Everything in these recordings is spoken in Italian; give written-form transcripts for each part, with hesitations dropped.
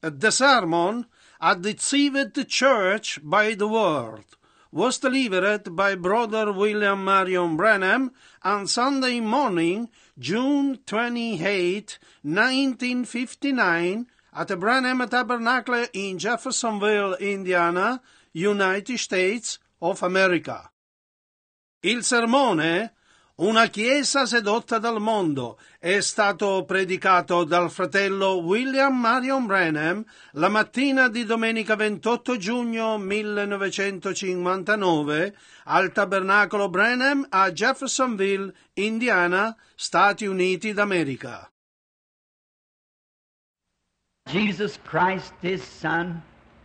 The sermon, A Deceived Church by the World, was delivered by Brother William Marion Branham on Sunday morning, June 28, 1959, at the Branham Tabernacle in Jeffersonville, Indiana, United States of America. Il sermone, Una chiesa sedotta dal mondo, è stato predicato dal fratello William Marion Branham la mattina di domenica 28 giugno 1959 al Tabernacolo Branham a Jeffersonville, Indiana, Stati Uniti d'America. Jesus Christ, His Son,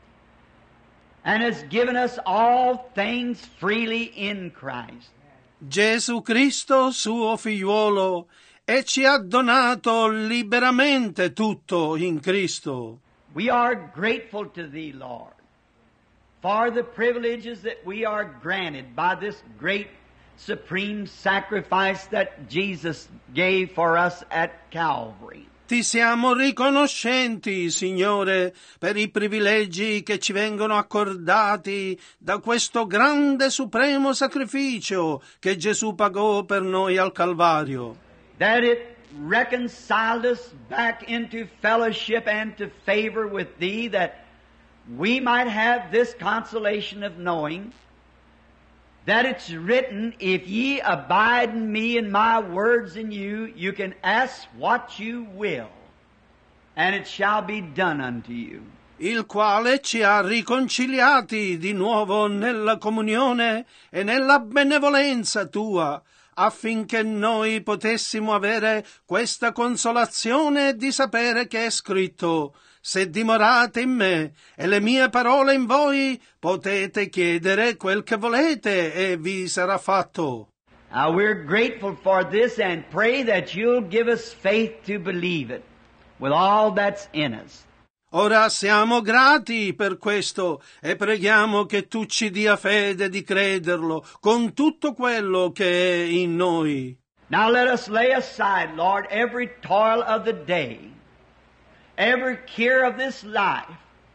and has given us all things freely in Christ. Gesù Cristo, suo figliuolo, e ci ha donato liberamente tutto in Cristo. We are grateful to Thee, Lord, for the privileges that we are granted by this great supreme sacrifice that Jesus gave for us at Calvary. Ti siamo riconoscenti, Signore, per i privilegi che ci vengono accordati da questo grande supremo sacrificio che Gesù pagò per noi al Calvario. That it reconciled us back into fellowship and to favor with Thee, that we might have this consolation of knowing that it's written, if ye abide in me and my words in you, you can ask what you will, and it shall be done unto you. Il quale ci ha riconciliati di nuovo nella comunione e nella benevolenza Tua, affinché noi potessimo avere questa consolazione di sapere che è scritto: se dimorate in me e le mie parole in voi, potete chiedere quel che volete e vi sarà fatto. Now we're grateful for this and pray that you'll give us faith to believe it with all that's in us. Ora siamo grati per questo e preghiamo che tu ci dia fede di crederlo con tutto quello che è in noi. Now let us lay aside, Lord, every toil of the day, every care of this life,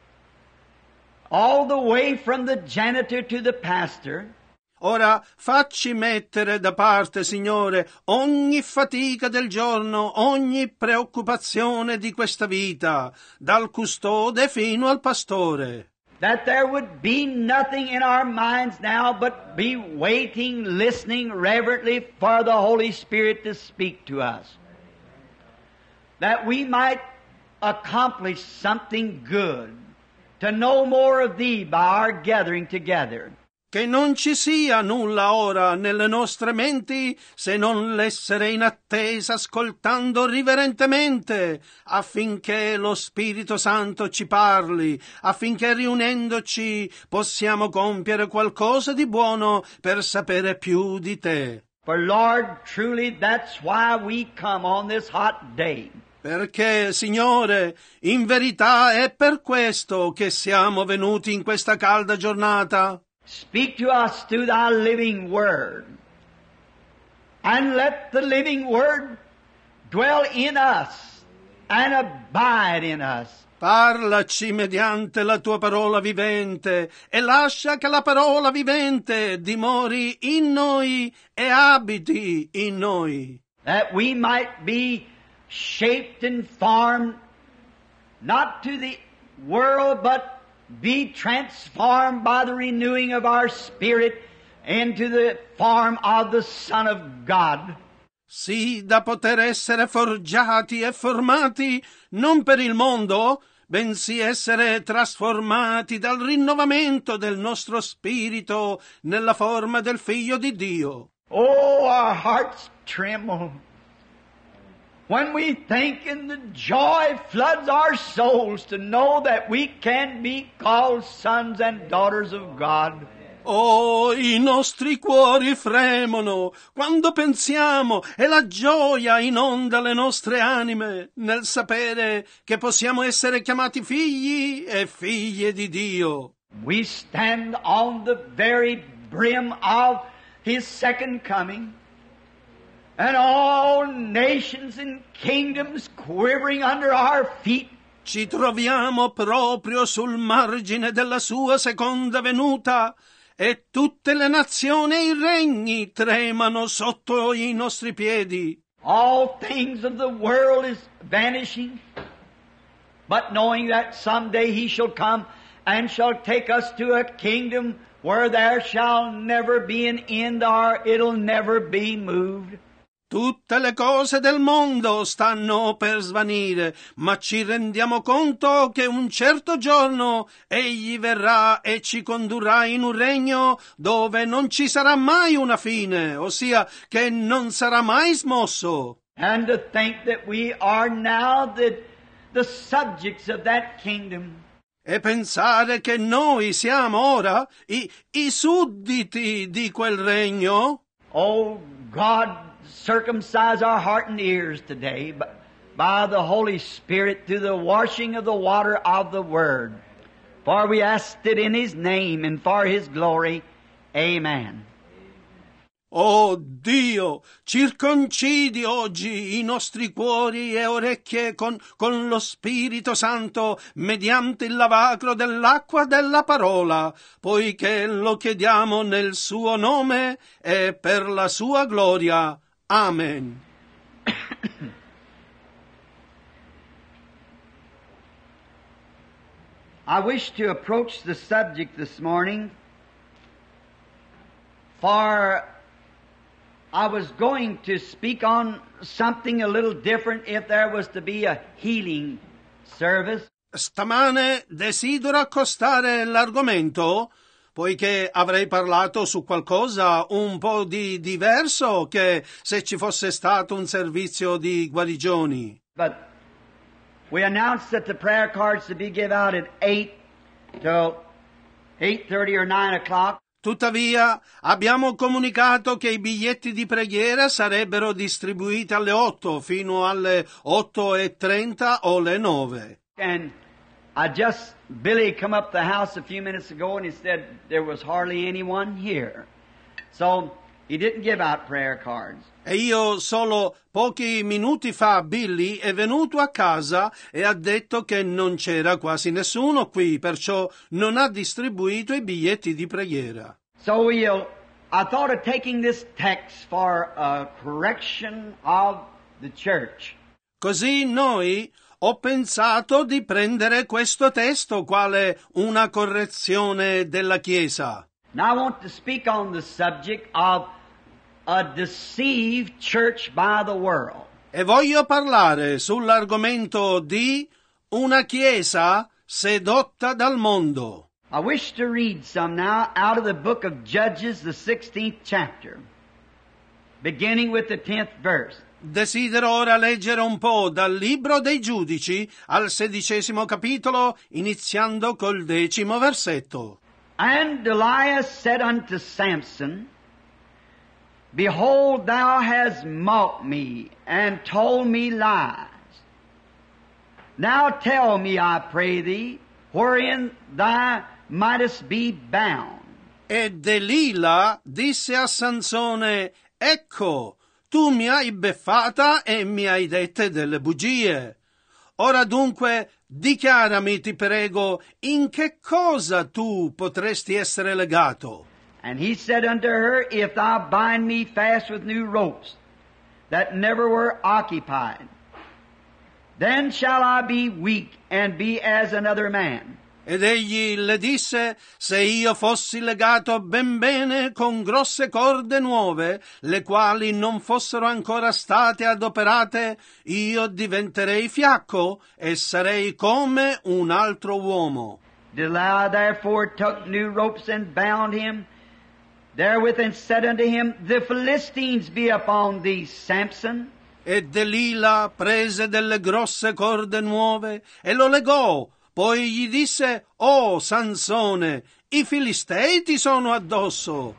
all the way from the janitor to the pastor. Ora facci mettere da parte, Signore, ogni fatica del giorno, ogni preoccupazione di questa vita, dal custode fino al pastore. That there would be nothing in our minds now but be waiting, listening reverently for the Holy Spirit to speak to us. That we might accomplish something good, to know more of Thee by our gathering together. Che non ci sia nulla ora nelle nostre menti se non l'essere in attesa ascoltando riverentemente, affinché lo Spirito Santo ci parli, affinché riunendoci possiamo compiere qualcosa di buono per sapere più di Te. For Lord, truly that's why we come on this hot day. Perché, Signore, in verità è per questo che siamo venuti in questa calda giornata. Speak to us through Thy living Word, and let the living Word dwell in us and abide in us. Parlaci mediante la Tua parola vivente e lascia che la parola vivente dimori in noi e abiti in noi. That we might be shaped and formed, not to the world, but be transformed by the renewing of our spirit into the form of the Son of God. Sì, da poter essere forgiati e formati non per il mondo, bensì essere trasformati dal rinnovamento del nostro spirito nella forma del Figlio di Dio. Oh, our hearts tremble when we think, and the joy floods our souls to know that we can be called sons and daughters of God. Oh, i nostri cuori fremono quando pensiamo e la gioia inonda le nostre anime nel sapere che possiamo essere chiamati figli e figlie di Dio. We stand on the very brim of His second coming, and all nations and kingdoms quivering under our feet, Ci troviamo proprio sul margine della sua seconda venuta e tutte le nazioni e i regni tremano sotto i nostri piedi. All things of the world is vanishing, but knowing that someday He shall come and shall take us to a kingdom where there shall never be an end, or it'll never be moved. Tutte le cose del mondo stanno per svanire, ma ci rendiamo conto che un certo giorno Egli verrà e ci condurrà in un regno dove non ci sarà mai una fine, ossia che non sarà mai smosso. And to think that we are now the subjects of that kingdom. E pensare che noi siamo ora i sudditi di quel regno. Oh God, circumcise our heart and ears today by the Holy Spirit through the washing of the water of the Word. For we asked it in His name and for His glory. Amen. Oh Dio, circoncidi oggi i nostri cuori e orecchie con lo Spirito Santo mediante il lavacro dell'acqua della parola, poiché lo chiediamo nel suo nome e per la sua gloria. Amen. I wish to approach the subject this morning, for I was going to speak on something a little different if there was to be a healing service. Stamane desidero accostare l'argomento, poiché avrei parlato su qualcosa un po' di diverso che se ci fosse stato un servizio di guarigioni. But we announced that the prayer cards to be given out at 8 till 8:30 or 9 o'clock. Tuttavia, abbiamo comunicato che i biglietti di preghiera sarebbero distribuiti alle 8 fino alle 8:30 o le 9. And Billy come up the house a few minutes ago and he said there was hardly anyone here. So he didn't give out prayer cards. E io solo pochi minuti fa Billy è venuto a casa e ha detto che non c'era quasi nessuno qui, perciò non ha distribuito i biglietti di preghiera. So I thought of taking this text for a correction of the church. Così ho pensato di prendere questo testo quale una correzione della Chiesa. Now I want to speak on the subject of a deceived church by the world. E voglio parlare sull'argomento di una Chiesa sedotta dal mondo. I wish to read some now out of the book of Judges, the 16th chapter, beginning with the 10th verse. Desidero ora leggere un po' dal libro dei Giudici al 16° capitolo, iniziando col 10° versetto. And Delilah said unto Samson, Behold, thou hast mocked me, and told me lies. Now tell me, I pray thee, wherein thou mightest be bound. E Delila disse a Sansone, Ecco, tu mi hai beffata e mi hai dette delle bugie. Ora dunque, dichiarami, ti prego, in che cosa tu potresti essere legato? And he said unto her, If thou bind me fast with new ropes, that never were occupied, then shall I be weak and be as another man. Ed egli le disse, se io fossi legato ben bene con grosse corde nuove, le quali non fossero ancora state adoperate, io diventerei fiacco e sarei come un altro uomo. Delilah therefore took new ropes and bound him therewith and said unto him, The Philistines be upon thee, Samson. E Delila prese delle grosse corde nuove e lo legò. Poi gli disse, Oh, Sansone, i Filistei ti sono addosso.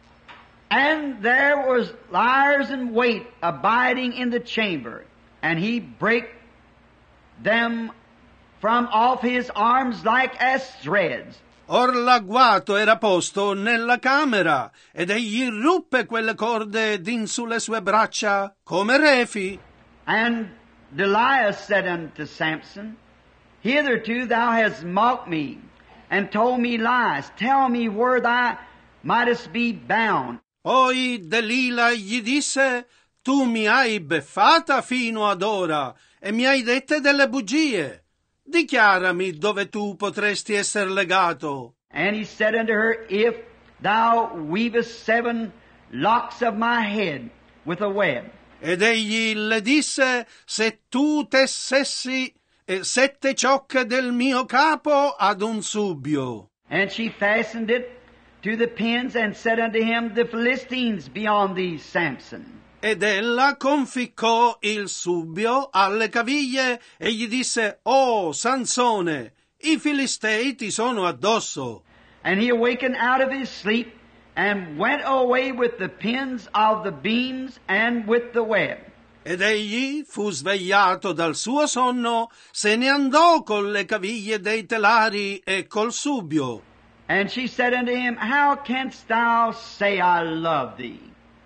And there was liers in wait abiding in the chamber, and he brake them from off his arms like as threads. Or l'agguato era posto nella camera, ed egli ruppe quelle corde din sulle sue braccia come refi. And Delilah said unto Samson, Hitherto thou hast mocked me, and told me lies. Tell me where thou mightest be bound. Poi Delila gli disse: tu mi hai beffata fino ad ora e mi hai dette delle bugie. Dichiarami dove tu potresti essere legato. And he said unto her, If thou weavest 7 locks of my head with a web. Ed egli le disse: se tu tessessi 7 ciocche del mio capo ad un subbio. And she fastened it to the pins and said unto him, The Philistines beyond thee, Samson. Ed ella conficcò il subbio alle caviglie e gli disse: oh, Sansone, i Filistei ti sono addosso. And he awakened out of his sleep and went away with the pins of the beams and with the web. Ed egli fu svegliato dal suo sonno, se ne andò con le caviglie dei telari e col subbio. And she said unto him, How canst thou say I love thee,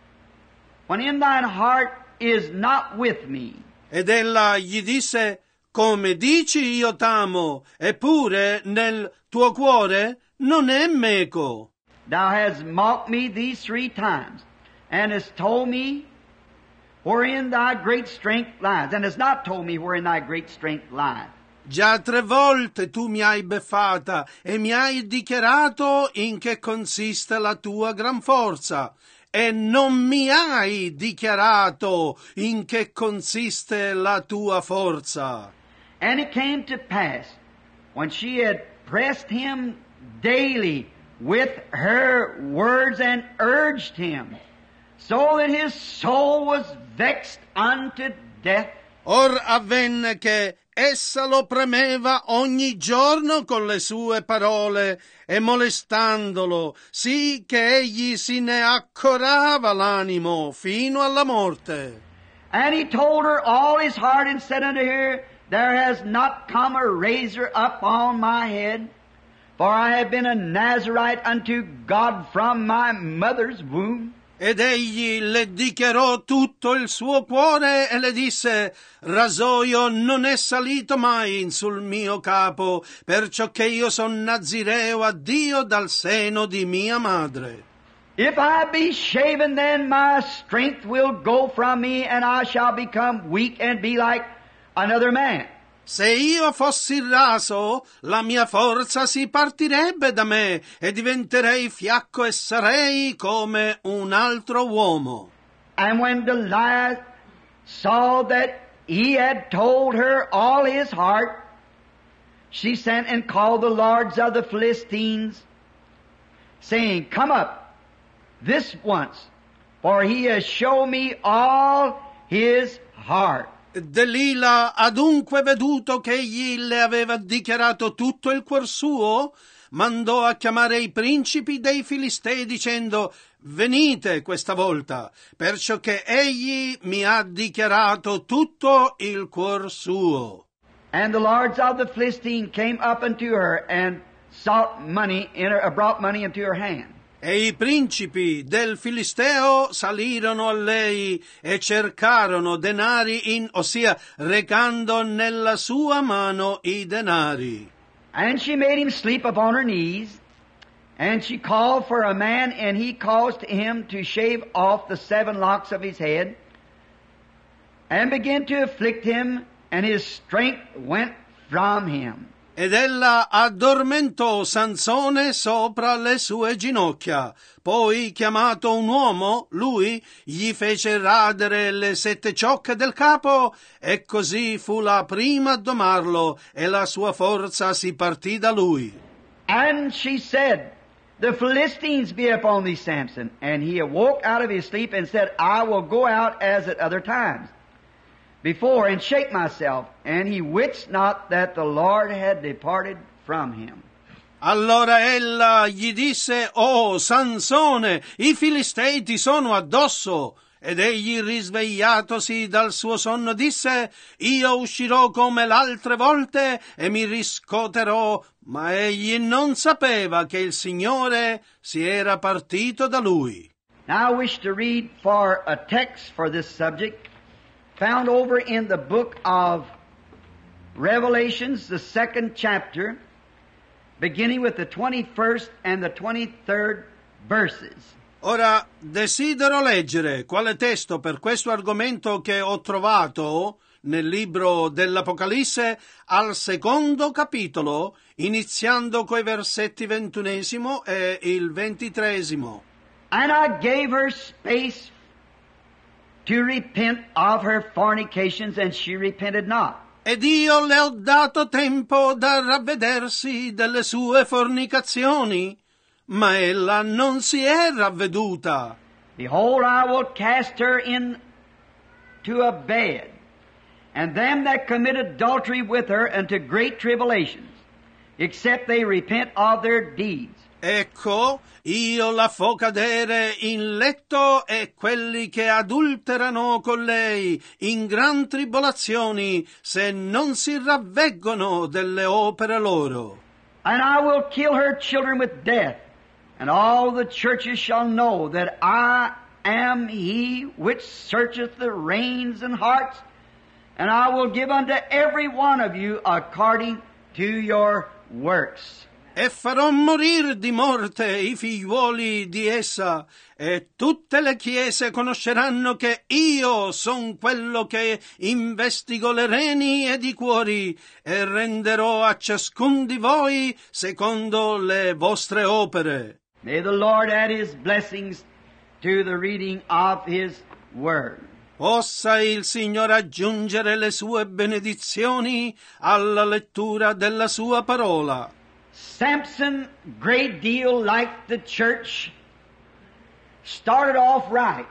when in thine heart is not with me? Ed ella gli disse: come dici io t'amo, eppure nel tuo cuore non è meco. Thou hast mocked me these 3 times, and hast told me wherein thy great strength lies, and hast not told me wherein thy great strength lies. Già 3 volte tu mi hai beffata e mi hai dichiarato in che consiste la tua gran forza, e non mi hai dichiarato in che consiste la tua forza. And it came to pass, when she had pressed him daily with her words and urged him, so that his soul was vexed unto death. Or avvenne che essa lo premeva ogni giorno con le sue parole e molestandolo, sì che egli si ne accorava l'animo fino alla morte. And he told her all his heart and said unto her, There has not come a razor up on my head, for I have been a Nazarite unto God from my mother's womb. Ed egli le dichiarò tutto il suo cuore e le disse: rasoio non è salito mai sul mio capo, perciò che io son nazireo a Dio dal seno di mia madre. If I be shaven, then my strength will go from me, and I shall become weak and be like another man. Se io fossi raso, la mia forza si partirebbe da me e diventerei fiacco e sarei come un altro uomo. And when Delilah saw that he had told her all his heart, she sent and called the lords of the Philistines, saying, Come up this once, for he has shown me all his heart. Delila, adunque veduto che egli le aveva dichiarato tutto il cuor suo, mandò a chiamare i principi dei Filistei dicendo: venite questa volta, perciò che egli mi ha dichiarato tutto il cuor suo. And the lords of the Philistine came up unto her and sought money brought money into her hand. E i principi del Filisteo salirono a lei e cercarono denari ossia recando nella sua mano i denari. And she made him sleep upon her knees, and she called for a man, and he caused him to shave off the 7 locks of his head, and began to afflict him, and his strength went from him. Ed ella addormentò Sansone sopra le sue ginocchia. Poi, chiamato un uomo, lui gli fece radere le 7 ciocche del capo, e così fu la prima a domarlo, e la sua forza si partì da lui. And she said, The Philistines be upon thee, Samson. And he awoke out of his sleep and said, I will go out as at other times before and shake myself. And he wist not that the Lord had departed from him. Allora ella gli disse: oh, Sansone, i Filistei ti sono addosso. Ed egli, risvegliatosi dal suo sonno, disse: io uscirò come l'altre volte e mi riscoterò. Ma egli non sapeva che il Signore si era partito da lui. Now I wish to read for a text for this subject, found over in the book of Revelations, the 2nd chapter, beginning with the 21st and the 23rd verses. Ora desidero leggere quale testo per questo argomento che ho trovato nel libro dell'Apocalisse al 2° capitolo, iniziando coi versetti 21 e il 23. And I gave her space to repent of her fornications, and she repented not. Ed io le ho dato tempo da ravvedersi delle sue fornicazioni, ma ella non si è ravveduta. Behold, I will cast her into a bed, and them that commit adultery with her into great tribulations, except they repent of their deeds. Ecco, io la fo cadere in letto e quelli che adulterano con lei in gran tribolazioni, se non si ravveggono delle opere loro. And I will kill her children with death, and all the churches shall know that I am he which searcheth the reins and hearts, and I will give unto every one of you according to your works. E farò morir di morte i figliuoli di essa, e tutte le chiese conosceranno che io son quello che investigo le reni ed i cuori, e renderò a ciascun di voi secondo le vostre opere. May the Lord add His blessings to the reading of His Word. Possa il Signore aggiungere le sue benedizioni alla lettura della sua parola. Samson, great deal like the church, started off right.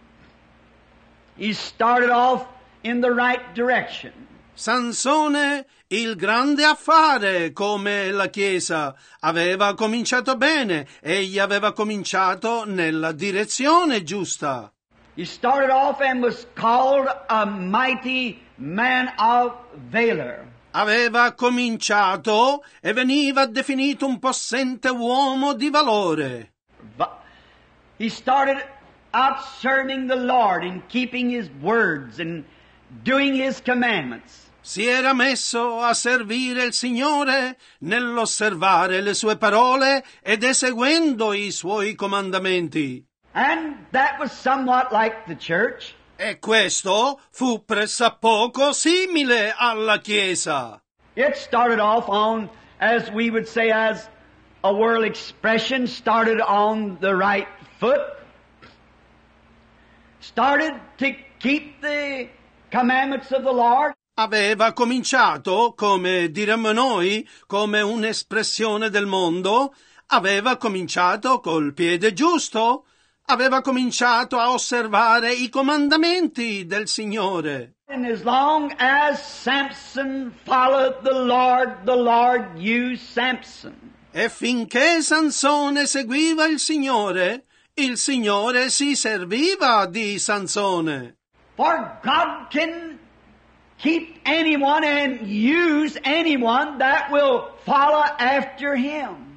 He started off in the right direction. Sansone, il grande affare come la Chiesa, aveva cominciato bene, egli aveva cominciato nella direzione giusta. He started off and was called a mighty man of valor. Aveva cominciato e veniva definito un possente uomo di valore. He started out serving the Lord and keeping His words and doing His commandments. Si era messo a servire il Signore nell'osservare le sue parole ed eseguendo i suoi comandamenti. And that was somewhat like the church. E questo fu pressappoco simile alla Chiesa. It started off on, as we would say as a world expression, started on the right foot. Started to keep the commandments of the Lord. Aveva cominciato, come diremmo noi, come un'espressione del mondo, aveva cominciato col piede giusto, aveva cominciato a osservare i comandamenti del Signore. And as long as Samson followed the Lord used Samson. E finché Sansone seguiva il Signore si serviva di Sansone. For God can keep anyone and use anyone that will follow after Him.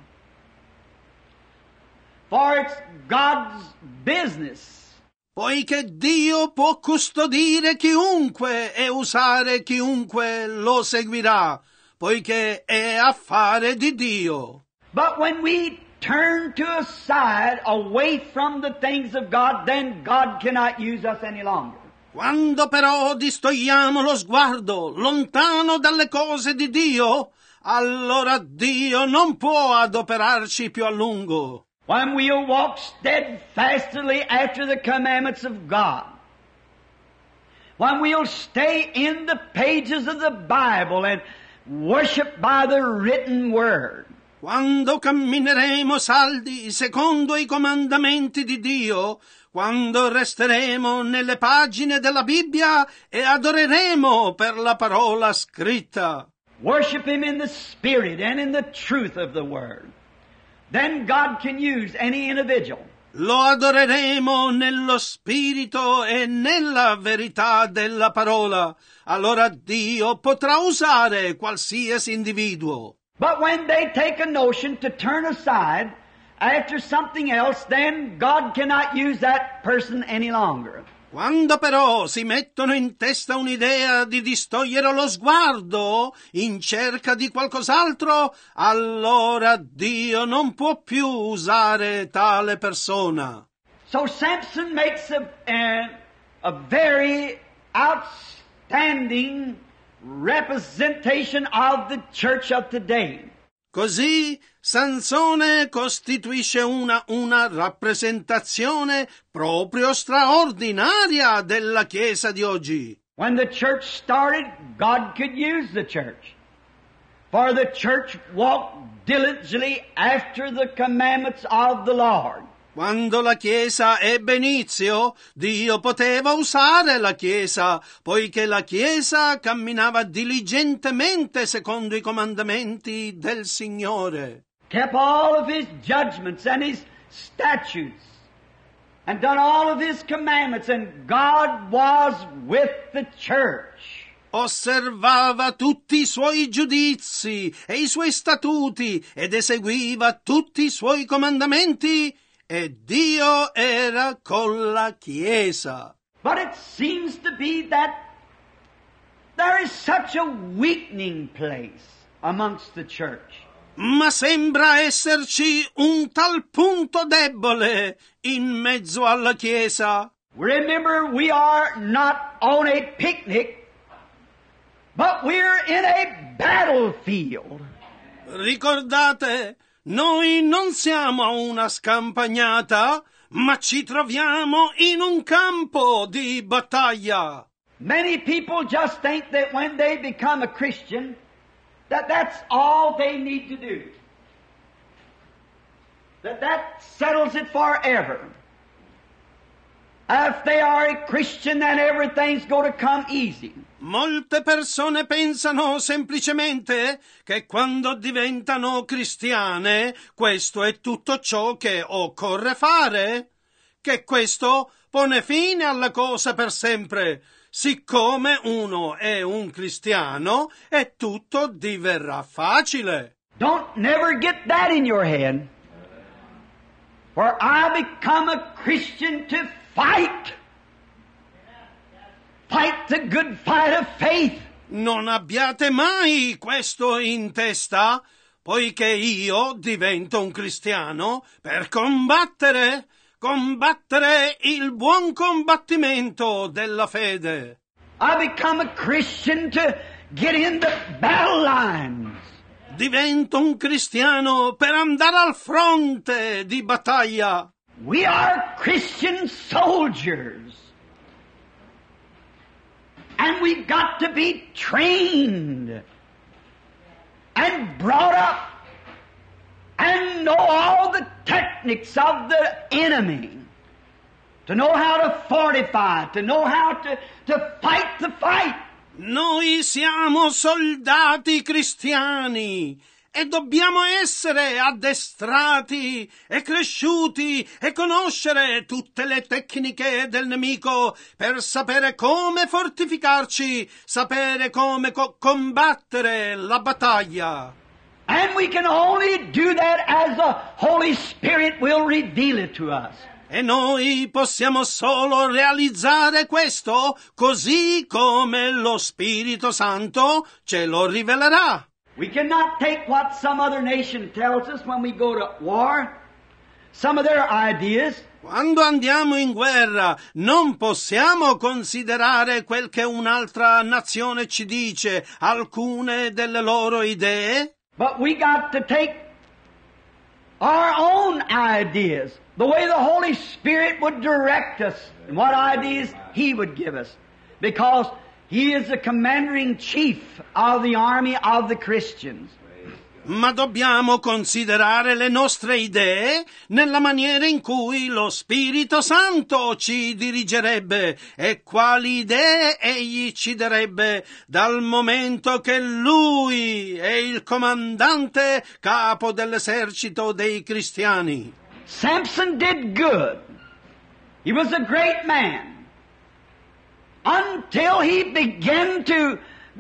For it's God's business. Poiché Dio può custodire chiunque e usare chiunque lo seguirà, poiché è affare di Dio. But when we turn to a side away from the things of God, then God cannot use us any longer. Quando però distogliamo lo sguardo lontano dalle cose di Dio, allora Dio non può adoperarci più a lungo. When we'll walk steadfastly after the commandments of God, when we'll stay in the pages of the Bible and worship by the written word, quando cammineremo saldi secondo i comandamenti di Dio, quando resteremo nelle pagine della Bibbia e adoreremo per la parola scritta. Worship Him in the Spirit and in the truth of the Word. Then God can use any individual. Lo adoreremo nello spirito e nella verità della parola. Allora Dio potrà usare qualsiasi individuo. But when they take a notion to turn aside after something else, then God cannot use that person any longer. Quando però si mettono in testa un'idea di distogliere lo sguardo in cerca di qualcos'altro, allora Dio non può più usare tale persona. So Samson makes a very outstanding representation of the church of today. Così Sansone costituisce una rappresentazione proprio straordinaria della Chiesa di oggi. When the church started, God could use the church. For the church walked diligently after the commandments of the Lord. Quando la Chiesa ebbe inizio, Dio poteva usare la Chiesa, poiché la Chiesa camminava diligentemente secondo i comandamenti del Signore. Kept all of His judgments and His statutes, and done all of His commandments, and God was with the church. Osservava tutti i suoi giudizi e i suoi statuti ed eseguiva tutti i suoi comandamenti, e Dio era con la Chiesa. But it seems to be that there is such a weakening place amongst the church. Ma sembra esserci un tal punto debole in mezzo alla Chiesa. Remember, we are not on a picnic, but we're in a battlefield. Ricordate, noi non siamo a una scampagnata, ma ci troviamo in un campo di battaglia. Many people just think that when they become a Christian, that's all they need to do. That settles it forever. If they are a Christian, then everything's going to come easy. Molte persone pensano semplicemente che quando diventano cristiane questo è tutto ciò che occorre fare, che questo pone fine alla cosa per sempre. Siccome uno è un cristiano e tutto diverrà facile. Don't never get that in your head. For I become a Christian to fight. Fight the good fight of faith. Non abbiate mai questo in testa, poiché io divento un cristiano per combattere il buon combattimento della fede. I become a Christian to get in the battle lines. Divento un cristiano per andare al fronte di battaglia. We are Christian soldiers. And we've got to be trained and brought up and know all the techniques of the enemy. To know how to fortify, to know how to fight the fight. Noi siamo soldati cristiani e dobbiamo essere addestrati e cresciuti e conoscere tutte le tecniche del nemico per sapere come fortificarci, sapere come combattere la battaglia. And we can only do that as the Holy Spirit will reveal it to us. E noi possiamo solo realizzare questo così come lo Spirito Santo ce lo rivelerà. We cannot take what some other nation tells us when we go to war, some of their ideas. Quando andiamo in guerra non possiamo considerare quel che un'altra nazione ci dice, alcune delle loro idee. But we got to take our own ideas, the way the Holy Spirit would direct us, and what ideas He would give us. Because He is the commander-in-chief of the army of the Christians. Ma dobbiamo considerare le nostre idee nella maniera in cui lo Spirito Santo ci dirigerebbe e quali idee Egli ci darebbe, dal momento che Lui è il comandante capo dell'esercito dei cristiani. Samson did good. He was a great man. Until he began to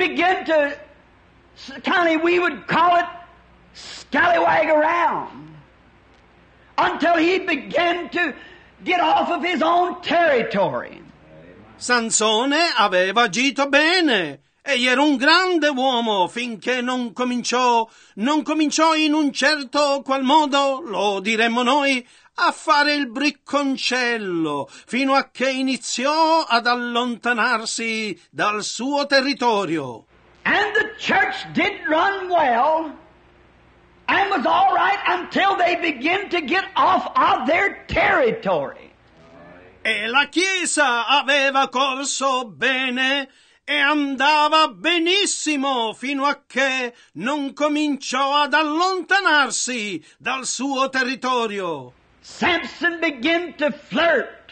kind of, we would call it, scallywag around. Until he began to get off of his own territory. Sansone aveva agito bene. Egli era un grande uomo finché non cominciò in un certo qual modo, lo diremmo noi, a fare il bricconcello, fino a che iniziò ad allontanarsi dal suo territorio. And the church did run well and was all right until they began to get off of their territory. E la Chiesa aveva corso bene e andava benissimo fino a che non cominciò ad allontanarsi dal suo territorio. Samson began to flirt.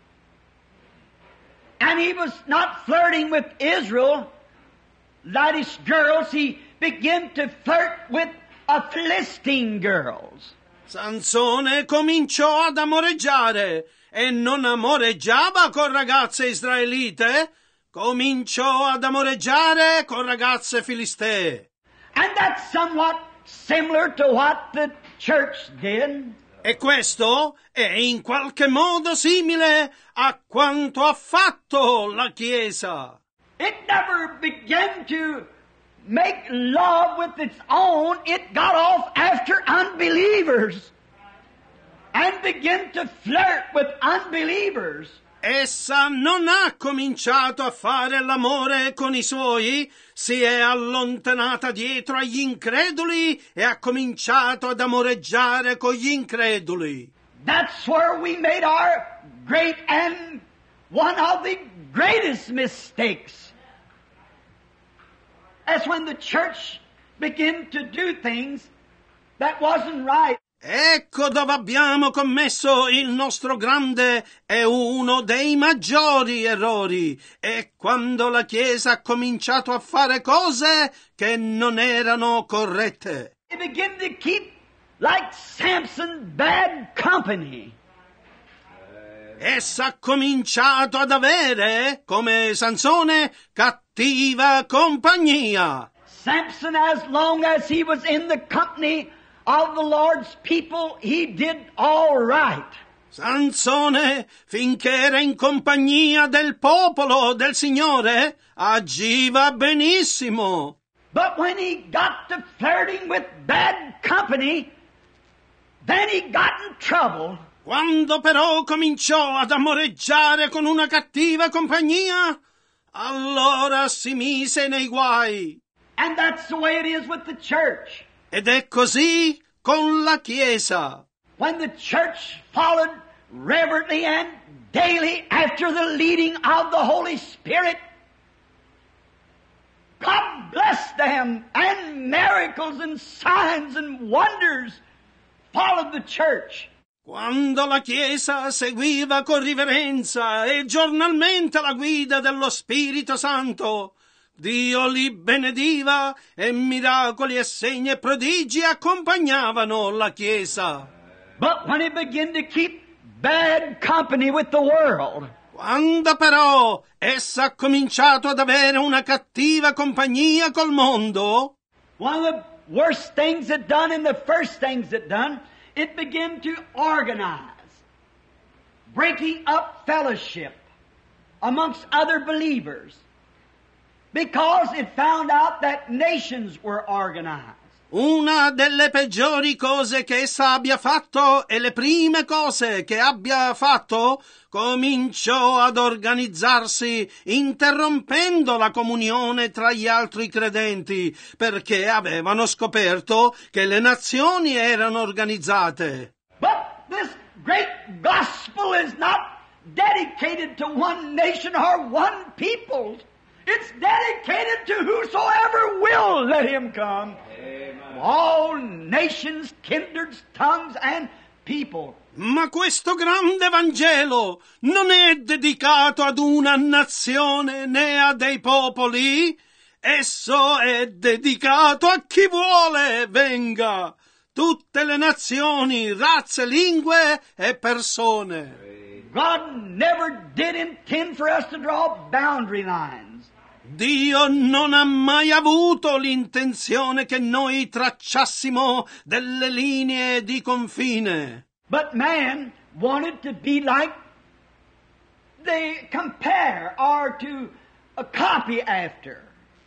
And he was not flirting with Israel, laddish girls. He began to flirt with Philistine girls. Sansone cominciò ad amoreggiare e non amoreggiava con ragazze israelite, cominciò ad amoreggiare con ragazze filistee. And that's somewhat similar to what the church did. E questo è in qualche modo simile a quanto ha fatto la Chiesa. It never began to make love with its own. It got off after unbelievers and began to flirt with unbelievers. Essa non ha cominciato a fare l'amore con i suoi, si è allontanata dietro agli increduli e ha cominciato ad amoreggiare con gli increduli. That's where we made our great and one of the greatest mistakes. That's when the church began to do things that wasn't right. Ecco dove abbiamo commesso il nostro grande e uno dei maggiori errori, è quando la Chiesa ha cominciato a fare cose che non erano corrette. They begin to keep, like Samson, bad company. Essa ha cominciato ad avere, come Sansone, cattiva compagnia. Samson, as long as he was in the company of the Lord's people, he did all right. Sansone, finché era in compagnia del popolo del Signore, agiva benissimo. But when he got to flirting with bad company, then he got in trouble. Quando però cominciò ad amoreggiare con una cattiva compagnia, allora si mise nei guai. And that's the way it is with the church. Ed è così con la Chiesa. When the church followed reverently and daily after the leading of the Holy Spirit, God bless them, and miracles and signs and wonders followed the church. Quando la Chiesa seguiva con riverenza e giornalmente la guida dello Spirito Santo, Dio li benediva e miracoli e segni e prodigi accompagnavano la Chiesa. But when he began to keep bad company with the world, quando però essa ha cominciato ad avere una cattiva compagnia col mondo, one of the worst things it done and the first things it done, it began to organize, breaking up fellowship amongst other believers, because it found out that nations were organized. Una delle peggiori cose che essa abbia fatto e le prime cose che abbia fatto, cominciò ad organizzarsi interrompendo la comunione tra gli altri credenti, perché avevano scoperto che le nazioni erano organizzate. But this great gospel is not dedicated to one nation or one people. It's dedicated to whosoever will let him come. Amen. All nations, kindreds, tongues, and people. Ma questo grande Vangelo non è dedicato ad una nazione né a dei popoli. Esso è dedicato a chi vuole venga. Tutte le nazioni, razze, lingue e persone. God never did intend for us to draw boundary lines. Dio non ha mai avuto l'intenzione che noi tracciassimo delle linee di confine. But man wanted to be like they compare or to copy after.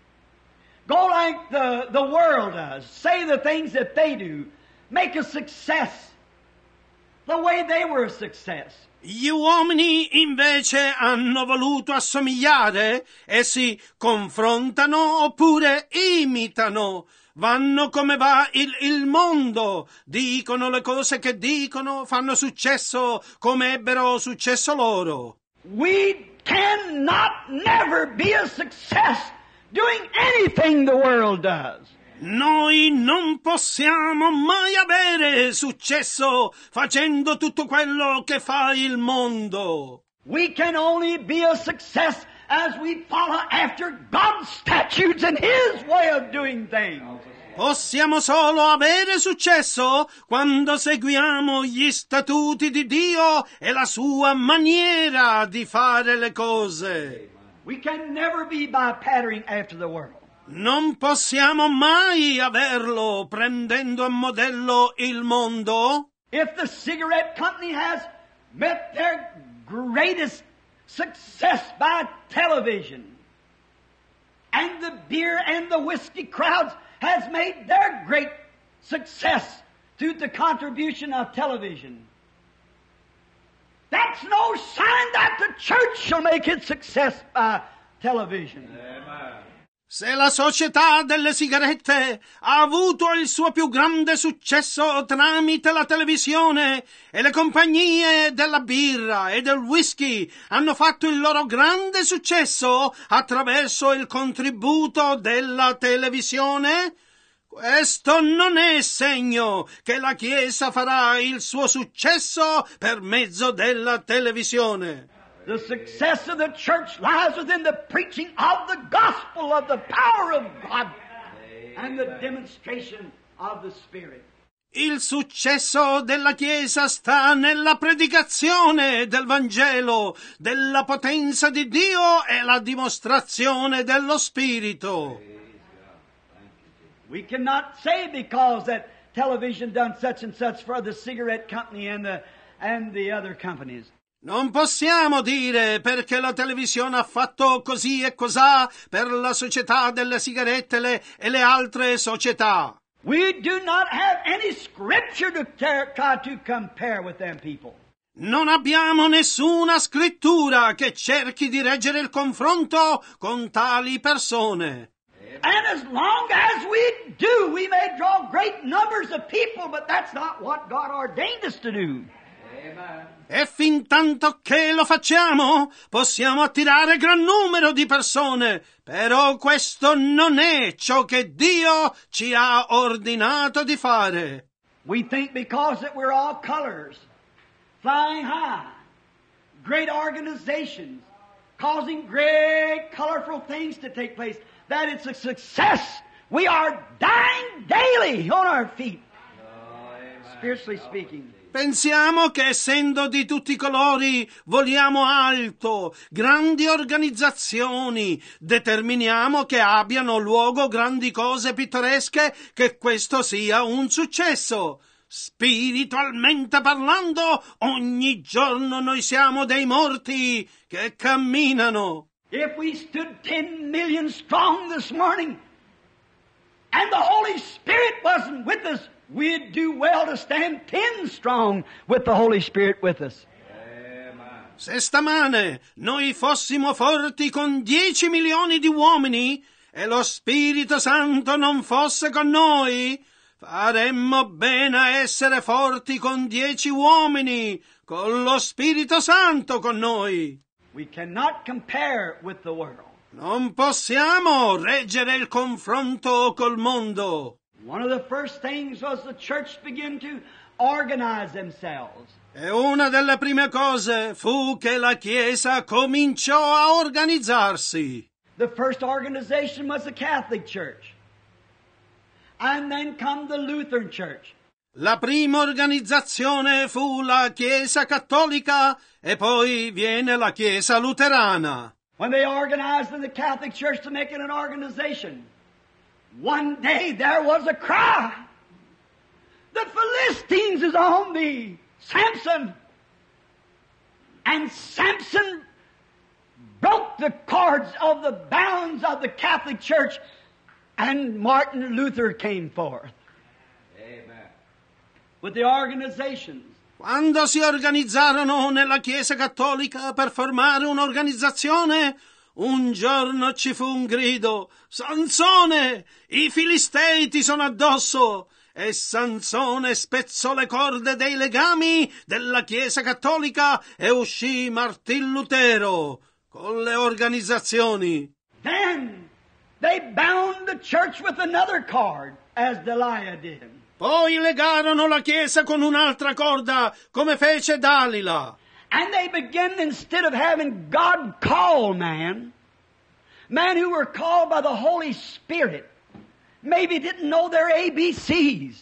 Go like the world does. Say the things that they do. Make a success the way they were a success. Gli uomini invece hanno voluto assomigliare e si confrontano oppure imitano. Vanno come va il mondo, dicono le cose che dicono, fanno successo come ebbero successo loro. We cannot never be a success doing anything the world does. Noi non possiamo mai avere successo facendo tutto quello che fa il mondo. We can only be a success as we follow after God's statutes and His way of doing things. Possiamo solo avere successo quando seguiamo gli statuti di Dio e la sua maniera di fare le cose. We can never be by patterning after the world. Non possiamo mai averlo prendendo a modello il mondo. If the cigarette company has met their greatest success by television, and the beer and the whiskey crowds has made their great success through the contribution of television, that's no sign that the church shall make its success by television. Amen. Se la società delle sigarette ha avuto il suo più grande successo tramite la televisione e le compagnie della birra e del whisky hanno fatto il loro grande successo attraverso il contributo della televisione, questo non è segno che la Chiesa farà il suo successo per mezzo della televisione. The success of the church lies within the preaching of the gospel of the power of God and the demonstration of the Spirit. Il successo della Chiesa sta nella predicazione del Vangelo, della potenza di Dio e la dimostrazione dello Spirito. We cannot say because that television done such and such for the cigarette company and the other companies. Non possiamo dire perché la televisione ha fatto così e cosà per la società delle sigarette e le altre società. We do not have any scripture to try to compare with them people. Non abbiamo nessuna scrittura che cerchi di reggere il confronto con tali persone. And as long as we do, we may draw great numbers of people, but that's not what God ordained us to do. E fin tanto che lo facciamo, possiamo attirare gran numero di persone, però questo non è ciò che Dio ci ha ordinato di fare. We think because that we're all colors, flying high, great organizations, causing great colorful things to take place, that it's a success. We are dying daily on our feet, spiritually speaking. Pensiamo che essendo di tutti i colori voliamo alto, grandi organizzazioni, determiniamo che abbiano luogo grandi cose pittoresche, che questo sia un successo. Spiritualmente parlando, ogni giorno noi siamo dei morti che camminano. If we stood 10 million strong this morning and the Holy Spirit wasn't with us, we'd do well to stand 10 strong with the Holy Spirit with us. Se stamane noi fossimo forti con 10 milioni di uomini e lo Spirito Santo non fosse con noi, faremmo bene a essere forti con 10 uomini, con lo Spirito Santo con noi. We cannot compare with the world. Non possiamo reggere il confronto col mondo. One of the first things was the church began to organize themselves. E una delle prime cose fu che la Chiesa cominciò a organizzarsi. The first organization was the Catholic Church. And then come the Lutheran Church. La prima organizzazione fu la Chiesa cattolica e poi viene la Chiesa luterana. When they organized in the Catholic Church to make it an organization, one day there was a cry. The Philistines is on thee, Samson. And Samson broke the cords of the bounds of the Catholic Church, and Martin Luther came forth. Amen. With the organizations. Quando si organizzarono nella Chiesa Cattolica per formare un'organizzazione, un giorno ci fu un grido: Sansone, i Filistei ti sono addosso! E Sansone spezzò le corde dei legami della Chiesa Cattolica e uscì Martin Lutero con le organizzazioni. Then they bound the church with another cord, as Delilah did. Poi legarono la Chiesa con un'altra corda, come fece Dalila. And they began, instead of having God call men who were called by the Holy Spirit, maybe didn't know their ABCs,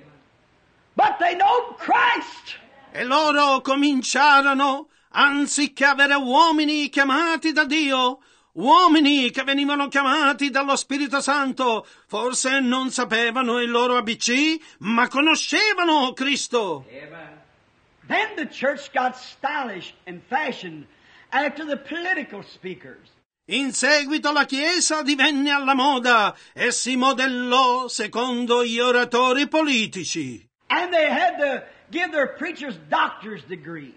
but they know Christ. E loro cominciarono, anziché avere uomini chiamati da Dio, uomini che venivano chiamati dallo Spirito Santo, forse non sapevano il loro ABC, ma conoscevano Cristo. Amen. Then the church got stylish and fashioned after the political speakers. In seguito la Chiesa divenne alla moda e si modellò secondo gli oratori politici. And they had to give their preachers doctor's degree.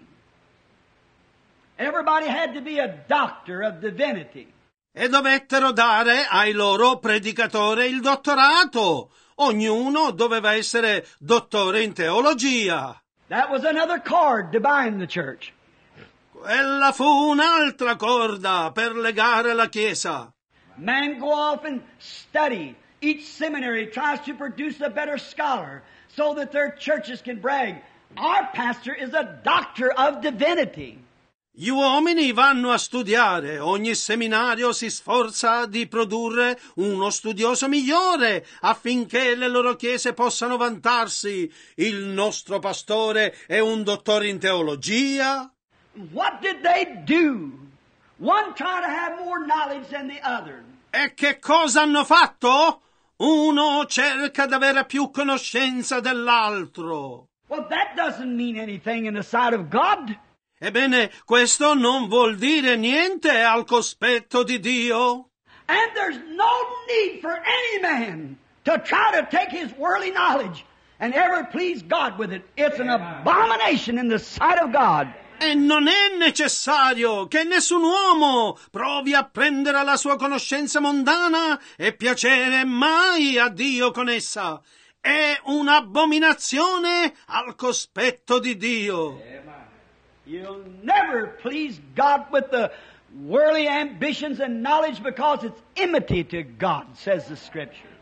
Everybody had to be a doctor of divinity. E dovettero dare ai loro predicatori il dottorato. Ognuno doveva essere dottore in teologia. That was another cord to bind the church. Quella fu un'altra corda per legare la Chiesa. Men go off and study. Each seminary tries to produce a better scholar so that their churches can brag. Our pastor is a doctor of divinity. Gli uomini vanno a studiare, ogni seminario si sforza di produrre uno studioso migliore affinché le loro chiese possano vantarsi. Il nostro pastore è un dottore in teologia. What did they do? One tried to have more knowledge than the other. E che cosa hanno fatto? Uno cerca di avere più conoscenza dell'altro. Well, that doesn't mean anything in the sight of God. Ebbene, questo non vuol dire niente al cospetto di Dio. And there's no need for any man to try to take his worldly knowledge and ever please God with it. It's an abomination in the sight of God. E non è necessario che nessun uomo provi a prendere la sua conoscenza mondana e piacere mai a Dio con essa. È un'abominazione al cospetto di Dio. You'll never please God with the worldly ambitions and knowledge because it's enmity to God, says the Scriptures.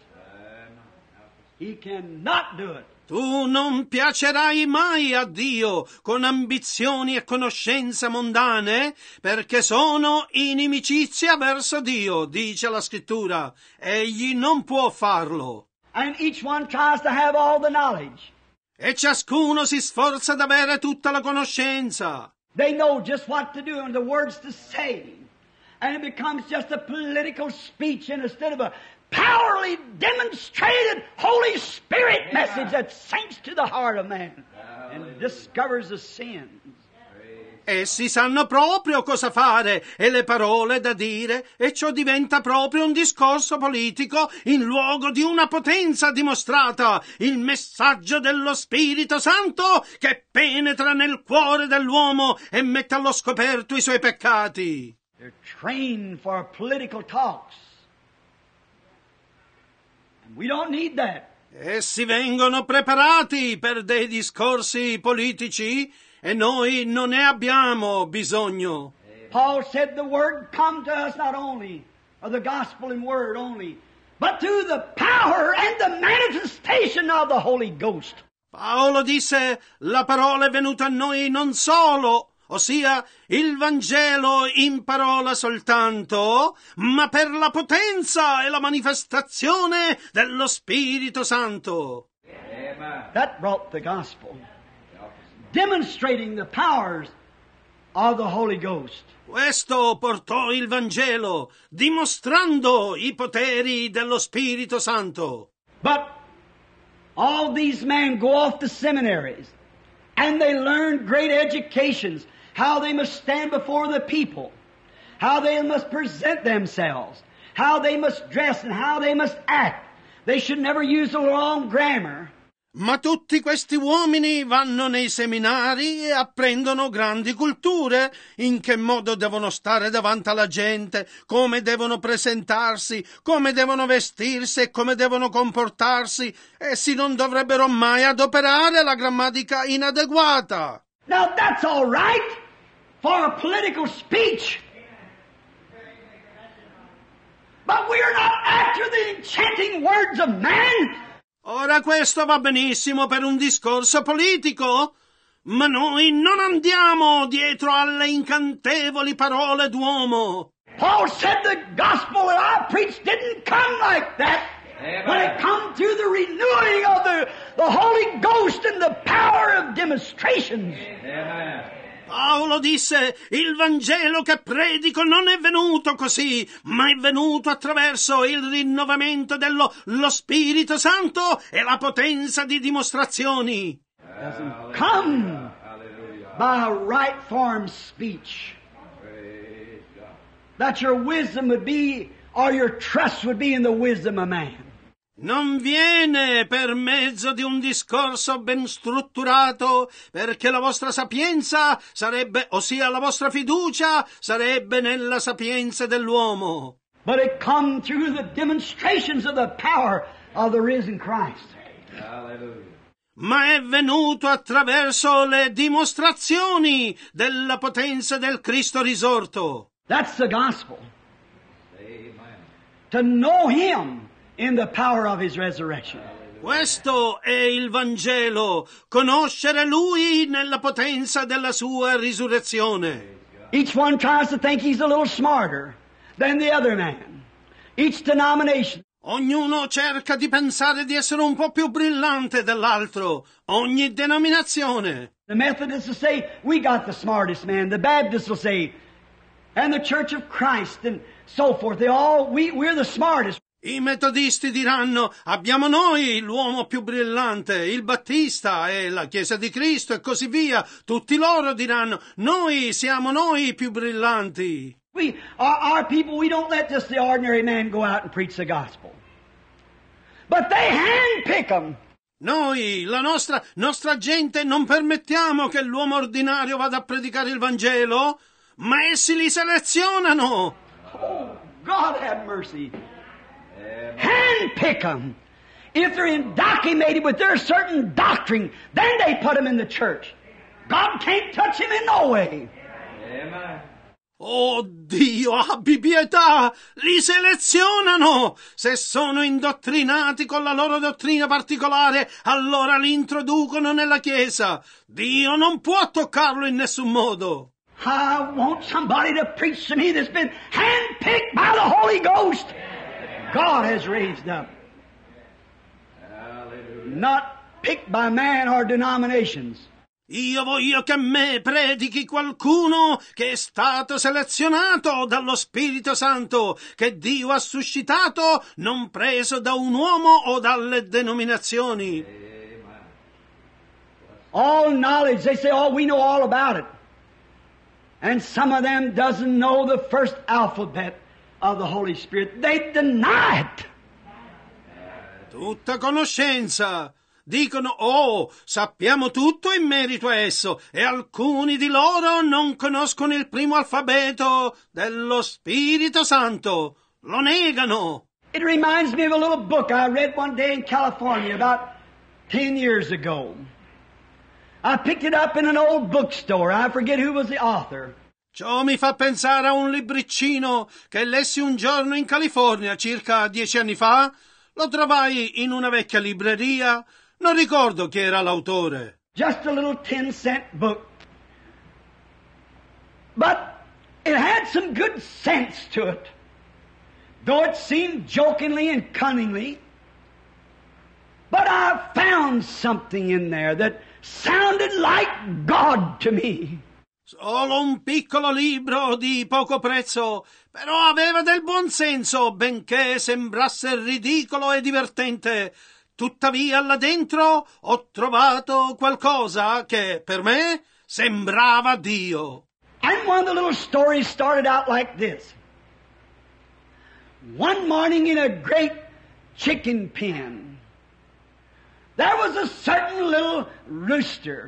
He cannot do it. Tu non piacerai mai a Dio con ambizioni e conoscenze mondane, perché sono inimicizia verso Dio, dice la Scrittura. Egli non può farlo. And each one tries to have all the knowledge. E ciascuno si sforza d'avere tutta la conoscenza. They know just what to do and the words to say. And it becomes just a political speech instead of a powerfully demonstrated Holy Spirit message that sinks to the heart of man and discovers the sins. Essi sanno proprio cosa fare e le parole da dire, e ciò diventa proprio un discorso politico in luogo di una potenza dimostrata, il messaggio dello Spirito Santo che penetra nel cuore dell'uomo e mette allo scoperto i suoi peccati. They're trained for political talks. And we don't need that. Essi vengono preparati per dei discorsi politici e noi non ne abbiamo bisogno. Paul said the word come to us not only, or the gospel in word only, but through the power and the manifestation of the Holy Ghost. Paolo disse, la parola è venuta a noi non solo, ossia il Vangelo in parola soltanto, ma per la potenza e la manifestazione dello Spirito Santo. That brought the gospel, demonstrating the powers of the Holy Ghost. Questo portò il Vangelo, dimostrando i poteri dello Spirito Santo. But all these men go off to seminaries, and they learn great educations, how they must stand before the people, how they must present themselves, how they must dress and how they must act. They should never use the wrong grammar. Ma tutti questi uomini vanno nei seminari e apprendono grandi culture, in che modo devono stare davanti alla gente, come devono presentarsi, come devono vestirsi e come devono comportarsi. Essi non dovrebbero mai adoperare la grammatica inadeguata. Now that's all right for a political speech. But we are not after the enchanting words of man. Ora questo va benissimo per un discorso politico, ma noi non andiamo dietro alle incantevoli parole d'uomo. Paul said the gospel that I preached didn't come like that. Amen. When it come through the renewing of the Holy Ghost and the power of demonstrations. Amen. Paolo disse, il Vangelo che predico non è venuto così, ma è venuto attraverso il rinnovamento dello Spirito Santo e la potenza di dimostrazioni. Doesn't come by a right form speech. That your wisdom would be, or your trust would be in the wisdom of man. Non viene per mezzo di un discorso ben strutturato, perché la vostra sapienza sarebbe, ossia la vostra fiducia, sarebbe nella sapienza dell'uomo. But it come through the demonstrations of the power of the risen Christ. Hallelujah. Ma è venuto attraverso le dimostrazioni della potenza del Cristo risorto. That's the gospel. Amen. To know Him in the power of His resurrection. Questo è il Vangelo, conoscere Lui nella potenza della sua risurrezione. Each one tries to think he's a little smarter than the other man. Each denomination. Ognuno cerca di pensare di essere un po' più brillante dell'altro, ogni denominazione. The Methodists will say, we got the smartest man. The Baptists will say, and the Church of Christ and so forth. We're the smartest. I metodisti diranno, abbiamo noi l'uomo più brillante, il Battista e la Chiesa di Cristo e così via. Tutti loro diranno, siamo noi i più brillanti. Our people, we don't let just the ordinary man go out and preach the gospel. But they handpick them. Noi, la nostra gente, non permettiamo che l'uomo ordinario vada a predicare il Vangelo, ma essi li selezionano. Oh, God have mercy. Handpick them. If they're indoctrinated with their certain doctrine, then they put them in the church. God can't touch him in no way. Amen. Oh Dio, abbi pietà! Li selezionano! Se sono indottrinati con la loro dottrina particolare, allora li introducono nella Chiesa. Dio non può toccarlo in nessun modo. I want somebody to preach to me that's been handpicked by the Holy Ghost. God has raised up. Hallelujah. Not picked by man or denominations. Io voglio che a me predichi qualcuno che è stato selezionato dallo Spirito Santo, che Dio ha suscitato, non preso da un uomo o dalle denominazioni. All knowledge, they say, oh, we know all about it. And some of them doesn't know the first alphabet of the Holy Spirit. They deny it. Tutta conoscenza. Dicono, sappiamo tutto in merito a esso, e alcuni di loro non conoscono il primo alfabeto dello Spirito Santo. Lo negano. It reminds me of a little book I read one day in California about 10 years ago. I picked it up in an old bookstore. I forget who was the author. Ciò mi fa pensare a un libriccino che lessi un giorno in California, circa 10 anni fa. Lo trovai in una vecchia libreria. Non ricordo chi era l'autore. Just a little 10-cent book. But it had some good sense to it. Though it seemed jokingly and cunningly. But I found something in there that sounded like God to me. Solo un piccolo libro di poco prezzo, però aveva del buon senso, benché sembrasse ridicolo e divertente. Tuttavia là dentro ho trovato qualcosa che per me sembrava Dio. And one of the little stories started out like this. One morning in a great chicken pen, there was a certain little rooster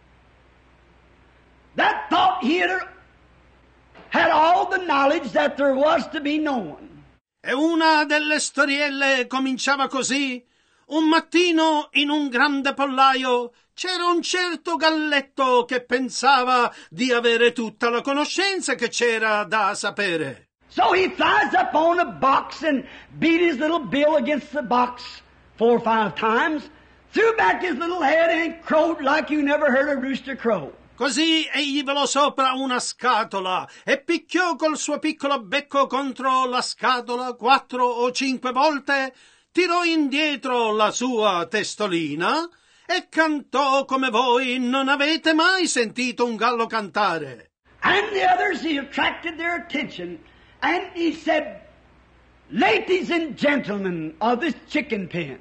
that thought he had all the knowledge that there was to be known. E una delle storielle cominciava così. Un mattino in un grande pollaio c'era un certo galletto che pensava di avere tutta la conoscenza che c'era da sapere. So he flies up on a box and beat his little bill against the box 4 or 5 times, threw back his little head and crowed like you never heard a rooster crow. Così egli volò sopra una scatola e picchiò col suo piccolo becco contro la scatola 4 o 5 volte, tirò indietro la sua testolina e cantò come voi non avete mai sentito un gallo cantare. And the others, he attracted their attention, and he said, "Ladies and gentlemen of this chicken pen,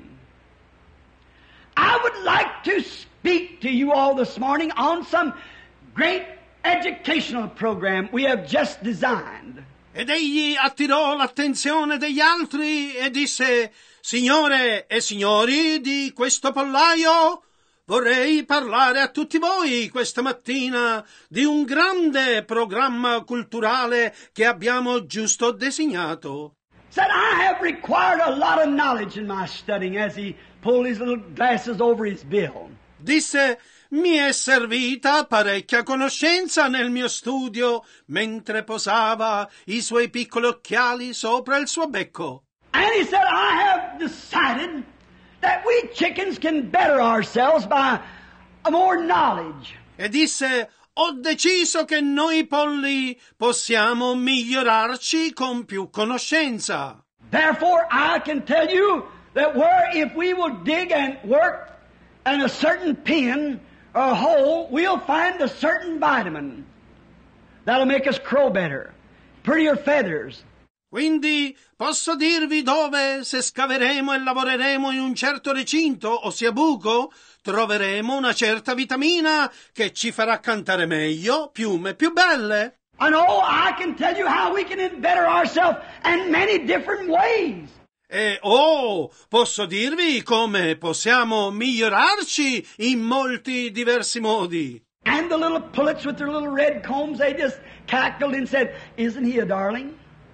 I would like to speak to you all this morning on some great educational program we have just designed." Ed egli attirò l'attenzione degli altri e disse: Signore e signori di questo pollaio, vorrei parlare a tutti voi questa mattina di un grande programma culturale che abbiamo giusto designato. Said, "I have required a lot of knowledge in my studying," as he pulled his little glasses over his bill. Disse: mi è servita parecchia conoscenza nel mio studio mentre posava i suoi piccoli occhiali sopra il suo becco. And he said, "I have decided that we chickens can better ourselves by more knowledge." E disse: ho deciso che noi polli possiamo migliorarci con più conoscenza. Therefore, I can tell you that if we will dig and work in a certain pen or hole, we'll find a certain vitamin that'll make us crow better, prettier feathers. Quindi posso dirvi dove, se scaveremo e lavoreremo in un certo recinto, ossia buco, troveremo una certa vitamina che ci farà cantare meglio, piume più belle. And I can tell you how we can better ourselves in many different ways. E posso dirvi come possiamo migliorarci in molti diversi modi. And the little pullets with their little red combs, they just cackled and said, "Isn't he a darling?"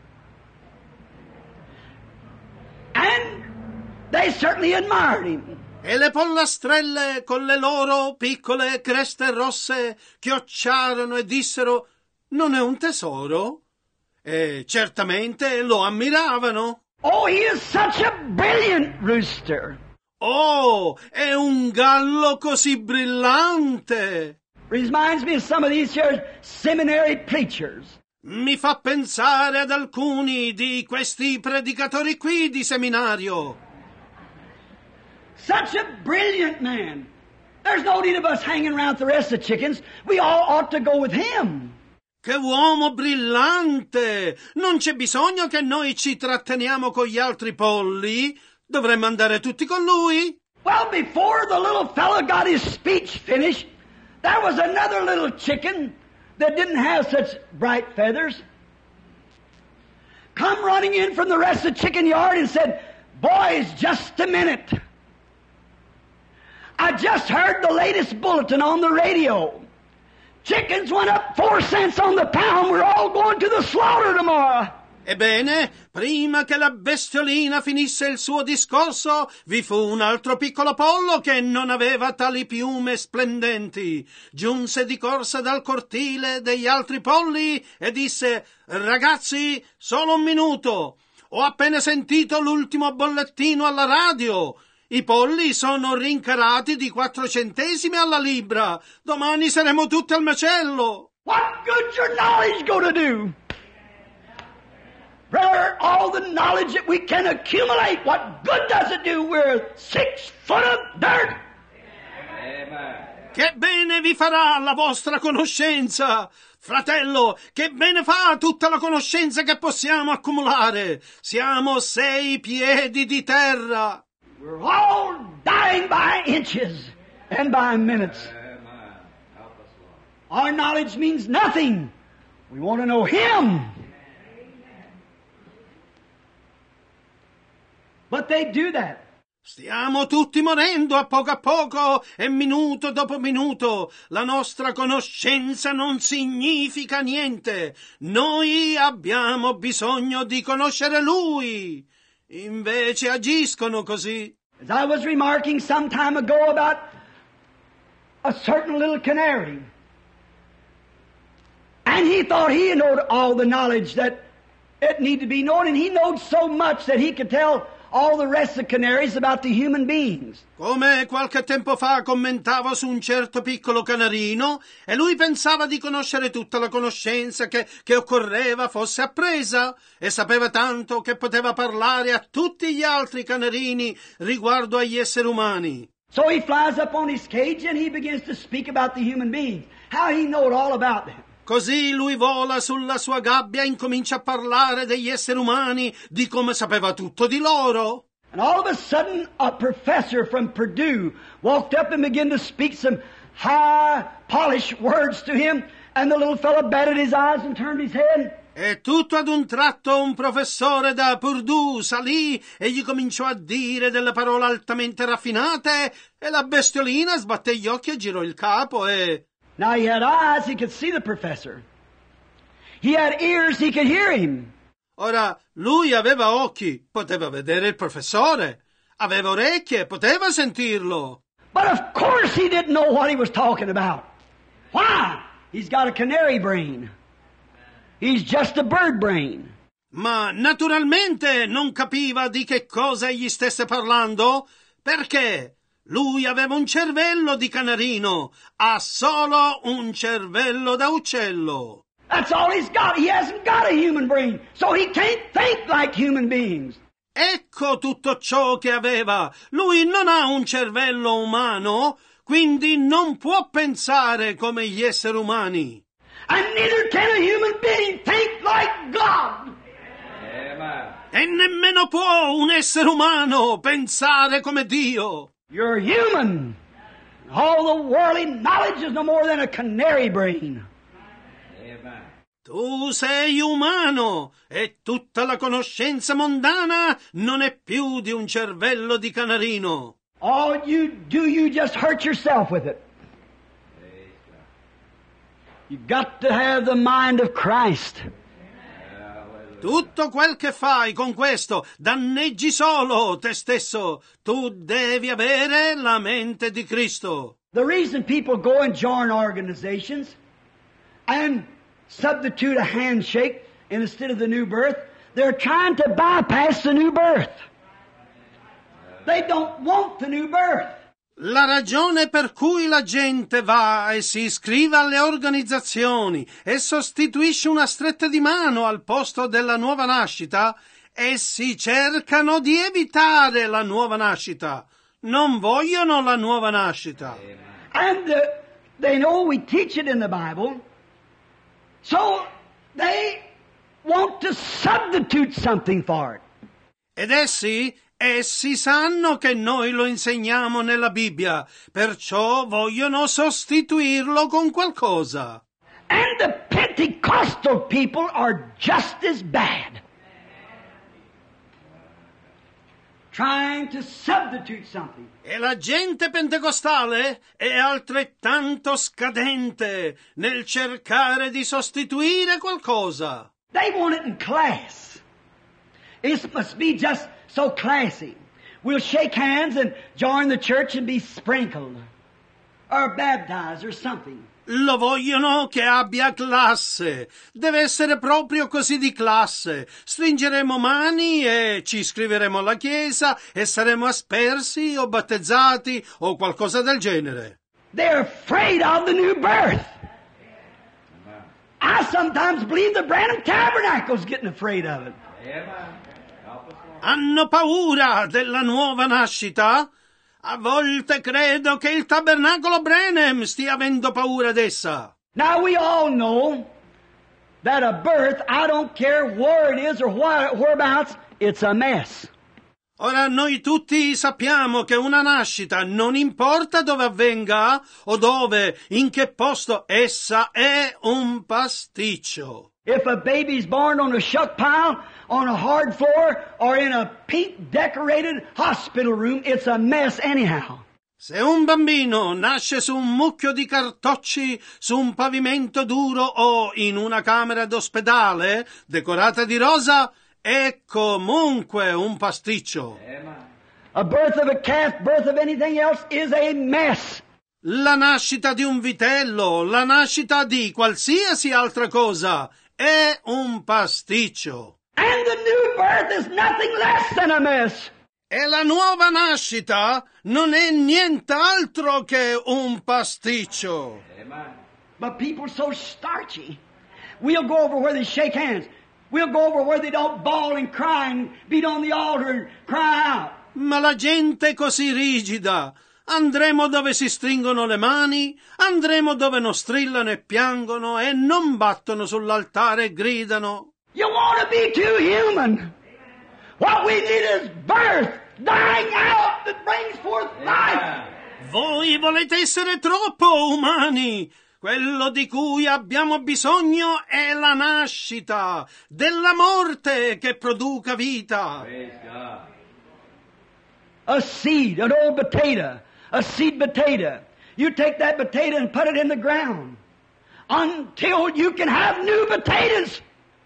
And they certainly admired him. E le pollastrelle con le loro piccole creste rosse chiocciarono e dissero: non è un tesoro? E certamente lo ammiravano. Oh, he is such a brilliant rooster. Oh, è un gallo così brillante. Reminds me of some of these here seminary preachers. Mi fa pensare ad alcuni di questi predicatori qui di seminario. Such a brilliant man. There's no need of us hanging around with the rest of the chickens. We all ought to go with him. Che uomo brillante! Non c'è bisogno che noi ci tratteniamo con gli altri polli. Dovremmo andare tutti con lui. Well, before the little fellow got his speech finished, there was another little chicken that didn't have such bright feathers come running in from the rest of the chicken yard and said, "Boys, just a minute. I just heard the latest bulletin on the radio. Chickens went up 4 cents on the pound. We're all going to the slaughter tomorrow." Ebbene, prima che la bestiolina finisse il suo discorso, vi fu un altro piccolo pollo che non aveva tali piume splendenti. Giunse di corsa dal cortile degli altri polli e disse: ragazzi, solo un minuto. Ho appena sentito l'ultimo bollettino alla radio. I polli sono rincarati di 4 centesimi alla libra. Domani saremo tutti al macello. What good's your knowledge going to do? Brother, all the knowledge that we can accumulate, what good does it do? We're 6 foot of dirt. Amen. Che bene vi farà la vostra conoscenza? Fratello, che bene fa tutta la conoscenza che possiamo accumulare? Siamo 6 piedi di terra. We're all dying by inches and by minutes. Amen. Help us, Lord. Our knowledge means nothing We want to know Him. But they do that. Stiamo tutti morendo a poco e minuto dopo minuto. La nostra conoscenza non significa niente. Noi abbiamo bisogno di conoscere Lui. Invece agiscono così. As I was remarking some time ago about a certain little canary. And he thought he knowed all the knowledge that it needed to be known, and he knowed so much that he could tell all the rest of the canaries about the human beings. Come qualche tempo fa commentavo su un certo piccolo canarino e lui pensava di conoscere tutta la conoscenza che occorreva fosse appresa e sapeva tanto che poteva parlare a tutti gli altri canarini riguardo agli esseri umani. So he flies up on his cage and he begins to speak about the human beings, how he knowed all about them. Così lui vola sulla sua gabbia e incomincia a parlare degli esseri umani, di come sapeva tutto di loro. And all of a sudden, a professor from Purdue walked up and began to speak some high, polished words to him, and the little fellow batted his eyes and turned his head. E tutto ad un tratto un professore da Purdue salì e gli cominciò a dire delle parole altamente raffinate e la bestiolina sbatté gli occhi e girò il capo e... Now he had eyes, he could see the professor. He had ears, he could hear him. Ora, lui aveva occhi, poteva vedere il professore. Aveva orecchie, poteva sentirlo. But of course he didn't know what he was talking about. Why? He's got a canary brain. He's just a bird brain. Ma naturalmente non capiva di che cosa egli stesse parlando, perché lui aveva un cervello di canarino, ha solo un cervello da uccello. That's all he's got. He hasn't got a human brain, so he can't think like human beings. Ecco tutto ciò che aveva. Lui non ha un cervello umano, quindi non può pensare come gli esseri umani. And neither can a human being think like God. Amen. E nemmeno può un essere umano pensare come Dio. You're human. All the worldly knowledge is no more than a canary brain. Amen. Tu sei umano e tutta la conoscenza mondana non è più di un cervello di canarino. All you do, you just hurt yourself with it. You've got to have the mind of Christ. Tutto quel che fai con questo danneggi solo te stesso. Tu devi avere la mente di Cristo. The reason people go and join organizations and substitute a handshake instead of the new birth, they're trying to bypass the new birth. They don't want the new birth. La ragione per cui la gente va e si iscrive alle organizzazioni e sostituisce una stretta di mano al posto della nuova nascita, essi cercano di evitare la nuova nascita. Non vogliono la nuova nascita. And they know we teach it in the Bible, so they want to substitute something for it. Ed essi sanno che noi lo insegniamo nella Bibbia, perciò vogliono sostituirlo con qualcosa. And the Pentecostal people are just as bad. Trying to substitute something. E la gente pentecostale è altrettanto scadente nel cercare di sostituire qualcosa. They want it in class. It must be just so classy. We'll shake hands and join the church and be sprinkled or baptized or something. Lo vogliono che abbia classe. Deve essere proprio così di classe. Stringeremo mani e ci iscriveremo alla chiesa e saremo aspersi o battezzati o qualcosa del genere. They're afraid of the new birth. I sometimes believe the Branham Tabernacle's getting afraid of it. Amen. Help us, Lord. Hanno paura della nuova nascita? A volte credo che il tabernacolo Branham stia avendo paura d'essa. Now we all know that a birth, I don't care where it is or whereabouts, it's a mess. Ora noi tutti sappiamo che una nascita, non importa dove avvenga o dove, in che posto, essa è un pasticcio. If a baby's born on a shuck pile, on a hard floor, or in a pink decorated hospital room, it's a mess anyhow. Se un bambino nasce su un mucchio di cartocci, su un pavimento duro o in una camera d'ospedale decorata di rosa, è comunque un pasticcio. A birth of a calf, birth of anything else is a mess. La nascita di un vitello, la nascita di qualsiasi altra cosa è un pasticcio. And the new birth is nothing less than a mess. E la nuova nascita non è nient'altro che un pasticcio. But people so starchy. We'll go over where they shake hands. We'll go over where they don't bawl and cry and beat on the altar and cry out. Ma la gente è così rigida. Andremo dove si stringono le mani, andremo dove non strillano e piangono e non battono sull'altare e gridano. You want to be too human. What we need is birth, dying out that brings forth life. Voi volete essere troppo umani. Quello di cui abbiamo bisogno è la nascita, della morte che produca vita. Praise God. A seed, an old potato, a seed potato. You take that potato and put it in the ground until you can have new potatoes.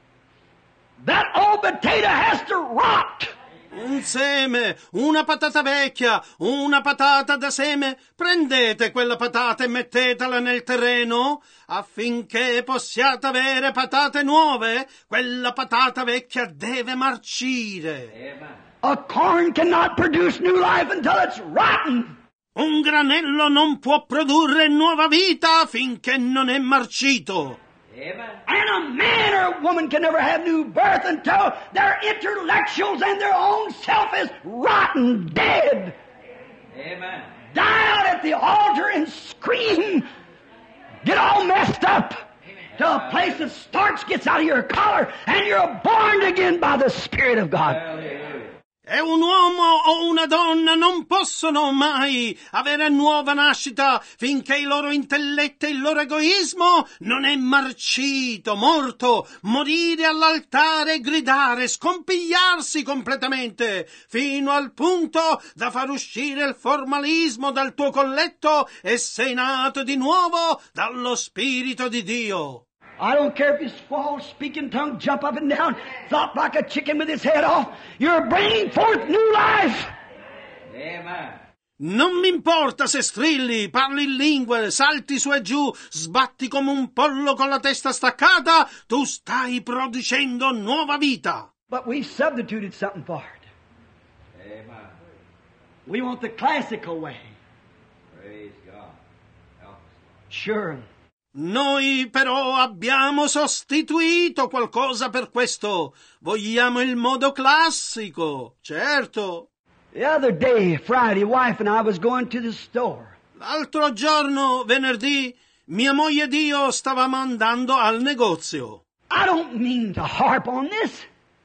That old potato has to rot. Un seme, una patata vecchia, una patata da seme. Prendete quella patata e mettetela nel terreno affinché possiate avere patate nuove. Quella patata vecchia deve marcire. A corn cannot produce new life until it's rotten. Un granello non può produrre nuova vita finché non è marcito. And a man or a woman can never have new birth until their intellectuals and their own self is rotten, dead. Amen. Die out at the altar and scream. Get all messed up. To a place that starch gets out of your collar and you're born again by the Spirit of God. Hallelujah. E un uomo o una donna non possono mai avere nuova nascita finché il loro intelletto e il loro egoismo non è marcito, morto, morire all'altare e gridare, scompigliarsi completamente, fino al punto da far uscire il formalismo dal tuo colletto e sei nato di nuovo dallo Spirito di Dio. I don't care if you squall, speak in tongues, jump up and down, flop like a chicken with his head off. You're bringing forth new life. Amen. Non mi importa se strilli, parli in lingue, salti su e giù, sbatti come un pollo con la testa staccata, tu stai producendo nuova vita. But we substituted something for it. Amen. We want the classical way. Praise God. Help us. Sure. Noi però abbiamo sostituito qualcosa per questo. Vogliamo il modo classico, certo. The other day, Friday, wife and I was going to the store. L'altro giorno, venerdì, mia moglie ed io stavamo andando al negozio. I don't mean to harp on this.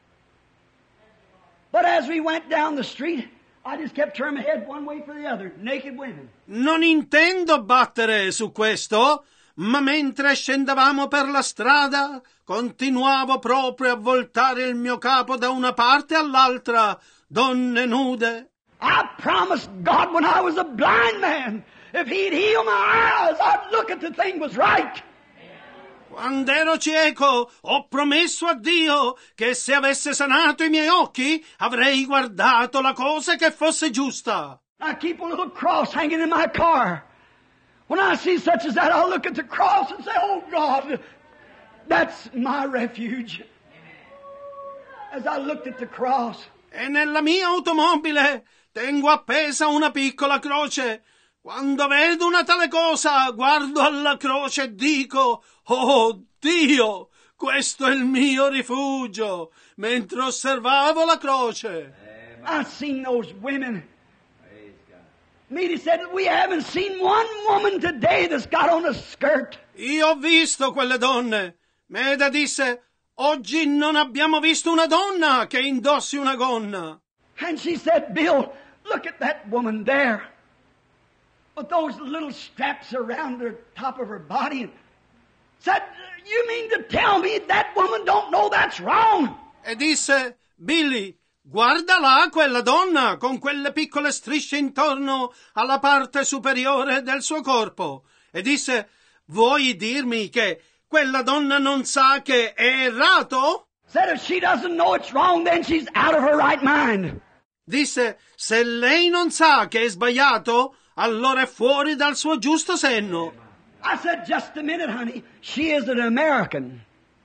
But as we went down the street, I just kept turning my head one way for the other. Naked women. Non intendo battere su questo, ma mentre scendevamo per la strada, continuavo proprio a voltare il mio capo da una parte all'altra, donne nude. I promised God when I was a blind man, if He'd heal my eyes, I'd look at the thing was right. Quando ero cieco, ho promesso a Dio che se avesse sanato i miei occhi, avrei guardato la cosa che fosse giusta. I keep a little cross hanging in my car. When I see such as that, I'll look at the cross and say, oh God, that's my refuge. As I looked at the cross. E nella mia automobile tengo appesa una piccola croce. Quando vedo una tale cosa, guardo alla croce e dico, oh Dio, questo è il mio rifugio. Mentre osservavo la croce. I've seen those women. Meady said, we haven't seen one woman today that's got on a skirt. Io ho visto quelle donne. Meda disse, oggi non abbiamo visto una donna che indossi una gonna. And she said, Bill, look at that woman there. With those little straps around the top of her body. And said, you mean to tell me that woman don't know that's wrong? E disse, Billy, guarda là quella donna con quelle piccole strisce intorno alla parte superiore del suo corpo. E disse, vuoi dirmi che quella donna non sa che è errato? Said if she doesn't know it's wrong, then she's out of her right mind. Disse, se lei non sa che è sbagliato, allora è fuori dal suo giusto senno. I said, just a minute, honey. She is an American.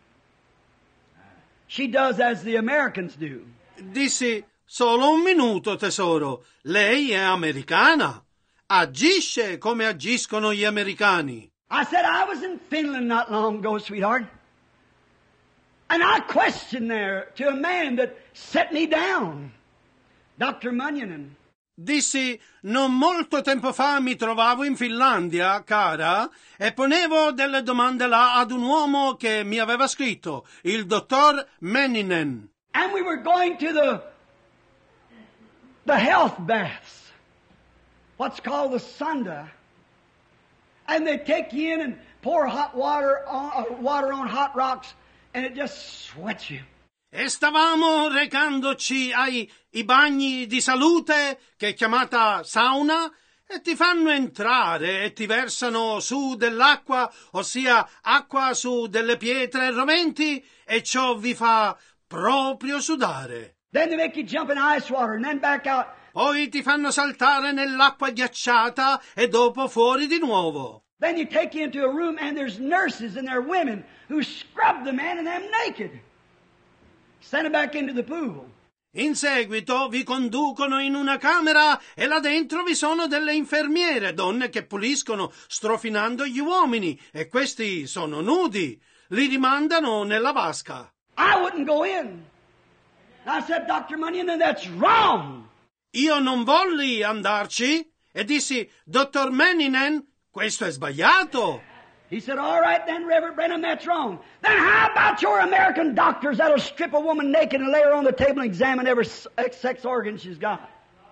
She does as the Americans do. Dissi, solo un minuto, tesoro. Lei è americana. Agisce come agiscono gli americani. I said, I was in Finland not long ago, sweetheart. And I questioned there to a man that set me down. Dr. Munyanen. Dissi, non molto tempo fa mi trovavo in Finlandia, cara, e ponevo delle domande là ad un uomo che mi aveva scritto, il dottor Manninen. And we were going to the health baths, what's called the Sunda. And they take you in and pour hot water on hot rocks, and it just sweats you. E stavamo recandoci ai bagni di salute, che è chiamata sauna, e ti fanno entrare e ti versano su dell'acqua, ossia acqua su delle pietre roventi, e ciò vi fa proprio sudare. Then they make you jump in ice water and then back out. Poi ti fanno saltare nell'acqua ghiacciata e dopo fuori di nuovo. Then you take you into a room and there's nurses and they're women who scrub the man and them naked. Send him back into the pool. In seguito vi conducono in una camera e là dentro vi sono delle infermiere, donne che puliscono strofinando gli uomini, e questi sono nudi. Li rimandano nella vasca. I wouldn't go in. I said, Dr. Munyanen, that's wrong. Io non volli andarci e dissi, Dottor Manninen, questo è sbagliato. He said, all right then, Reverend Brenham, that's wrong. Then how about your American doctors that'll strip a woman naked and lay her on the table and examine every sex organ she's got?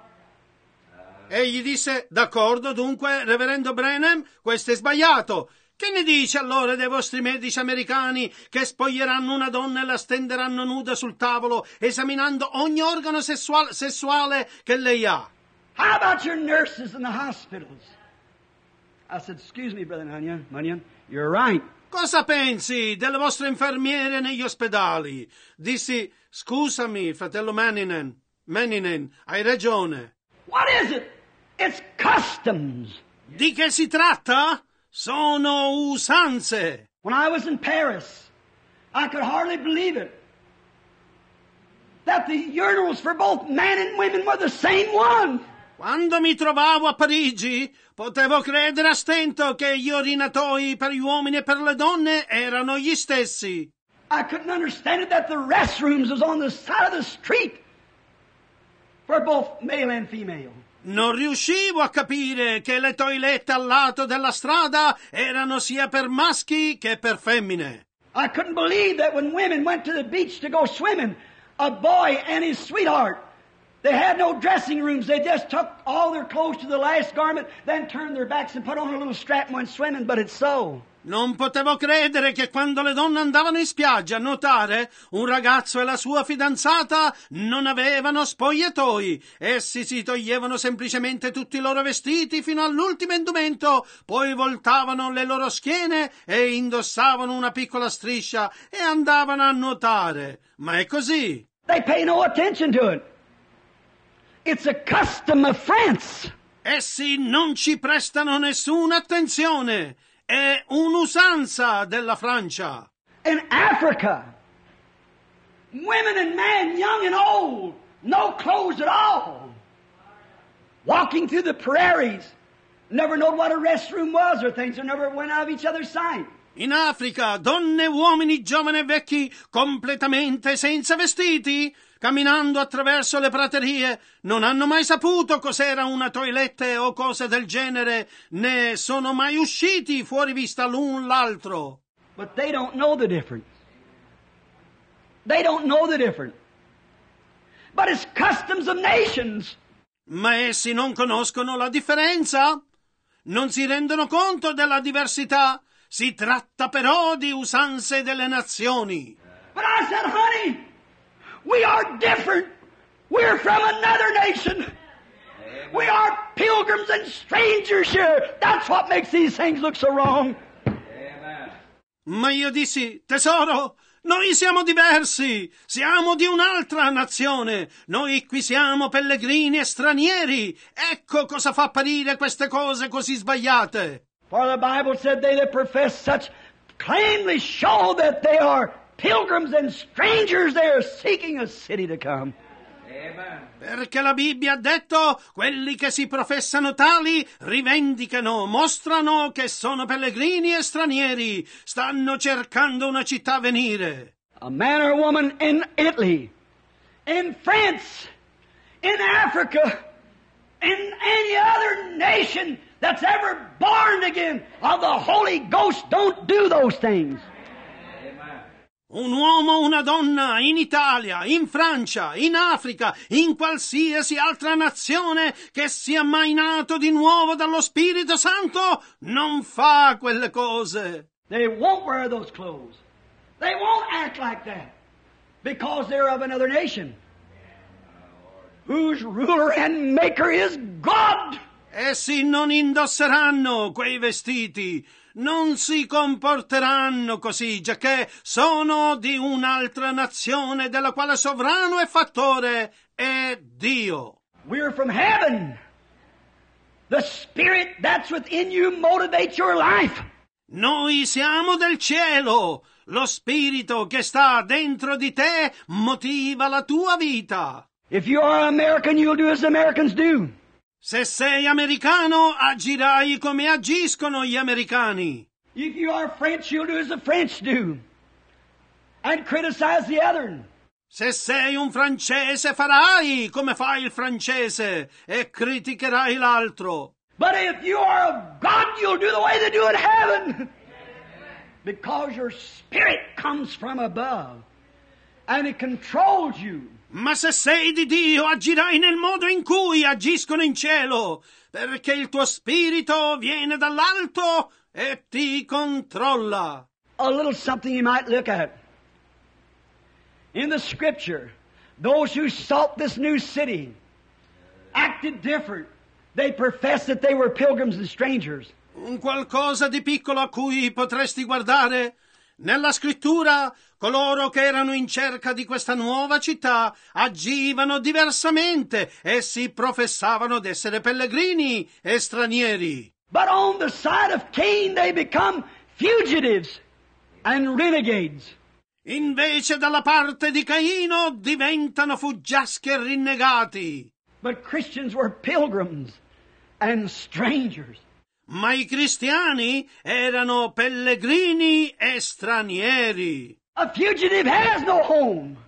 Egli disse, d'accordo, dunque, Reverendo Brenham, questo è sbagliato. Che ne dice allora dei vostri medici americani che spoglieranno una donna e la stenderanno nuda sul tavolo, esaminando ogni organo sessuale che lei ha? How about your nurses in the hospitals? I said, excuse me, Brother Munyan, you're right. Cosa pensi delle vostre infermiere negli ospedali? Dissi, scusami, fratello Manninen, hai ragione. What is it? It's customs. Di che si tratta? Sono usanze. When I was in Paris, I could hardly believe it. That the urinals for both men and women were the same one. Quando mi trovavo a Parigi, potevo credere a stento che gli orinatoi per gli uomini e per le donne erano gli stessi. I couldn't understand it that the restrooms was on the side of the street for both male and female. Non riuscivo a capire che le toilette al lato della strada erano sia per maschi che per femmine. I couldn't believe that when women went to the beach to go swimming, a boy and his sweetheart, they had no dressing rooms. They just took all their clothes to the last garment, then turned their backs and put on a little strap and went swimming, but it's so. Non potevo credere che quando le donne andavano in spiaggia a nuotare, un ragazzo e la sua fidanzata non avevano spogliatoi. Essi si toglievano semplicemente tutti i loro vestiti fino all'ultimo indumento, poi voltavano le loro schiene e indossavano una piccola striscia e andavano a nuotare. Ma è così. They pay no attention to it. It's a custom of France. Essi non ci prestano nessuna attenzione. È un'usanza della Francia. In Africa, women and men, young and old, no clothes at all, walking through the prairies, never knowed what a restroom was or things, or never went out of each other's sight. In Africa, donne e uomini, giovani e vecchi, completamente senza vestiti, camminando attraverso le praterie, non hanno mai saputo cos'era una toilette o cose del genere, né sono mai usciti fuori vista l'un l'altro. But they don't know the difference. They don't know the difference. but it's customs of nations. Ma essi non conoscono la differenza? Non si rendono conto della diversità? Si tratta però di usanze delle nazioni. But I said, honey, we are different. We're from another nation. We are pilgrims and strangers here. That's what makes these things look so wrong. Amen. Ma io dissi, tesoro, noi siamo diversi, siamo di un'altra nazione, noi qui siamo pellegrini e stranieri. Ecco cosa fa apparire queste cose così sbagliate. For the Bible said they that profess such plainly show that they are pilgrims and strangers. They are seeking a city to come. Amen. Perché la Bibbia ha detto, quelli che si professano tali rivendicano, mostrano che sono pellegrini e stranieri, stanno cercando una città a venire. A man or woman in Italy, in France, in Africa, in any other nation that's ever born again of the Holy Ghost don't do those things. Amen. Un uomo o una donna in Italia, in Francia, in Africa, in qualsiasi altra nazione che sia mai nato di nuovo dallo Spirito Santo, non fa quelle cose. They won't wear those clothes. They won't act like that because they're of another nation whose ruler and maker is God. Essi non indosseranno quei vestiti, non si comporteranno così, giacché sono di un'altra nazione della quale sovrano e fattore è Dio. We're from heaven. The Spirit that's within you motivates your life. Noi siamo del cielo, lo spirito che sta dentro di te motiva la tua vita. If you are American, you'll do as Americans do. Se sei americano, agirai come agiscono gli americani. If you are French, you'll do as the French do. And criticize the other. Se sei un francese, farai come fa il francese e criticherai l'altro. But if you are of God, you'll do the way they do in heaven. Because your spirit comes from above. And it controls you. Ma se sei di Dio, agirai nel modo in cui agiscono in cielo, perché il tuo spirito viene dall'alto e ti controlla. A little something you might look at. In the Scripture, those who sought this new city acted different. They professed that they were pilgrims and strangers. Un qualcosa di piccolo a cui potresti guardare. Nella scrittura, coloro che erano in cerca di questa nuova città agivano diversamente e si professavano d'essere pellegrini e stranieri. But on the side of Cain, they become fugitives and renegades. Invece dalla parte di Caino diventano fuggiaschi e rinnegati. But Christians were pilgrims and strangers. Ma i cristiani erano pellegrini e stranieri. A fugitive has no home.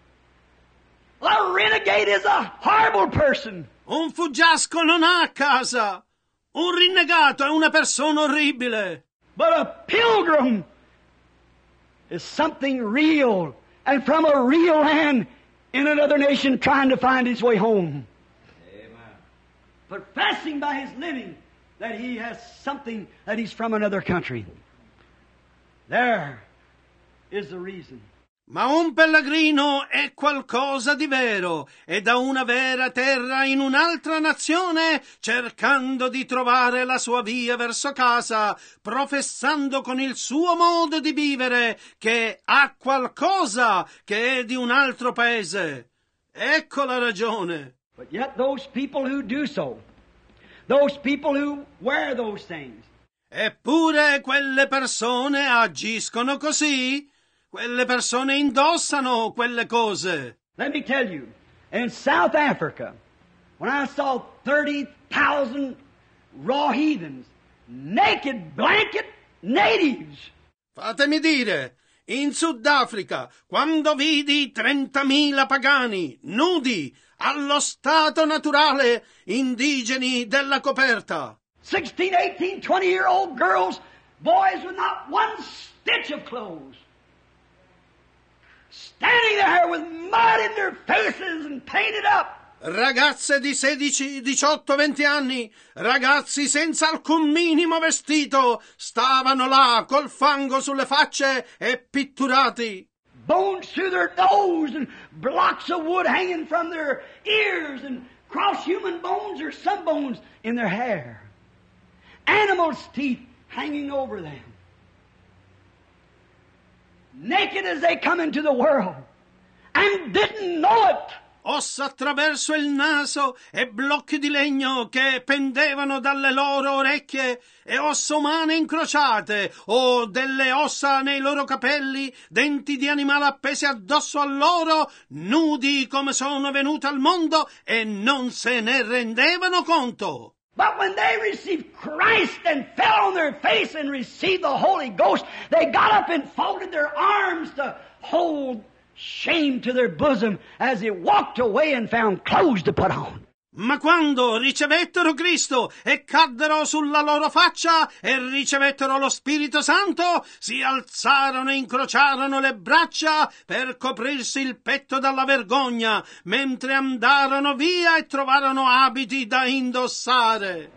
A renegade is a horrible person. Un fuggiasco non ha casa. Un rinnegato è una persona orribile. But a pilgrim is something real and from a real land in another nation trying to find his way home. Amen. Professing by his living that he has something, that he's from another country. There is the reason. Ma un pellegrino è qualcosa di vero, è da una vera terra in un'altra nazione, cercando di trovare la sua via verso casa, professando con il suo modo di vivere che ha qualcosa che è di un altro paese. Ecco la ragione. But yet those people who do so, those people who wear those things, Eppure quelle persone agiscono così. Quelle persone indossano quelle cose. let me tell you, in South Africa, when I saw 30,000 raw heathens, naked blanket natives, Fatemi dire, in Sudafrica, quando vidi 30.000 pagani, nudi, allo stato naturale, indigeni della coperta, 16, 18, 20-year-old girls, boys with not one stitch of clothes, standing there with mud in their faces and painted up. Ragazze di 16, 18, 20 anni, ragazzi senza alcun minimo vestito, stavano là col fango sulle facce e pitturati. Bones through their nose and blocks of wood hanging from their ears and cross-human bones or some bones in their hair. Animals' teeth hanging over them. Naked as they come into the world and didn't know it. Ossa attraverso il naso e blocchi di legno che pendevano dalle loro orecchie e ossa umane incrociate o delle ossa nei loro capelli, denti di animale appesi addosso a loro, nudi come sono venuti al mondo e non se ne rendevano conto. But when they received Christ and fell on their face and received the Holy Ghost, they got up and folded their arms to hold shame to their bosom as they walked away and found clothes to put on. Ma quando ricevettero Cristo e caddero sulla loro faccia e ricevettero lo Spirito Santo, si alzarono e incrociarono le braccia per coprirsi il petto dalla vergogna, mentre andarono via e trovarono abiti da indossare.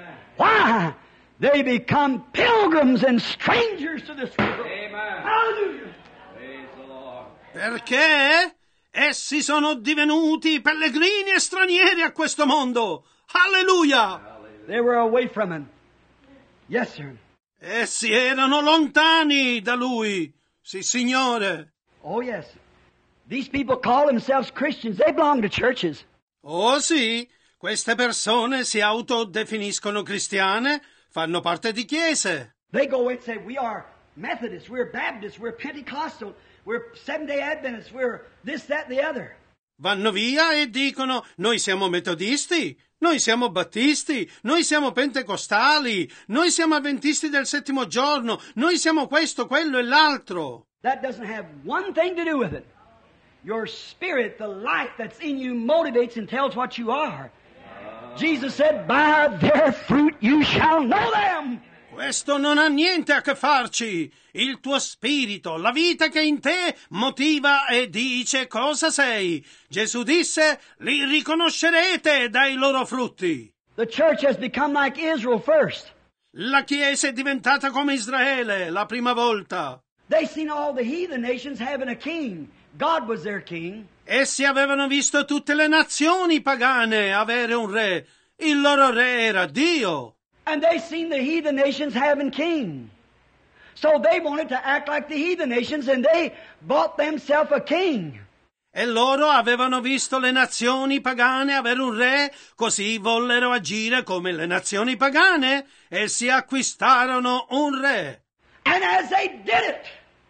Why? They become pilgrims and strangers to this world. Amen. Hallelujah. Praise the Lord. Perché? Essi sono divenuti pellegrini e stranieri a questo mondo. Alleluia! They were away from him. Yes, sir. Essi erano lontani da lui. Sì, Signore. Oh, yes. These people call themselves Christians. They belong to churches. Oh sì, queste persone si autodefiniscono cristiane, fanno parte di chiese. They go and say, we are Methodists, we're Baptists, we're Pentecostal, we're Seventh-day Adventists, we're this, that, the other. Vanno via e dicono, noi siamo metodisti, noi siamo battisti, noi siamo pentecostali, noi siamo avventisti del settimo giorno, noi siamo questo, quello e l'altro. That doesn't have one thing to do with it. Your spirit, the life that's in you, motivates and tells what you are. Jesus said, by their fruit you shall know them. Questo non ha niente a che farci. Il tuo spirito, la vita che in te motiva e dice cosa sei. Gesù disse, li riconoscerete dai loro frutti. The church has become like Israel first. La Chiesa è diventata come Israele la prima volta. They seen all the heathen nations having a king. God was their king. Essi avevano visto tutte le nazioni pagane avere un re. Il loro re era Dio. And they seen the heathen nations having king. So they wanted to act like the heathen nations and they bought themselves a king. E loro avevano visto le nazioni pagane avere un re, così vollero agire come le nazioni pagane e si acquistarono un re. And as they did it,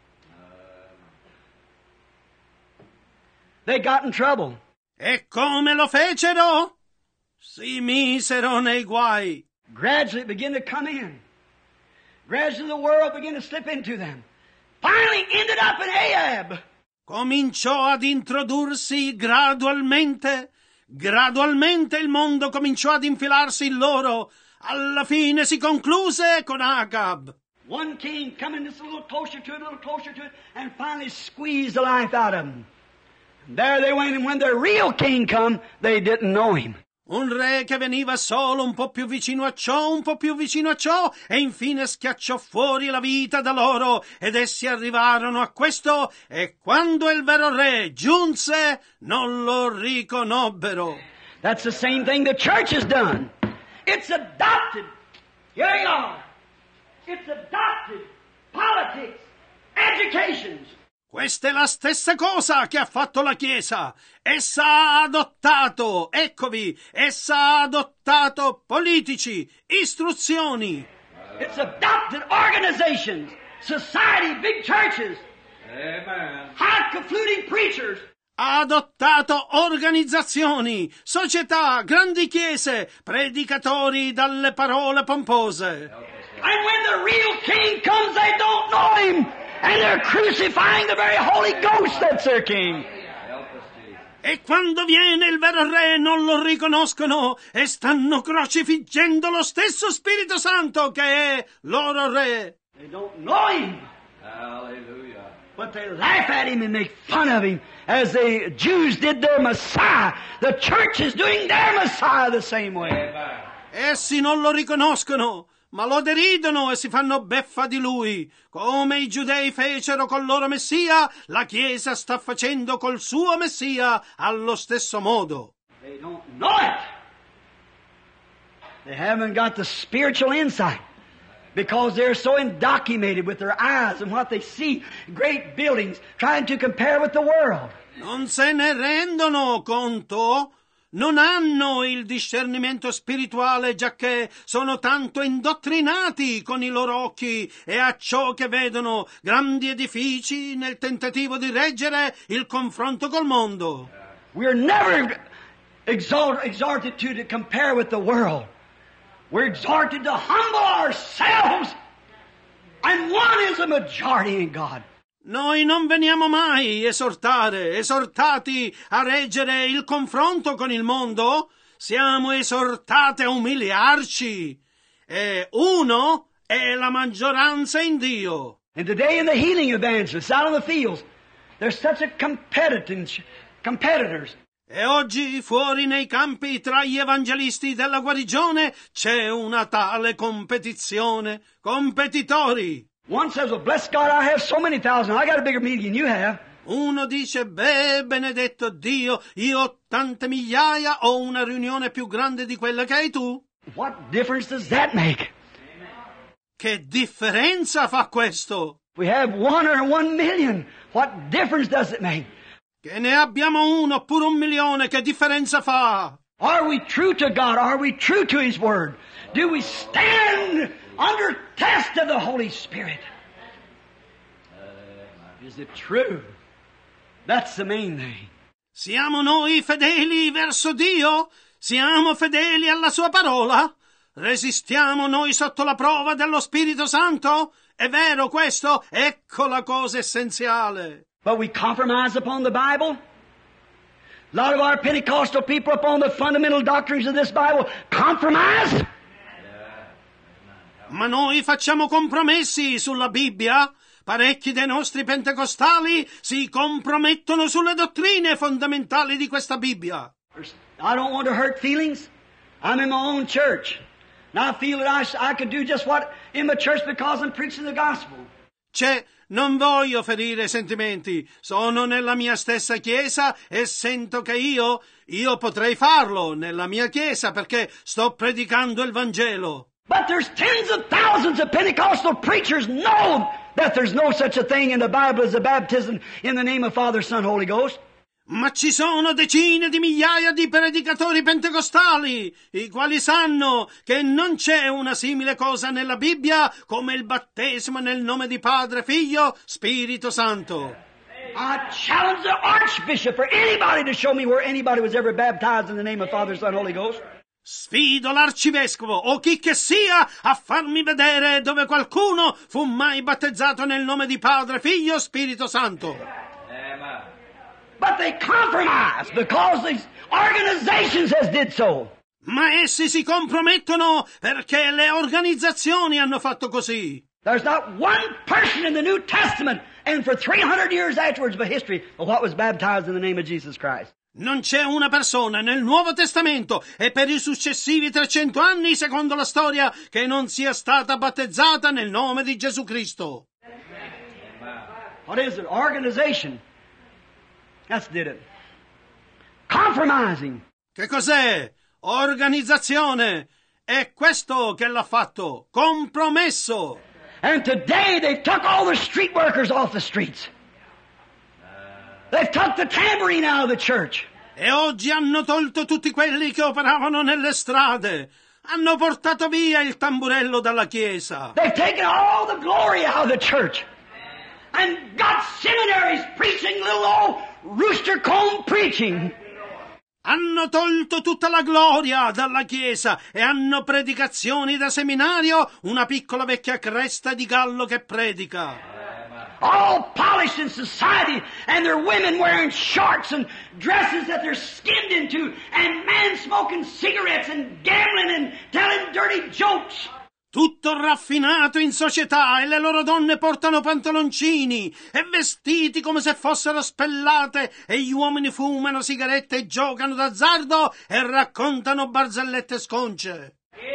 they got in trouble. E come lo fecero? Si misero nei guai. Gradually it began to come in. Gradually the world began to slip into them. Finally ended up in Ahab. Cominciò ad introdursi gradualmente. Gradualmente il mondo cominciò ad infilarsi in loro. Alla fine si concluse con Acab. One king coming just a little closer to it, and finally squeezed the life out of him. And there they went, and when the real king come, they didn't know him. Un re che veniva solo un po' più vicino a ciò, un po' più vicino a ciò, e infine schiacciò fuori la vita da loro, ed essi arrivarono a questo, e quando il vero re giunse, non lo riconobbero. That's the same thing the church has done. It's adopted. Here you are. It's adopted politics, educations. Questa è la stessa cosa che ha fatto la Chiesa. Essa ha adottato, eccovi, essa ha adottato politici, istruzioni. It's adopted organizations, society, big churches, Amen. high-confluting preachers. Ha adottato organizzazioni, società, grandi chiese, predicatori dalle parole pompose. And when the real king comes, they don't know him. And they're crucifying the very Holy Ghost that's their king. Help us, Jesus. E quando viene il vero re non lo riconoscono e stanno crocifiggendo lo stesso Spirito Santo che è loro re. They don't know him. Hallelujah. But they laugh at him and make fun of him as the Jews did their Messiah. The church is doing their Messiah the same way. Amen. Essi non lo riconoscono, ma lo deridono e si fanno beffa di lui. Come i giudei fecero col loro Messia, la Chiesa sta facendo col suo Messia allo stesso modo. They don't know it. They haven't got the spiritual insight. Because they're so indoctrinated with their eyes and what they see, great buildings, trying to compare with the world. Non se ne rendono conto? Non hanno il discernimento spirituale, giacché sono tanto indottrinati con i loro occhi e a ciò che vedono grandi edifici nel tentativo di reggere il confronto col mondo. We're never exhorted to compare with the world. We're exhorted to humble ourselves, and one is a majority in God. Noi non veniamo mai esortati a reggere il confronto con il mondo, siamo esortati a umiliarci, e uno è la maggioranza in Dio. And today in the healing evangelists out in the fields, there's such a competitors. E oggi fuori nei campi tra gli evangelisti della guarigione c'è una tale competizione, competitori. One says, well, bless God, I have so many thousand. I got a bigger meeting than you have. Uno dice, beh, benedetto Dio, io ho tante migliaia, ho una riunione più grande di quella che hai tu. What difference does that make? Che differenza fa questo? We have 1 or 1 million. What difference does it make? Che ne abbiamo 1 oppure 1 milione, che differenza fa? Are we true to God? Are we true to His Word? Do we stand under test of the Holy Spirit? Is it true? That's the main thing. Siamo noi fedeli verso Dio? Siamo fedeli alla Sua parola? Resistiamo noi sotto la prova dello Spirito Santo? È vero questo? Ecco la cosa essenziale. But we compromise upon the Bible. A lot of our Pentecostal people upon the fundamental doctrines of this Bible compromise. Ma noi facciamo compromessi sulla Bibbia? Parecchi dei nostri pentecostali si compromettono sulle dottrine fondamentali di questa Bibbia. I don't want to hurt feelings. I'm in my own church. And I feel that I could do just what in my church because I'm preaching the gospel. Non voglio ferire sentimenti. Sono nella mia stessa chiesa e sento che io potrei farlo nella mia chiesa perché sto predicando il Vangelo. But there's tens of thousands of Pentecostal preachers know that there's no such a thing in the Bible as a baptism in the name of Father, Son, Holy Ghost. Ma ci sono decine di migliaia di predicatori pentecostali, i quali sanno che non c'è una simile cosa nella Bibbia come il battesimo nel nome di Padre, Figlio, Spirito Santo. I challenge the Archbishop or anybody to show me where anybody was ever baptized in the name of Father, Son, Holy Ghost. Sfido l'arcivescovo o chi che sia a farmi vedere dove qualcuno fu mai battezzato nel nome di Padre, Figlio, Spirito Santo. Amen. But they compromise because these organizations has did so. Ma essi si compromettono perché le organizzazioni hanno fatto così. There's not one person in the New Testament and for 300 years afterwards of history of what was baptized in the name of Jesus Christ. Non c'è una persona nel Nuovo Testamento e per i successivi 300 anni secondo la storia che non sia stata battezzata nel nome di Gesù Cristo. What is it? Organization. That's did it. Compromising. Che cos'è? Organizzazione. È questo che l'ha fatto. Compromesso. And today they took all the street workers off the streets. They've took the tambourine out of the church. E oggi hanno tolto tutti quelli che operavano nelle strade. Hanno portato via il tamburello dalla chiesa. They've taken all the glory out of the church. And got seminaries preaching little old rooster comb preaching. Hanno tolto tutta la gloria dalla chiesa e hanno predicazioni da seminario, una piccola vecchia cresta di gallo che predica. All polished in society, and their women wearing shorts and dresses that they're skinned into, and men smoking cigarettes and gambling and telling dirty jokes. Tutto raffinato in società, e le loro donne portano pantaloncini e vestiti come se fossero spellate, e gli uomini fumano sigarette e giocano d'azzardo e raccontano barzellette sconce.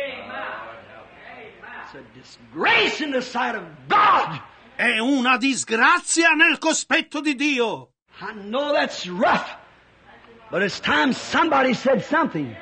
It's a disgrace in the sight of God. È una disgrazia nel cospetto di Dio. I know that's rough, but it's time somebody said something.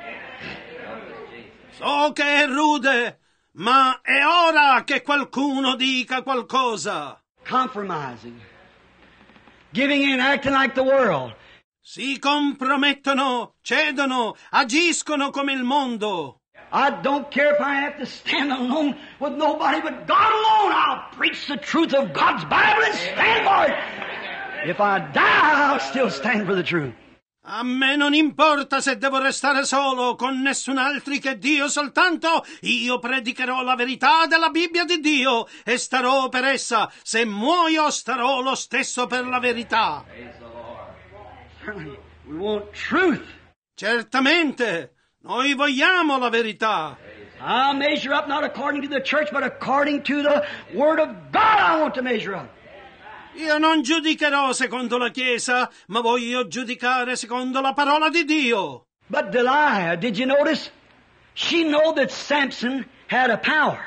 So che è rude, ma è ora che qualcuno dica qualcosa. Compromising. Giving in, acting like the world. Si compromettono, cedono, agiscono come il mondo. I don't care if I have to stand alone with nobody but God alone. I'll preach the truth of God's Bible and stand for it. If I die, I'll still stand for the truth. A me non importa se devo restare solo con nessun altri che Dio soltanto. Io predicherò la verità della Bibbia di Dio e starò per essa. Se muoio, starò lo stesso per la verità. Certainly, we want truth. Certamente, noi vogliamo la verità. I'll measure up not according to the church, but according to the Word of God I want to measure up. Io non giudicherò secondo la Chiesa, ma voglio giudicare secondo la parola di Dio. But Delilah, did you notice? She knew that Samson had a power.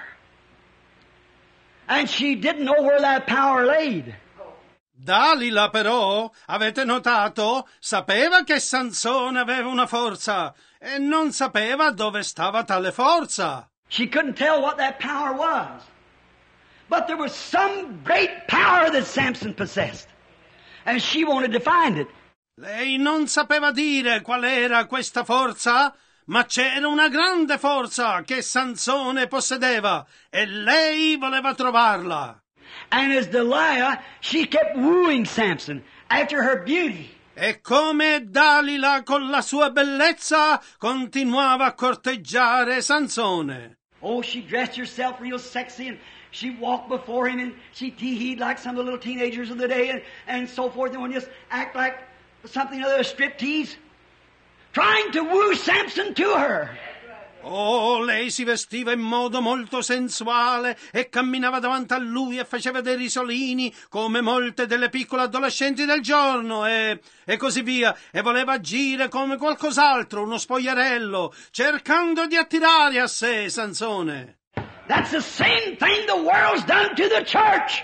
And she didn't know where that power laid. Dalila però, avete notato, sapeva che Sansone aveva una forza e non sapeva dove stava tale forza. She couldn't tell what that power was. But there was some great power that Samson possessed. And she wanted to find it. Lei non sapeva dire qual era questa forza, ma c'era una grande forza che Sansone possedeva e lei voleva trovarla. And as Delilah, she kept wooing Samson after her beauty. E come Dalila con la sua bellezza continuava a corteggiare Sansone. Oh, she dressed herself real sexy and she walked before him and she tee-heed like some of the little teenagers of the day and so forth, and would just act like something other, a striptease, trying to woo Samson to her. Oh, lei si vestiva in modo molto sensuale e camminava davanti a lui e faceva dei risolini come molte delle piccole adolescenti del giorno e così via, e voleva agire come qualcos'altro, uno spogliarello, cercando di attirare a sé Sansone. That's the same thing the world's done to the church.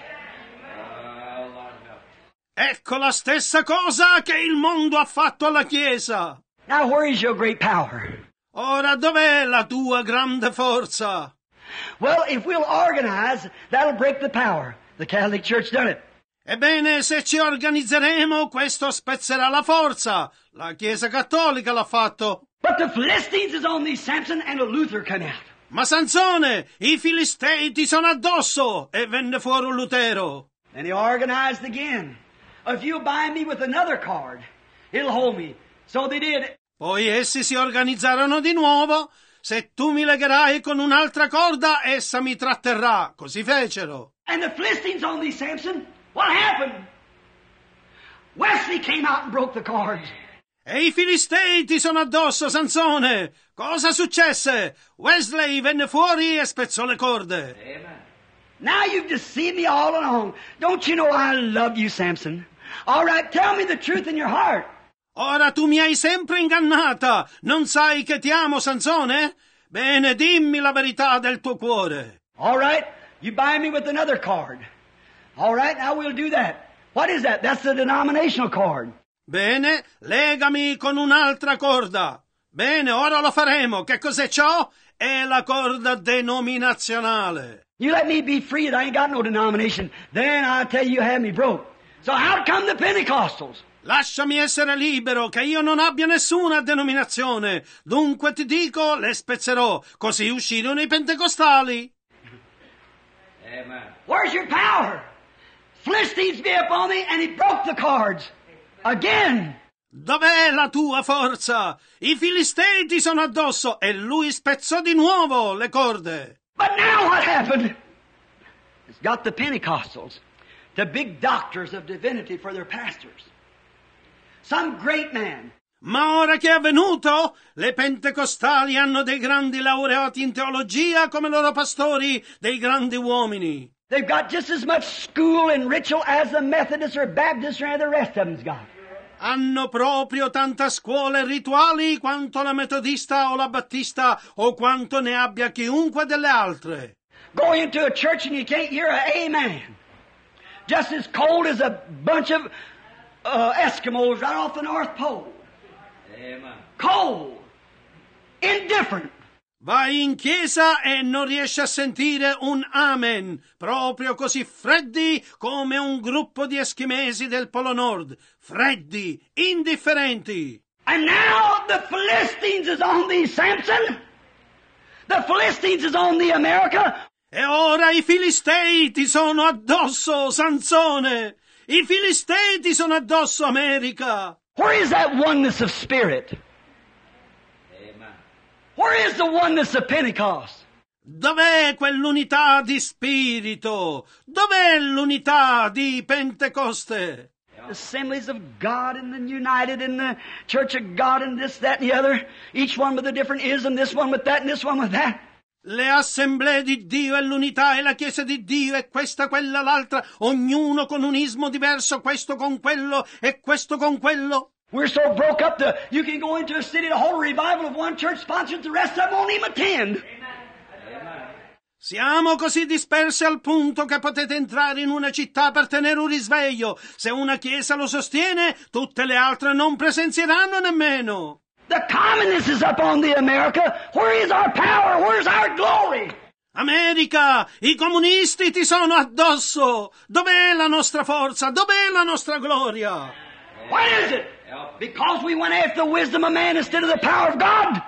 Ecco la stessa cosa che il mondo ha fatto alla Chiesa. Now where is your great power? Ora dov'è la tua grande forza? Well, if we'll organize, that'll break the power. The Catholic Church done it. Ebbene, se ci organizzeremo, questo spezzerà la forza. La Chiesa Cattolica l'ha fatto. But the Philistines is on these Samson and a Luther come out. Ma Sansone, i Filistei ti sono addosso, e venne fuori un Lutero. And he organized again. If you bind me with another card, it'll hold me. So they did. Poi essi si organizzarono di nuovo. Se tu mi legherai con un'altra corda, essa mi tratterrà. Così fecero. And the Philistines on these Samson, what happened? Wesley came out and broke the cords. E i Filistei ti sono addosso, Sansone. Cosa successe? Wesley venne fuori e spezzò le corde. Amen. Now you've deceived me all along. Don't you know I love you, Samson? All right, tell me the truth in your heart. Ora tu mi hai sempre ingannata. Non sai che ti amo, Sansone? Bene, dimmi la verità del tuo cuore. All right, you bind me with another card. All right, now we'll do that. What is that? That's the denominational card. Bene, legami con un'altra corda. Bene, ora lo faremo. Che cos'è ciò? È la corda denominazionale. You let me be free and I ain't got no denomination. Then I tell you have me broke. So how come the Pentecostals? Lasciami essere libero, che io non abbia nessuna denominazione. Dunque ti dico, le spezzerò. Così uscirono i pentecostali. Amen. Where's your power? Philistines be upon me and he broke the cards. Again. Dov'è la tua forza? I Filistei ti sono addosso e lui spezzò di nuovo le corde. But now what happened? It's got the Pentecostals, the big doctors of divinity for their pastors. Some great man. Ma ora che è avvenuto, le pentecostali hanno dei grandi laureati in teologia come loro pastori, dei grandi uomini. They've got just as much school and ritual as the Methodists or Baptists or any of the rest of them's got. Hanno proprio tanta scuola e rituali quanto la metodista o la battista o quanto ne abbia chiunque delle altre. Go into a church and you can't hear an amen. Just as cold as a bunch of Eskimos right off the North Pole. Amen. Cold. Indifferent. Vai in chiesa e non riesci a sentire un amen, proprio così freddi come un gruppo di eschimesi del Polo Nord. Freddi, indifferenti. And now the Philistines is on thee, Samson. The Philistines is on thee, America. E ora i Filistei ti sono addosso, Sansone! I Filistei ti sono addosso, America! Where is that oneness of spirit? Amen. Where is the oneness of Pentecost? Dov'è quell'unità di spirito? Dov'è l'unità di Pentecoste? The assemblies of God and the united in the church of God and this, that, and the other. Each one with a different ism, this one with that and this one with that. Le assemblee di Dio e l'unità e la Chiesa di Dio e questa, quella, l'altra, ognuno con un ismo diverso, questo con quello e questo con quello. We're so broke up that you can go into a city to hold a revival of one church sponsored, the rest of them won't even attend. Siamo così dispersi al punto che potete entrare in una città per tenere un risveglio. Se una chiesa lo sostiene, tutte le altre non presenzieranno nemmeno. The communist is up on the America. Where is our power? Where's our glory? America, i comunisti ti sono addosso. Dov'è la nostra forza? Dov'è la nostra gloria? What is it? Because we went after the wisdom of man instead of the power of God?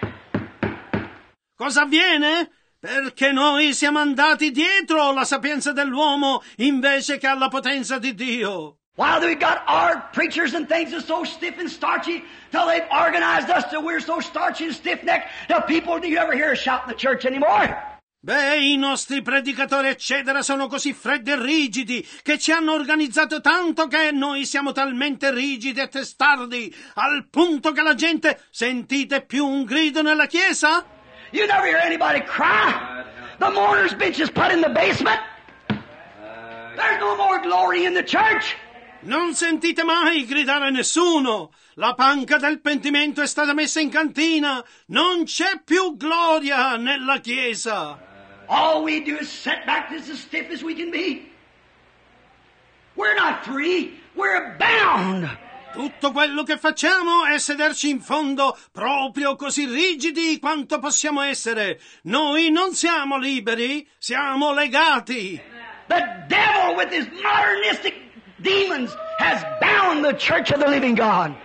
Cosa avviene? Perché noi siamo andati dietro la sapienza dell'uomo invece che alla potenza di Dio. Why we got our preachers and things that's so stiff and starchy till they've organized us till we're so starchy and stiff-necked till people, do you ever hear us shout in the church anymore? Beh, i nostri predicatori eccetera sono così freddi e rigidi che ci hanno organizzato tanto che noi siamo talmente rigidi e testardi al punto che la gente sentite più un grido nella chiesa? You never hear anybody cry. The mourner's bench is put in the basement. There's no more glory in the church. Non sentite mai gridare nessuno. La panca del pentimento è stata messa in cantina. Non c'è più gloria nella chiesa. All we do is sit back as stiff as we can be. We're not free. We're bound. Tutto quello che facciamo è sederci in fondo proprio così rigidi quanto possiamo essere. Noi non siamo liberi, siamo legati. The devil with his modernistic demons has bound the church of the living God.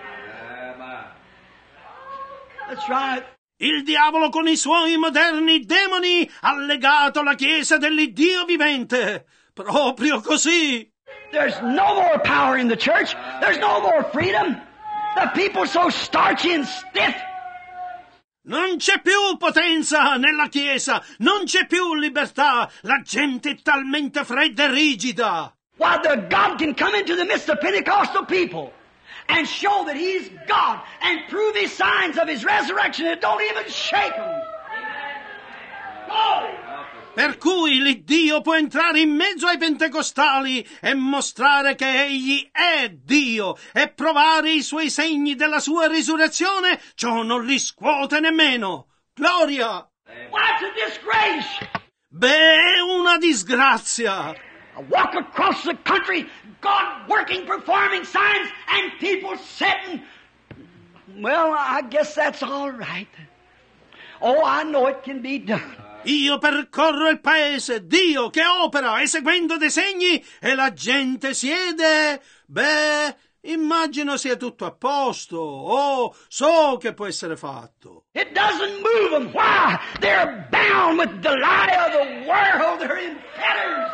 That's right. Il diavolo con i suoi moderni demoni ha legato la Chiesa dell'Iddio vivente. Proprio così. There's no more power in the church. There's no more freedom. The people so starchy and stiff. Non c'è più potenza nella Chiesa, non c'è più libertà, la gente è talmente fredda e rigida. Why, the God can come into the midst of Pentecostal people and show that He's God and prove His signs of His resurrection and don't even shake them. Glory! Per cui l'Iddio può entrare in mezzo ai pentecostali e mostrare che Egli è Dio e provare i suoi segni della sua risurrezione, ciò non li scuote nemmeno. Gloria! What's a disgrace? Beh, è una disgrazia. I walk across the country, God working, performing signs, and people sitting. Well, I guess that's all right. Oh, I know it can be done. Io percorro il paese, Dio che opera eseguendo dei segni e la gente siede. Beh, immagino sia tutto a posto. Oh, so che può essere fatto. It doesn't move them. Why? They're bound with the lie of the world. They're in fetters.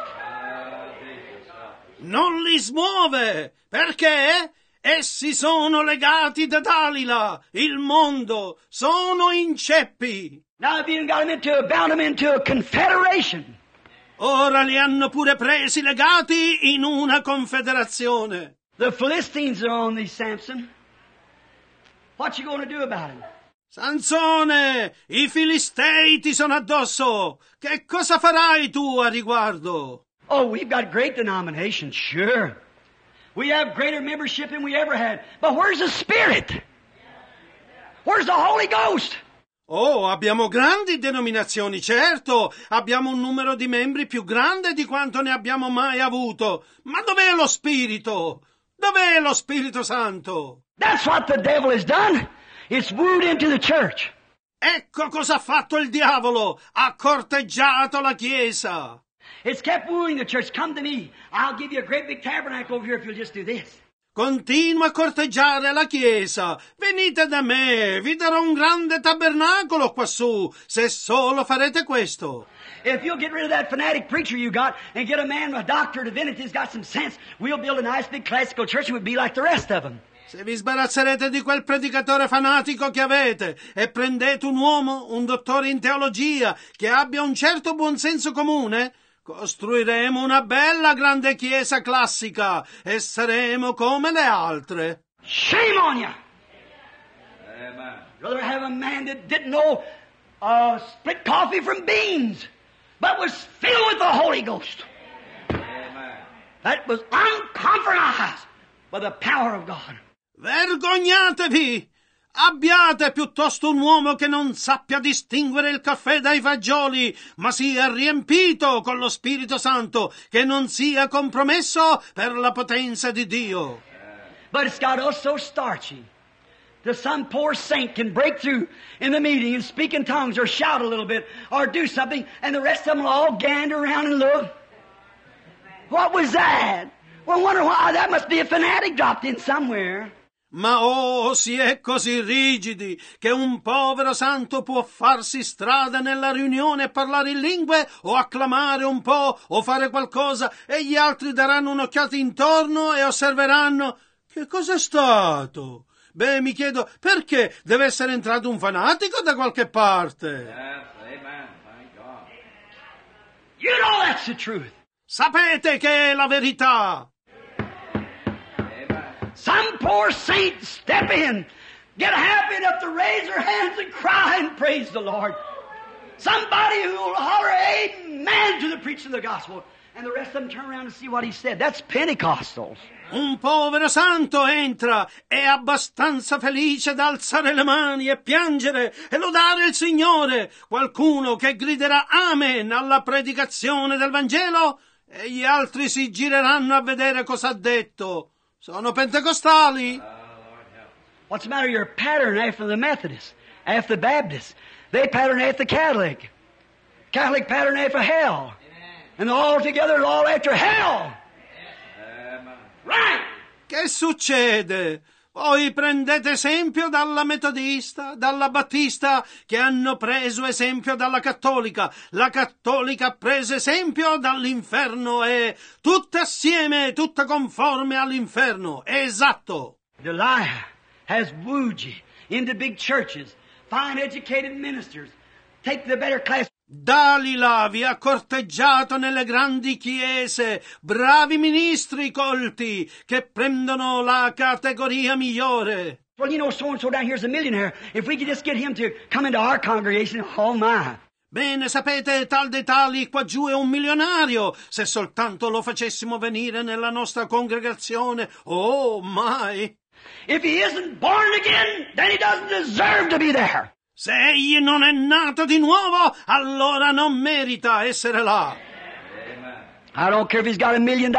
Non li smuove. Perché? Essi sono legati da Dalila, il mondo, sono in ceppi. Now they've even bound them into a confederation. Ora li hanno pure presi legati in una confederazione. The Philistines are on thee, Samson. What you going to do about it? Sansone, i Filistei ti sono addosso. Che cosa farai tu a riguardo? Oh, we've got great denominations, sure. We have greater membership than we ever had. But where's the Spirit? Where's the Holy Ghost? Oh, abbiamo grandi denominazioni, certo. Abbiamo un numero di membri più grande di quanto ne abbiamo mai avuto. Ma dov'è lo Spirito? Dov'è lo Spirito Santo? That's what the devil has done. It's wooed into the church. Ecco cosa ha fatto il diavolo. Ha corteggiato la Chiesa. It's kept wooing the church. Come to me. I'll give you a great big tabernacle over here if you'll just do this. Continua a corteggiare la Chiesa. Venite da me, vi darò un grande tabernacolo quassù, se solo farete questo. If you'll get rid of that fanatic preacher you got and get a man, a doctor of divinity who's got some sense, we'll build a nice big classical church and we'll be like the rest of them. Se vi sbarazzerete di quel predicatore fanatico che avete e prendete un uomo, un dottore in teologia, che abbia un certo buon senso comune, costruiremo una bella grande chiesa classica e saremo come le altre. Shame on you! Amen. Rather have a man that didn't know split coffee from beans, but was filled with the Holy Ghost. Amen. That was uncompromised by the power of God. Vergognatevi! Abbiate piuttosto un uomo che non sappia distinguere il caffè dai fagioli, ma sia riempito con lo Spirito Santo, che non sia compromesso per la potenza di Dio. But it's got us so starchy that some poor saint can break through in the meeting and speak in tongues or shout a little bit or do something, and the rest of them will all gander around and look. What was that? Well, wonder why. That must be a fanatic dropped in somewhere. Ma si è così rigidi che un povero santo può farsi strada nella riunione e parlare in lingue o acclamare un po' o fare qualcosa e gli altri daranno un'occhiata intorno e osserveranno. Che cos'è stato? Beh, mi chiedo, perché deve essere entrato un fanatico da qualche parte? Yes, amen. Thank God. You know that's the truth. Sapete che è la verità. Some poor saint step in, get happy enough to raise their hands and cry and praise the Lord. Somebody who will holler amen to the preaching of the gospel. And the rest of them turn around and see what he said. That's Pentecostals. Un povero santo entra, è abbastanza felice da alzare le mani e piangere e lodare il Signore. Qualcuno che griderà amen alla predicazione del Vangelo e gli altri si gireranno a vedere cosa ha detto. Sono pentecostali. What's the matter? You're a pattern after the Methodists, after the Baptists. They pattern after the Catholic. Catholic pattern after hell. And all together all after hell. Right! Che succede? Voi prendete esempio dalla metodista, dalla battista, che hanno preso esempio dalla cattolica. La cattolica ha preso esempio dall'inferno e tutte assieme, tutte conforme all'inferno. Esatto. Delilah has wooed you into big churches, fine educated ministers. Take the better class. Dalila vi ha corteggiato nelle grandi chiese, bravi ministri colti che prendono la categoria migliore. Well, you know, so-and-so down here is a millionaire. If we could just get him to come into our congregation, oh my. Bene, sapete, tal dei tali qua giù è un milionario. Se soltanto lo facessimo venire nella nostra congregazione, oh my. If he isn't born again, then he doesn't deserve to be there. Se egli non è nato di nuovo, allora non merita essere là. I don't care if he's got $1 million.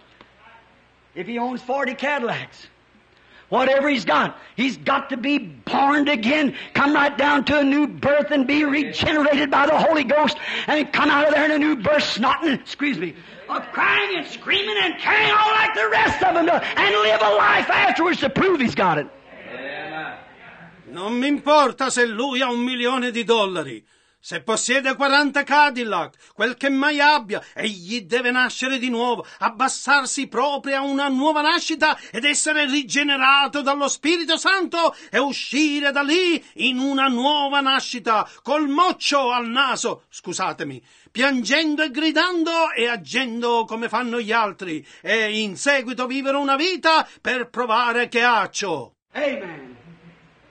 If he owns 40 Cadillacs. Whatever he's got to be born again, come right down to a new birth and be regenerated by the Holy Ghost and come out of there in a new birth snotting, crying and screaming and carrying on like the rest of them and live a life afterwards to prove he's got it. Non mi importa se lui ha $1 milione. Se possiede 40 Cadillac, quel che mai abbia, egli deve nascere di nuovo, abbassarsi proprio a una nuova nascita ed essere rigenerato dallo Spirito Santo e uscire da lì in una nuova nascita, col moccio al naso, scusatemi, piangendo e gridando e agendo come fanno gli altri, e in seguito vivere una vita per provare che accio. Amen.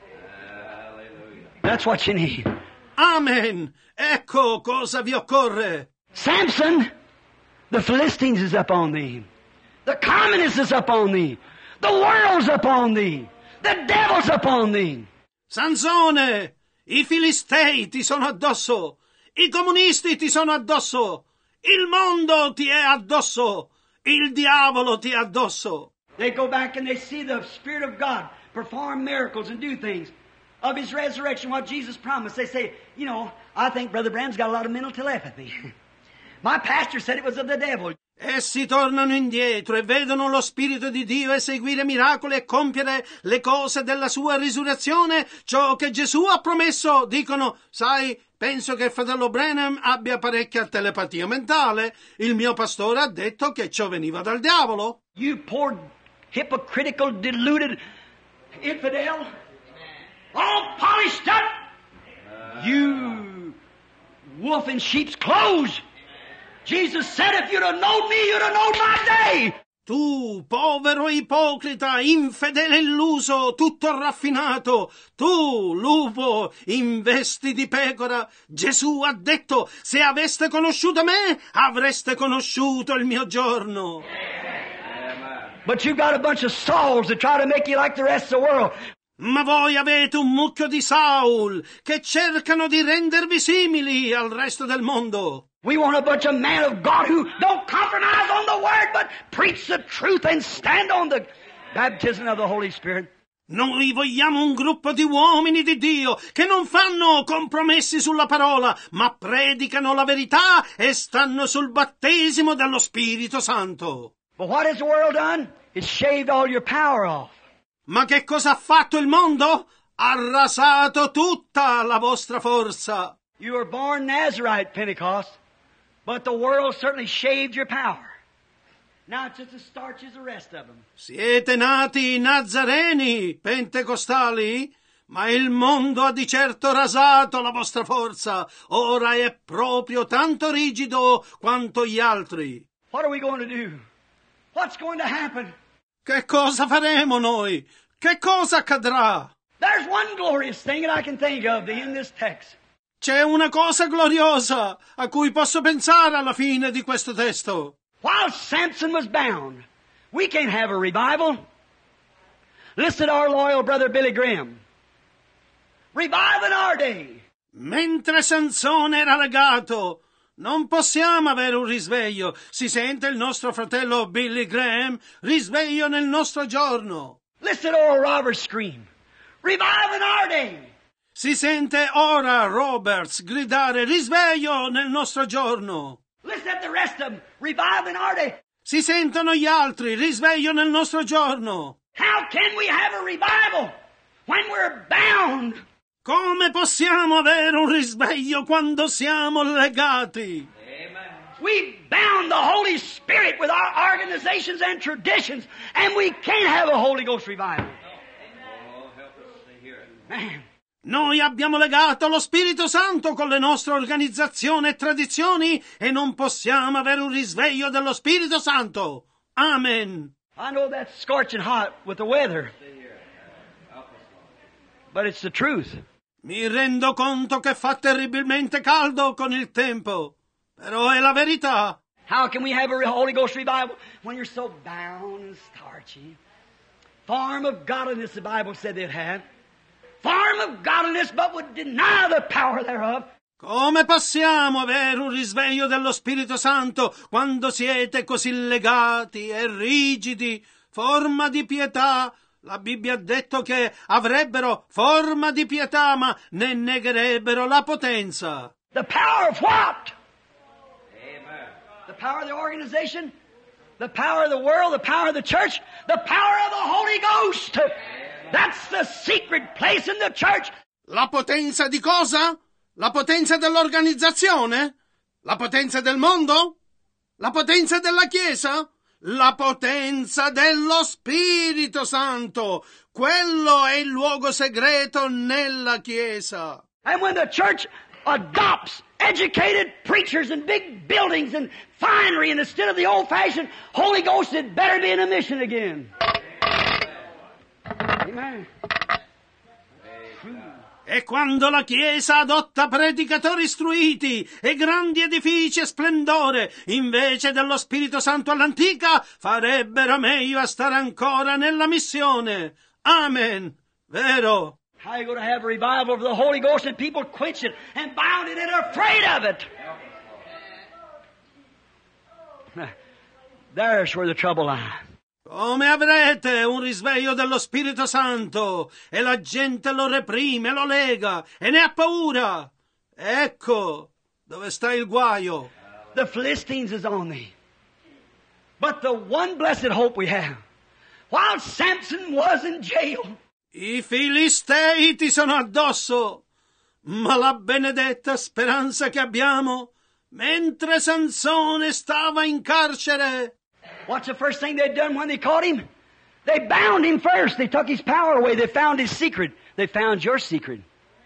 That's what you need. Amen. Ecco cosa vi occorre. Samson, the Philistines is upon thee. The communists is upon thee. The world's upon thee. The devil's upon thee. Sansone, i filistei ti sono addosso. I comunisti ti sono addosso. Il mondo ti è addosso. Il diavolo ti è addosso. They go back and they see the Spirit of God perform miracles and do things of His resurrection, what Jesus promised. They say, you know, I think Brother Branham's got a lot of mental telepathy. My pastor said it was of the devil. Essi tornano indietro e vedono lo Spirito di Dio eseguire miracoli e compiere le cose della sua risurrezione, ciò che Gesù ha promesso. Dicono, sai, penso che il fratello Branham abbia parecchia telepatia mentale. Il mio pastore ha detto che ciò veniva dal diavolo. You poor, hypocritical, deluded infidel, all polished up. You wolf in sheep's clothes. Jesus said, if you'd have known me, you'd have known my day. Tu, povero ipocrita, infedele illuso, tutto raffinato, tu, lupo, in vesti di pecora, Gesù ha detto, se aveste conosciuto me, avreste conosciuto il mio giorno. But you got a bunch of Sauls that try to make you like the rest of the world. Ma voi avete un mucchio di Saul che cercano di rendervi simili al resto del mondo. We want a bunch of men of God who don't compromise on the Word, but preach the truth and stand on the baptism of the Holy Spirit. Noi vogliamo un gruppo di uomini di Dio che non fanno compromessi sulla parola, ma predicano la verità e stanno sul battesimo dello Spirito Santo. But what has the world done? It's shaved all your power off. Ma che cosa ha fatto il mondo? Ha rasato tutta la vostra forza. You were born Nazarite, Pentecost, but the world certainly shaved your power. Now it's just as starchy as the rest of them. Siete nati nazareni, pentecostali, ma il mondo ha di certo rasato la vostra forza. Ora è proprio tanto rigido quanto gli altri. What are we going to do? What's going to happen? Che cosa faremo noi? Che cosa accadrà? There's one glorious thing that I can think of in this text. C'è una cosa gloriosa a cui posso pensare alla fine di questo testo. While Samson was bound, we can't have a revival. Listen to our loyal brother Billy Graham. Revive in our day. Mentre Sansone era legato, non possiamo avere un risveglio. Si sente il nostro fratello Billy Graham, risveglio nel nostro giorno. Listen to old Robert scream. Revive in our day. Si sente ora Roberts gridare risveglio nel nostro giorno. Listen to the rest of them. Revive in our day. Si sentono gli altri, risveglio nel nostro giorno. How can we have a revival when we're bound? Come possiamo avere un risveglio quando siamo legati? We bound the Holy Spirit with our organizations and traditions, and we can't have a Holy Ghost revival. Man. Noi abbiamo legato lo Spirito Santo con le nostre organizzazioni e tradizioni e non possiamo avere un risveglio dello Spirito Santo. Amen. I know that's scorching hot with the weather, but it's the truth. Mi rendo conto che fa terribilmente caldo con il tempo, però è la verità. How can we have a Holy Ghost revival when you're so bound and starchy? Form of godliness, the Bible said they'd have. Form of godliness, but would deny the power thereof. Come possiamo avere un risveglio dello Spirito Santo quando siete così legati e rigidi? Forma di pietà. La Bibbia ha detto che avrebbero forma di pietà, ma ne negherebbero la potenza. The power of what? Amen. The power of the organization, the power of the world, the power of the church, the power of the Holy Ghost. That's the secret place in the church. La potenza di cosa? La potenza dell'organizzazione? La potenza del mondo? La potenza della Chiesa? La potenza dello Spirito Santo. Quello è il luogo segreto nella Chiesa. And when the church adopts educated preachers and big buildings and finery, and instead of the old-fashioned Holy Ghost, it better be in a mission again. Amen. E quando la Chiesa adotta predicatori istruiti e grandi edifici e splendore, invece dello Spirito Santo all'antica, farebbero meglio a stare ancora nella missione. Amen. Vero? How are you going to have a revival of the Holy Ghost and people quench it and bound it and are afraid of it? There's where the trouble lies. Come avrete un risveglio dello Spirito Santo e la gente lo reprime, lo lega e ne ha paura? Ecco dove sta il guaio. The Philistines is on thee. But the one blessed hope we have, while Samson was in jail. I Filistei ti sono addosso, ma la benedetta speranza che abbiamo, mentre Sansone stava in carcere. What's the first thing they'd done when they caught him? They bound him first. They took his power away. They found his secret. They found your secret.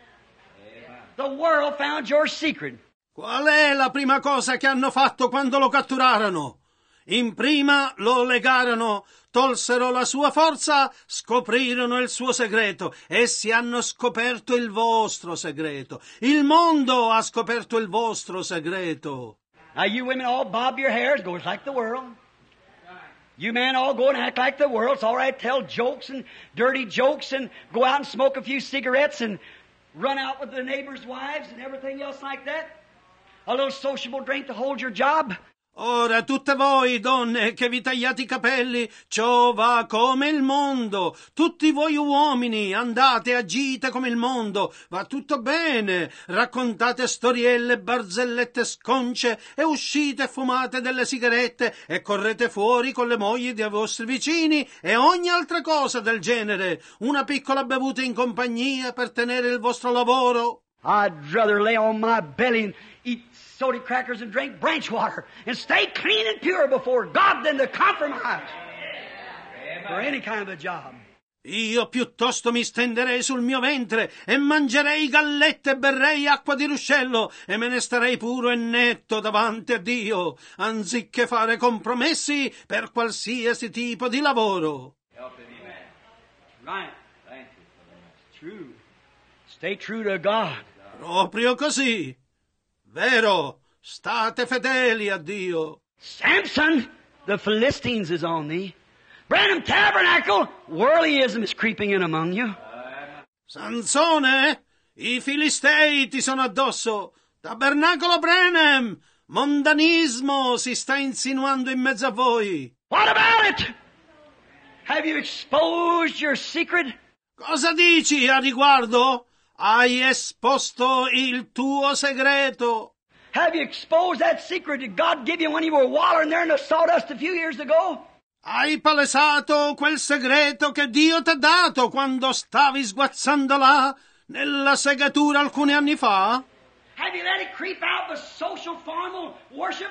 The world found your secret. Qual è la prima cosa che hanno fatto quando lo catturarono? In prima lo legarono, tolsero la sua forza, scoprirono il suo segreto. Essi hanno scoperto il vostro segreto. Il mondo ha scoperto il vostro segreto. Now you women all bob your hairs, goes like the world. You men all go and act like the world. It's all right, tell jokes and dirty jokes and go out and smoke a few cigarettes and run out with the neighbors' wives and everything else like that. A little sociable drink to hold your job. Ora tutte voi, donne, che vi tagliate i capelli, ciò va come il mondo. Tutti voi uomini, andate e agite come il mondo. Va tutto bene. Raccontate storielle, barzellette sconce e uscite e fumate delle sigarette e correte fuori con le mogli dei vostri vicini e ogni altra cosa del genere. Una piccola bevuta in compagnia per tenere il vostro lavoro. I'd rather lay on my belly and eat soda crackers and drink branch water and stay clean and pure before God than to compromise for any kind of a job. Io piuttosto mi stenderei sul mio ventre e mangerei gallette e berrei acqua di ruscello e me ne starei puro e netto davanti a Dio, anziché fare compromessi per qualsiasi tipo di lavoro. Right. True. Stay true to God. Proprio così. Vero, state fedeli a Dio. Samson, the Philistines is on thee. Branham Tabernacle, worldlyism is creeping in among you. Sansone, i Filistei ti sono addosso. Tabernacolo Branham, mondanismo si sta insinuando in mezzo a voi. What about it? Have you exposed your secret? Cosa dici a riguardo? Hai esposto il tuo segreto. Have you exposed that secret that God gave you when you were wallowing there in the sawdust a few years ago? Hai palesato quel segreto che Dio t'ha dato quando stavi sguazzando là nella segatura alcuni anni fa? Have you let it creep out the social formal worship?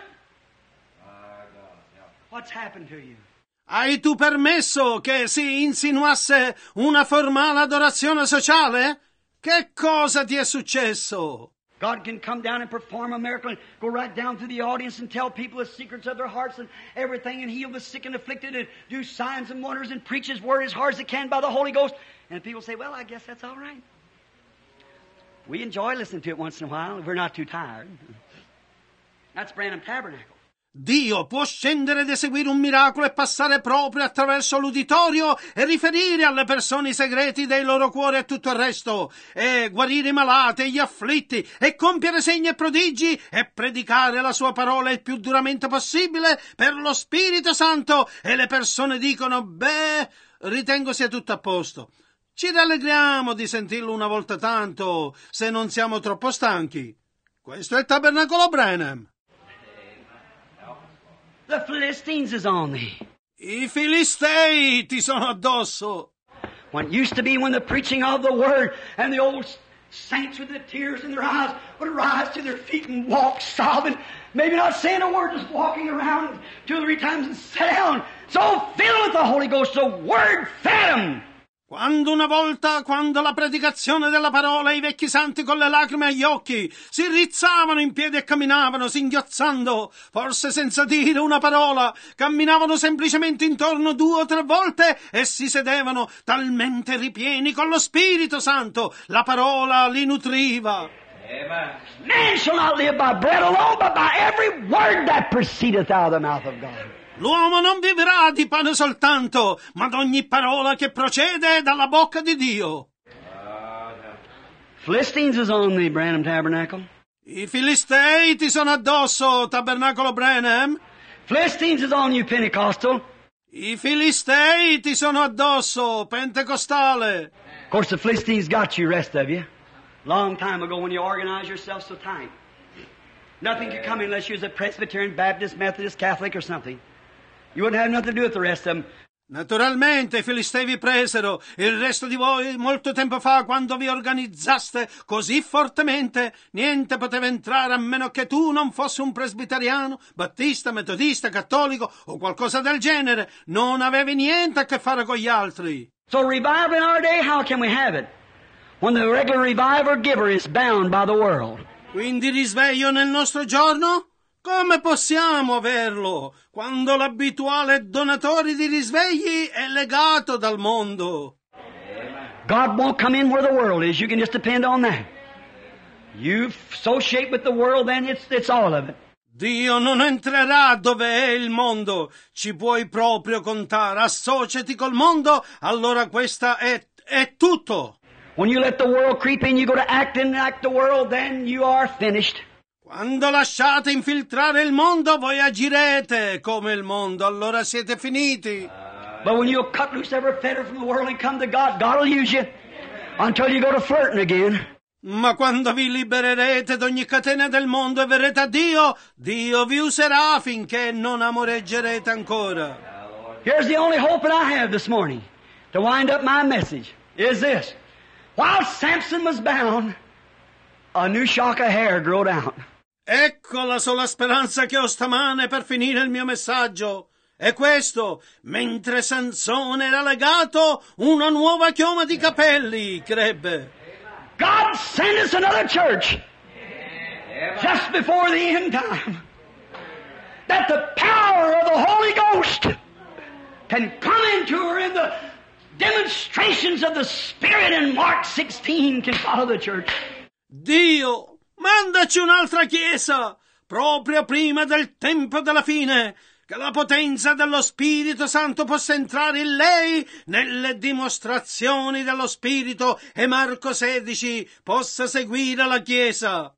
What's happened to you? Hai tu permesso che si insinuasse una formale adorazione sociale? Che cosa ti è successo? God can come down and perform a miracle and go right down through the audience and tell people the secrets of their hearts and everything and heal the sick and afflicted and do signs and wonders and preach His Word as hard as He can by the Holy Ghost. And people say, well, I guess that's all right. We enjoy listening to it once in a while if we're not too tired. That's Branham Tabernacle. Dio può scendere ed eseguire un miracolo e passare proprio attraverso l'uditorio e riferire alle persone i segreti dei loro cuori e tutto il resto, e guarire i malati e gli afflitti, e compiere segni e prodigi, e predicare la sua parola il più duramente possibile per lo Spirito Santo, e le persone dicono, beh, ritengo sia tutto a posto. Ci rallegriamo di sentirlo una volta tanto, se non siamo troppo stanchi. Questo è il Tabernacolo Branham. The Philistines is on thee. I Filistei ti sono addosso. When it used to be when the preaching of the Word and the old saints with the tears in their eyes would rise to their feet and walk sobbing, maybe not saying a word, just walking around 2 or 3 times and sit down, so filled with the Holy Ghost, the Word fed them. Quando la predicazione della parola, i vecchi santi con le lacrime agli occhi si rizzavano in piedi e camminavano singhiozzando, forse senza dire una parola, camminavano semplicemente intorno 2 o 3 volte e si sedevano talmente ripieni con lo Spirito Santo, la parola li nutriva. Amen. Man shall not live by bread alone, but by every word that proceedeth out of the mouth of God. L'uomo non vivrà di pane soltanto, ma d'ogni parola che procede dalla bocca di Dio. Philistines is on the Branham Tabernacle. I Filistei ti sono addosso, Tabernacolo Branham. Philistines is on you, Pentecostal. I Filistei ti sono addosso, Pentecostale. Of course, the Philistines got you, rest of you. Long time ago when you organized yourself so tight. Nothing could come in unless you was a Presbyterian, Baptist, Methodist, Catholic or something. You wouldn't have nothing to do with the rest of them. Naturalmente i Filistei vi presero, il resto di voi molto tempo fa, quando vi organizzaste così fortemente, niente poteva entrare a meno che tu non fossi un presbiteriano, battista, metodista, cattolico o qualcosa del genere. Non avevi niente a che fare con gli altri. So revival in our day, how can we have it? When the regular revival giver is bound by the world. Quindi risveglio nel nostro giorno? Come possiamo averlo quando l'abituale donatore di risvegli è legato dal mondo? God won't come in where the world is. You can just depend on that. You associate with the world, then it's all of it. Dio non entrerà dove è il mondo. Ci puoi proprio contare. Associati col mondo, allora questa è tutto. When you let the world creep in, you go to acting like the world, then you are finished. Quando lasciate infiltrare il mondo, voi agirete come il mondo, allora siete finiti. But when you cut loose every fetter from the world and come to God, God will use you until you go to flirting again. Ma quando vi libererete d'ogni catena del mondo e verrete a Dio, Dio vi userà finché non amoreggerete ancora. Here's the only hope that I have this morning to wind up my message, is this. While Samson was bound, a new shock of hair growed out. Ecco la sola speranza che ho stamane per finire il mio messaggio. E questo, mentre Sansone era legato, una nuova chioma di capelli crebbe. God send us another church just before the end time, that the power of the Holy Ghost can come into her in the demonstrations of the Spirit in Mark 16 can follow the church. Dio, mandaci un'altra chiesa, proprio prima del tempo della fine, che la potenza dello Spirito Santo possa entrare in lei nelle dimostrazioni dello Spirito e Marco 16 possa seguire la chiesa.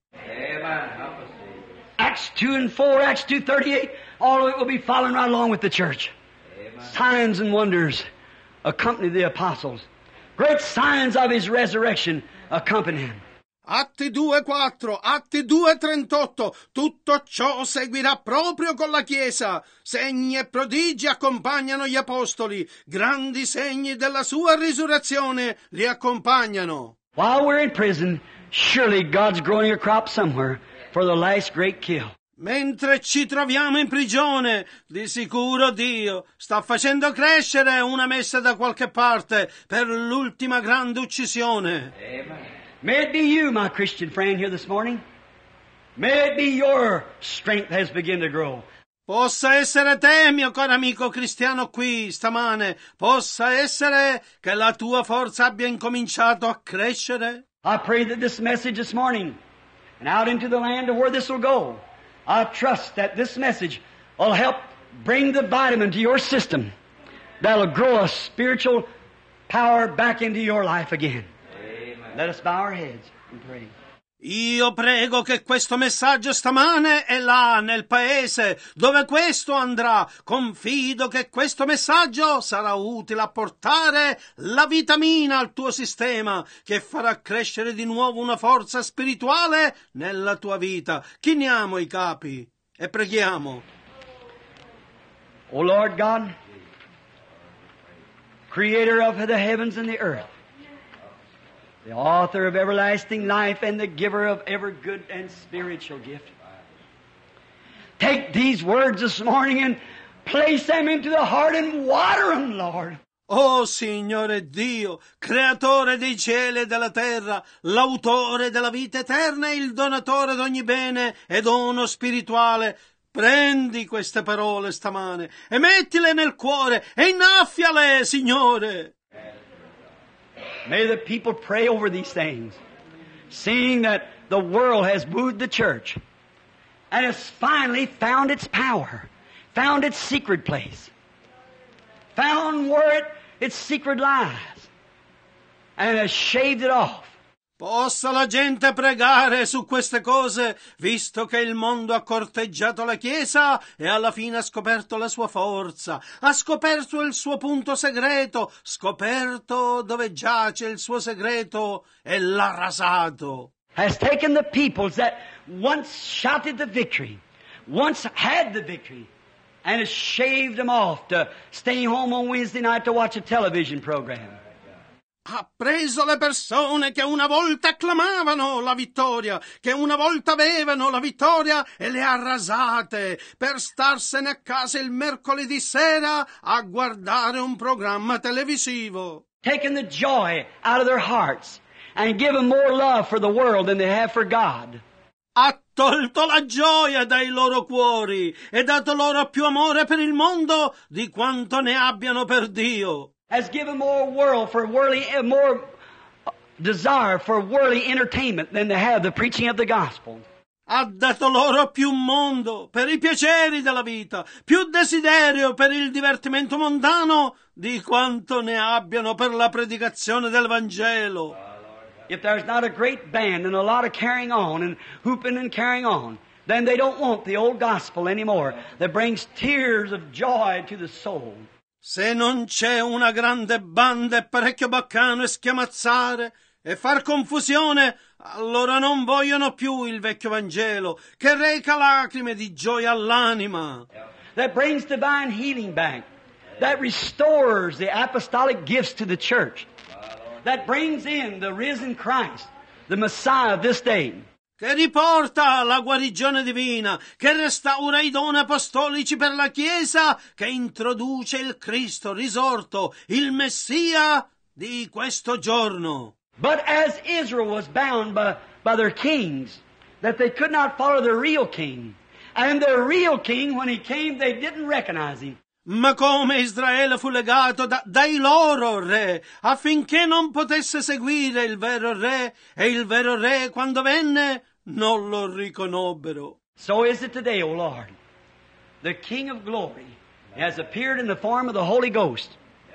Acts 2 and 4, Acts 2:38, all of it will be following right along with the church. Signs and wonders accompany the apostles. Great signs of His resurrection accompany Him. Atti 2:4, Atti 2:38, tutto ciò seguirà proprio con la Chiesa. Segni e prodigi accompagnano gli apostoli, grandi segni della sua risurrezione li accompagnano. While we're in prison, surely God's growing a crop somewhere for the last great kill. Mentre ci troviamo in prigione, di sicuro Dio sta facendo crescere una messa da qualche parte per l'ultima grande uccisione. Amen. May it be you, my Christian friend, here this morning. May it be your strength has begun to grow. Possa essere te, mio caro amico cristiano qui stamane, possa essere che la tua forza abbia incominciato a crescere. I pray that this message this morning and out into the land of where this will go, I trust that this message will help bring the vitamin to your system that'll grow a spiritual power back into your life again. Let us bow our heads and pray. Io prego che questo messaggio stamane e là nel paese dove questo andrà, confido che questo messaggio sarà utile a portare la vitamina al tuo sistema, che farà crescere di nuovo una forza spirituale nella tua vita. Chiniamo i capi e preghiamo. O Lord God, Creator of the heavens and the earth, the author of everlasting life and the giver of every good and spiritual gift. Take these words this morning and place them into the heart and water them, Lord. Oh Signore Dio, creatore dei cieli e della terra, l'autore della vita eterna e il donatore d'ogni bene e dono spirituale, prendi queste parole stamane e mettile nel cuore e innaffiale, Signore. May the people pray over these things, seeing that the world has wooed the church and has finally found its power, found its secret place, found where its secret lies, and has shaved it off. Possa la gente pregare su queste cose, visto che il mondo ha corteggiato la Chiesa e alla fine ha scoperto la sua forza, ha scoperto il suo punto segreto, scoperto dove giace il suo segreto e l'ha rasato. Has taken the peoples that once shouted the victory, once had the victory, and has shaved them off to stay home on Wednesday night to watch a television program. Ha preso le persone che una volta acclamavano la vittoria, che una volta avevano la vittoria e le ha rasate per starsene a casa il mercoledì sera a guardare un programma televisivo. Taken the joy out of their hearts and given more love for the world than they have for God. Ha tolto la gioia dai loro cuori e dato loro più amore per il mondo di quanto ne abbiano per Dio. Has given more more desire for worldly entertainment than they have the preaching of the gospel. Ha dato loro più mondo per i piaceri della vita, più desiderio per il divertimento mondano di quanto ne abbiano per la predicazione del Vangelo. If there's not a great band and a lot of carrying on and hooping and carrying on, then they don't want the old gospel anymore that brings tears of joy to the soul. Se non c'è una grande banda e parecchio baccano e schiamazzare e far confusione, allora non vogliono più il vecchio Vangelo che reca lacrime di gioia all'anima. That brings divine healing back. That restores the apostolic gifts to the church. That brings in the risen Christ, the Messiah of this day. Che riporta la guarigione divina, che restaura i doni apostolici per la Chiesa, che introduce il Cristo risorto, il Messia di questo giorno. But as Israel was bound by their kings, that they could not follow their real king, and their real king, when he came, they didn't recognize him. Ma come Israele fu legato dai loro re, affinché non potesse seguire il vero re, e il vero re, quando venne, non lo riconobbero. So is it today, O Lord. The King of glory has appeared in the form of the Holy Ghost.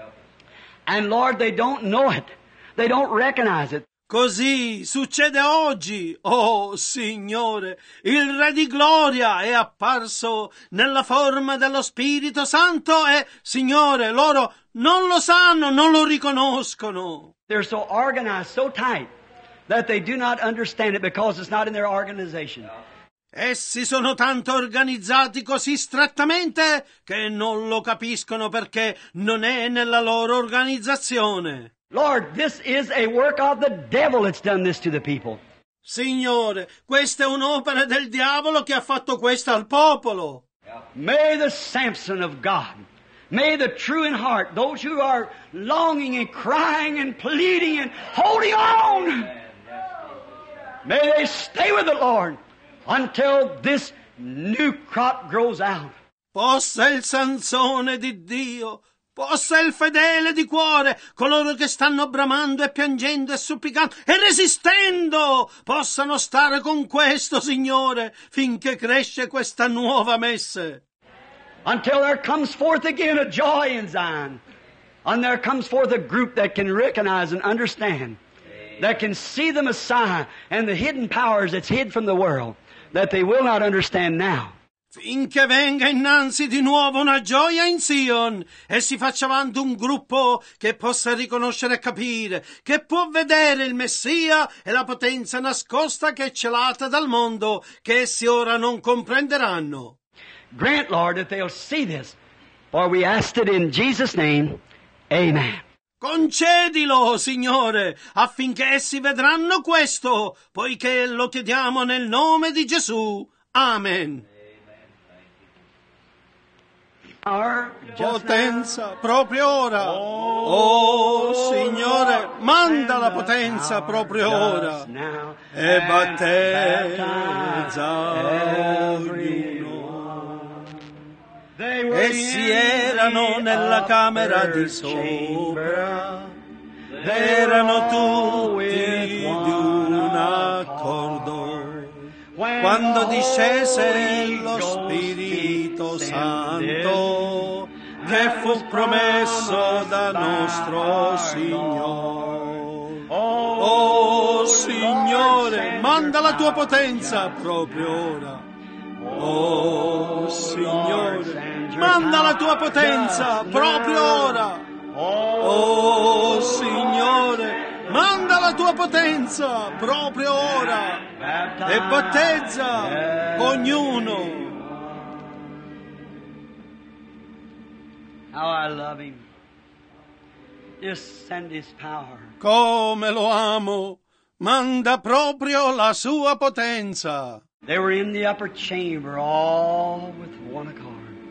And Lord, they don't know it. They don't recognize it. Così succede oggi, oh Signore, il Re di Gloria è apparso nella forma dello Spirito Santo e, Signore, loro non lo sanno, non lo riconoscono. They're so organized, so tight, that they do not understand it because it's not in their organization. Essi sono tanto organizzati così strettamente che non lo capiscono perché non è nella loro organizzazione. Lord, this is a work of the devil that's done this to the people. Signore, questa è un'opera del diavolo che ha fatto questo al popolo. May the Samson of God, may the true in heart, those who are longing and crying and pleading and holding on, may they stay with the Lord until this new crop grows out. Possa il Sansone di Dio, possa il fedele di cuore, coloro che stanno bramando e piangendo e supplicando e resistendo, possano stare con questo, Signore, finché cresce questa nuova messe. Until there comes forth again a joy in Zion, and there comes forth a group that can recognize and understand, that can see the Messiah and the hidden powers that's hid from the world, that they will not understand now. Finché venga innanzi di nuovo una gioia in Sion e si faccia avanti un gruppo che possa riconoscere e capire, che può vedere il Messia e la potenza nascosta che è celata dal mondo, che essi ora non comprenderanno. Grant, Lord, that they'll see this, for we asked it in Jesus' name. Amen. Concedilo, Signore, affinché essi vedranno questo, poiché lo chiediamo nel nome di Gesù. Amen. Power just Potenza proprio ora. Oh Signore, manda la potenza proprio ora e battezza ognuno. Essi erano nella camera di sopra, erano tutti di un accordo. Quando discese lo Spirito Santo, che fu promesso da nostro Signore. Oh Signore, manda la tua potenza proprio ora. Oh Signore, manda la tua potenza proprio ora. Oh Signore, manda la tua potenza proprio ora e battezza ognuno. How I love Him. Just send His power. Come lo amo, manda proprio la sua potenza. They were in the upper chamber, all with one accord.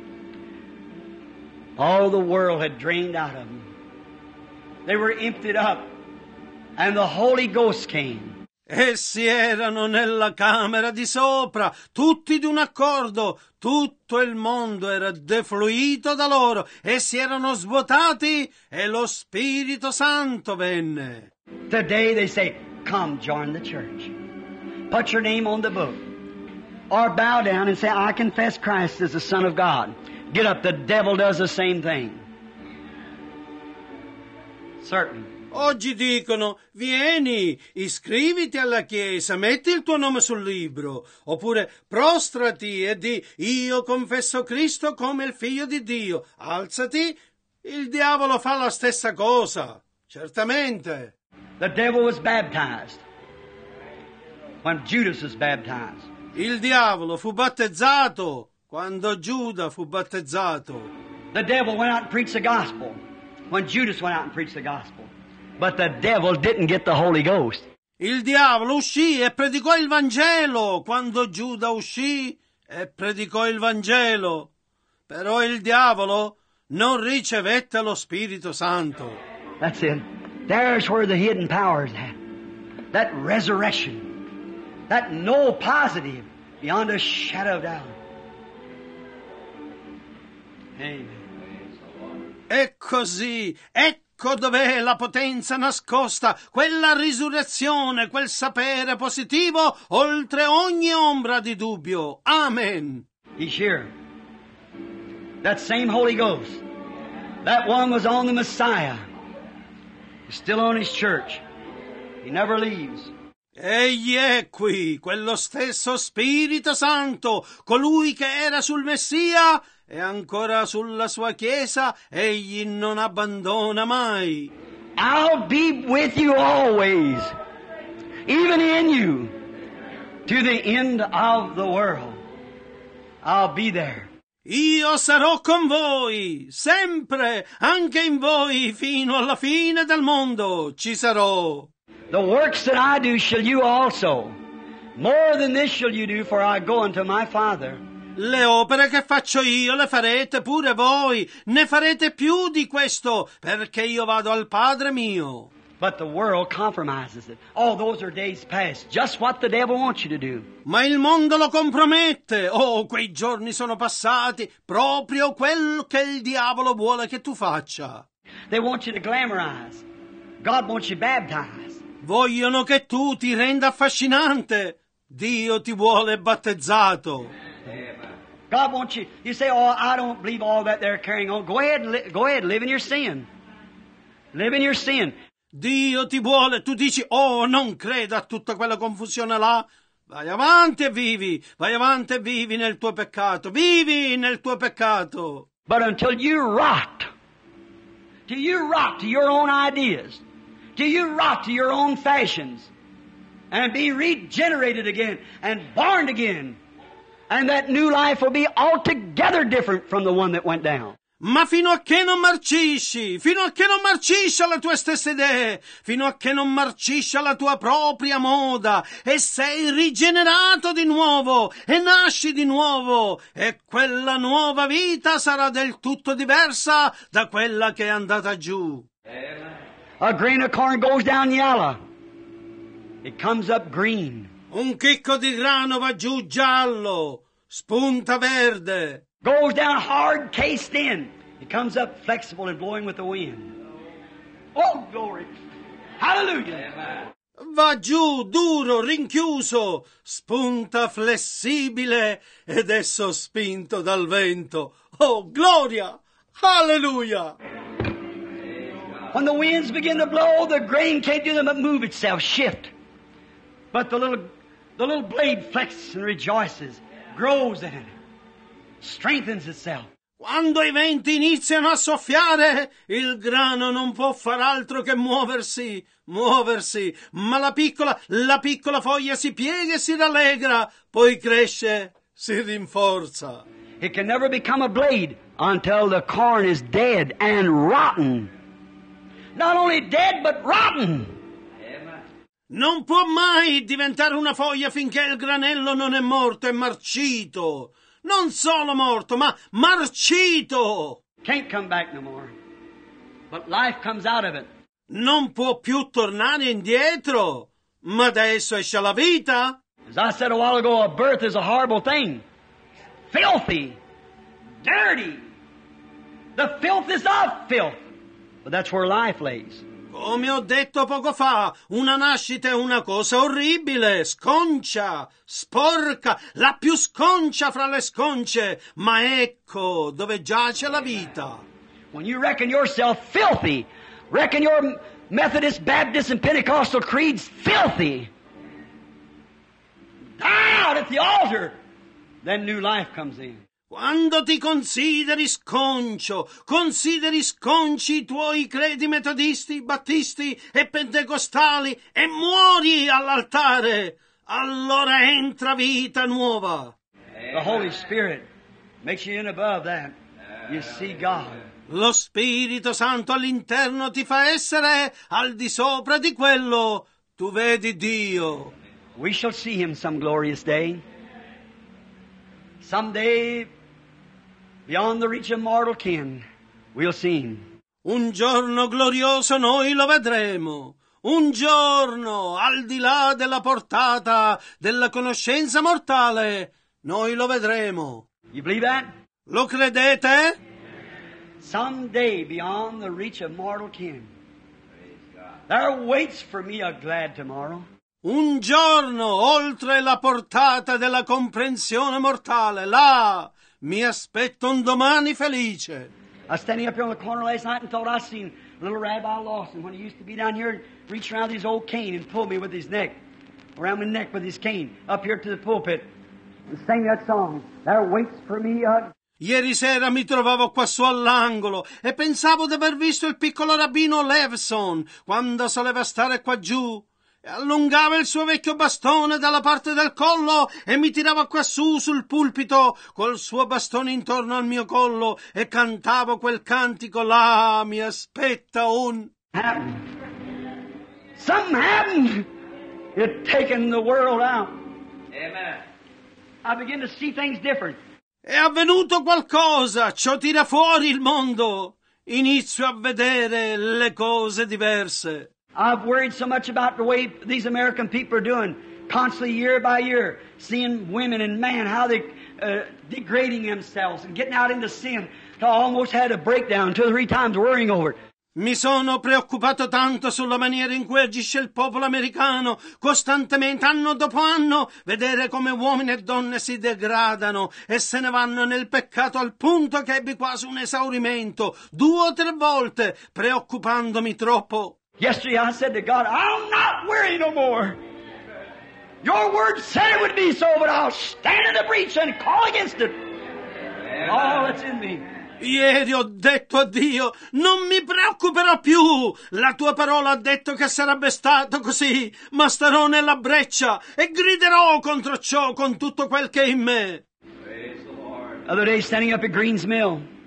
All the world had drained out of them. They were emptied up, and the Holy Ghost came. Essi erano nella camera di sopra, tutti d'un accordo, tutto il mondo era defluito da loro, essi erano svuotati e lo Spirito Santo venne. Today they say, come join the church. Put your name on the book. Or bow down and say, I confess Christ as the Son of God. Get up, the devil does the same thing. Certainly. Oggi dicono, vieni, iscriviti alla Chiesa, metti il tuo nome sul libro, oppure prostrati e di, io confesso Cristo come il Figlio di Dio. Alzati, il diavolo fa la stessa cosa, certamente. The devil was baptized when Judas was baptized. Il diavolo fu battezzato quando Giuda fu battezzato. The devil went out and preached the gospel when Judas went out and preached the gospel. But the devil didn't get the Holy Ghost. Il diavolo uscì e predicò il Vangelo quando Giuda uscì e predicò il Vangelo. Però il diavolo non ricevette lo Spirito Santo. That's it. There's where the hidden power is at. That resurrection. That no positive beyond a shadow of doubt. Amen. E così, ecco dov'è la potenza nascosta, quella risurrezione, quel sapere positivo oltre ogni ombra di dubbio. Amen. He's here. That same Holy Ghost. That one was on the Messiah. He's still on His church. He never leaves. Egli è qui, quello stesso Spirito Santo, colui che era sul Messia e ancora sulla sua Chiesa, egli non abbandona mai. I'll be with you always, even in you, to the end of the world. I'll be there. Io sarò con voi, sempre, anche in voi, fino alla fine del mondo, ci sarò. The works that I do shall you also. More than this shall you do, for I go unto my Father. Le opere che faccio io le farete pure voi, ne farete più di questo, perché io vado al Padre mio. But the world compromises it. Oh, those are days past. Just what the devil wants you to do. Ma il mondo lo compromette. Oh, quei giorni sono passati, proprio quello che il diavolo vuole che tu faccia. They want you to glamorize. God wants you baptized. Vogliono che tu ti renda affascinante. Dio ti vuole battezzato. God wants you. You say, oh, I don't believe all that they're carrying on. Go ahead, live in your sin. Live in your sin. Dio ti vuole, tu dici, oh, non credo a tutta quella confusione là. Vai avanti e vivi nel tuo peccato, vivi nel tuo peccato. But until you rot to your own ideas, till you rot to your own fashions, and be regenerated again, and born again, and that new life will be altogether different from the one that went down. Ma fino a che non marcisci, fino a che non marcisci alle tue stesse idee, fino a che non marcisci alla tua propria moda e sei rigenerato di nuovo e nasci di nuovo e quella nuova vita sarà del tutto diversa da quella che è andata giù. A grain of corn goes down yellow. It comes up green. Un chicco di grano va giù giallo, spunta verde. Goes down hard, cased in. It comes up flexible and blowing with the wind. Oh, glory. Hallelujah. Va giù duro, rinchiuso, spunta flessibile ed è sospinto dal vento. Oh, gloria! Alleluia! When the winds begin to blow, the grain can't do them but move itself, shift. But the little blade flexes and rejoices, grows in it, strengthens itself. Quando i venti iniziano a soffiare, il grano non può far altro che muoversi, ma la piccola foglia si piega e si rallegra, poi cresce, si rinforza. It can never become a blade until the corn is dead and rotten. Not only dead, but rotten. Non può mai diventare una foglia finché il granello non è morto e marcito. Non solo morto, ma marcito! Can't come back no more. But life comes out of it. Non può più tornare indietro, ma da esso esce la vita. As I said a while ago, a birth is a horrible thing. Filthy. Dirty. The filth is of filth. But that's where life lays. Come ho detto poco fa, una nascita è una cosa orribile, sconcia, sporca, la più sconcia fra le sconce, ma ecco dove giace la vita. When you reckon yourself filthy, reckon your Methodist, Baptist, and Pentecostal creeds filthy, out at the altar, then new life comes in. Quando ti consideri sconci i tuoi credi metodisti, battisti e pentecostali e muori all'altare, allora entra vita nuova. The Holy Spirit makes you in above that. You see God. Lo Spirito Santo all'interno ti fa essere al di sopra di quello. Tu vedi Dio. We shall see Him some glorious day. Someday, beyond the reach of mortal kin, we'll see Him. Un giorno glorioso noi lo vedremo. Un giorno, al di là della portata della conoscenza mortale, noi lo vedremo. You believe that? Lo credete? Someday, beyond the reach of mortal kin, there waits for me a glad tomorrow. Un giorno, oltre la portata della comprensione mortale, là mi aspetto un domani felice. I was standing up here on the corner last night and thought I seen little Rabbi Lawson when he used to be down here and reach around his old cane and pull me with his neck, around my neck with his cane, up here to the pulpit and sing that song. There waits for me a... Ieri sera mi trovavo qua su all'angolo e pensavo di aver visto il piccolo rabbino Levson quando soleva stare qua giù e allungava il suo vecchio bastone dalla parte del collo e mi tirava qua su sul pulpito col suo bastone intorno al mio collo e cantavo quel cantico là, mi aspetta un... Something happened. It taken the world out. Amen. I begin to see things different. È avvenuto qualcosa, ciò tira fuori il mondo. Inizio a vedere le cose diverse. I've worried so much about the way these American people are doing, constantly year by year, seeing women and men, how they degrading themselves and getting out into sin. I almost had a breakdown 2 or 3 times worrying over it. Mi sono preoccupato tanto sulla maniera in cui agisce il popolo americano, costantemente, anno dopo anno, vedere come uomini e donne si degradano e se ne vanno nel peccato al punto che ebbi quasi un esaurimento, 2 o 3 volte, preoccupandomi troppo. Yesterday I said to God, I'll not worry no more. Your word said it would be so, but I'll stand in the breach and call against it. All that's in me. Ieri ho detto a Dio, non mi preoccuperò più. La tua parola ha detto che sarebbe stato così, ma starò nella breccia e griderò contro ciò con tutto quel che è in me. The other day, standing up at Green's Mill,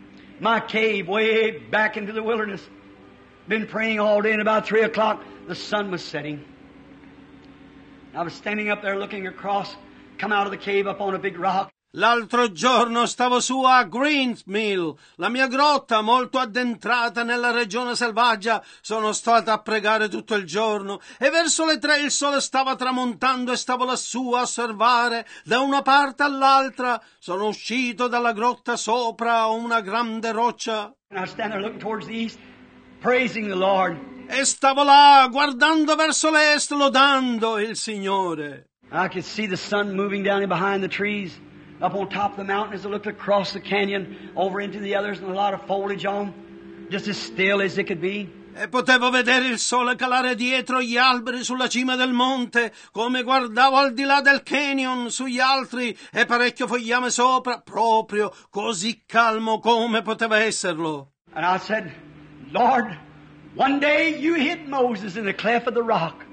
my cave way back into the wilderness. Been praying all day, and about 3 o'clock, the sun was setting. I was standing up there looking across, come out of the cave up on a big rock. L'altro giorno stavo su a Greenmill, la mia grotta molto addentrata nella regione selvaggia. Sono stata a pregare tutto il giorno e verso le 3 il sole stava tramontando e stavo lassù a osservare da una parte all'altra. Sono uscito dalla grotta sopra una grande roccia. And I was standing there looking towards the east, praising the Lord. E stavo là guardando verso l'est, lodando il Signore. I could see the sun moving down in behind the trees. Up on top of the mountain as I looked across the canyon over into the others and a lot of foliage on, just as still as it could be. E potevo vedere il sole calare dietro gli alberi sulla cima del monte, come guardavo al di là del canyon sugli altri e parecchio fogliame sopra, proprio così calmo come poteva esserlo. And I said, Lord, one day you hit Moses in the cleft of the rock.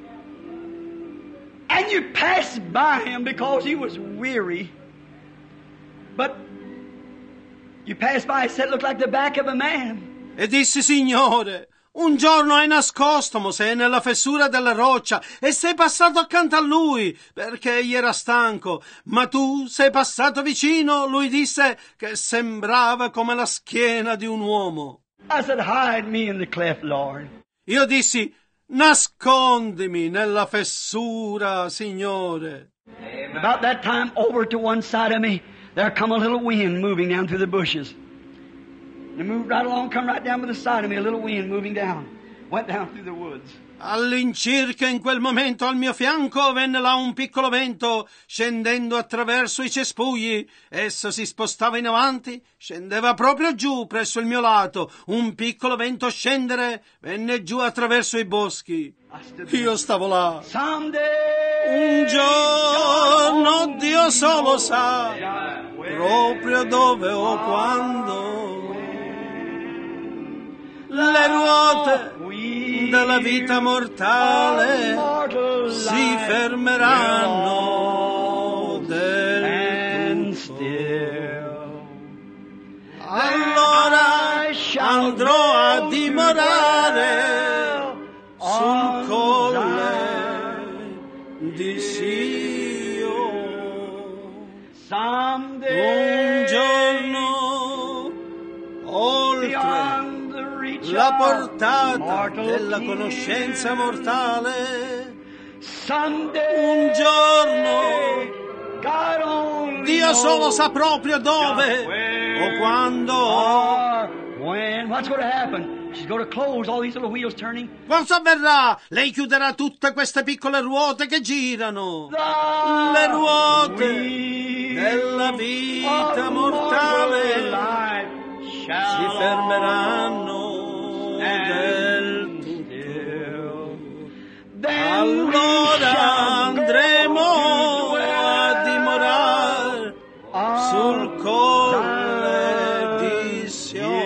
And you passed by him because he was weary. But you passed by, it said, it looked like the back of a man. E dissi, Signore, un giorno hai nascosto Mosè nella fessura della roccia e sei passato accanto a lui perché egli era stanco, ma tu sei passato vicino. Lui disse che sembrava come la schiena di un uomo. I said, hide me in the cleft, Lord. Io dissi, nascondimi nella fessura, Signore. About that time, over to one side of me, there come a little wind moving down through the bushes. It moved right along, come right down by the side of me, a little wind moving down. Went down through the woods. All'incirca in quel momento al mio fianco venne là un piccolo vento, scendendo attraverso i cespugli. Esso si spostava in avanti, scendeva proprio giù presso il mio lato. Un piccolo vento scendere venne giù attraverso i boschi. Io stavo là. Un giorno Dio solo sa proprio dove o quando le ruote della vita mortale si fermeranno del tutto. Allora andrò a dimorare sul colle di Sion. Un giorno oltre la portata della conoscenza mortale. Un giorno Dio solo sa proprio dove o quando. What's going to happen? She's going to close all these little wheels turning. Cosa avverrà? Lei chiuderà tutte queste piccole ruote che girano. Le ruote della vita mortale si fermeranno del tutto. Allora andremo a dimorare sul colle di Sion.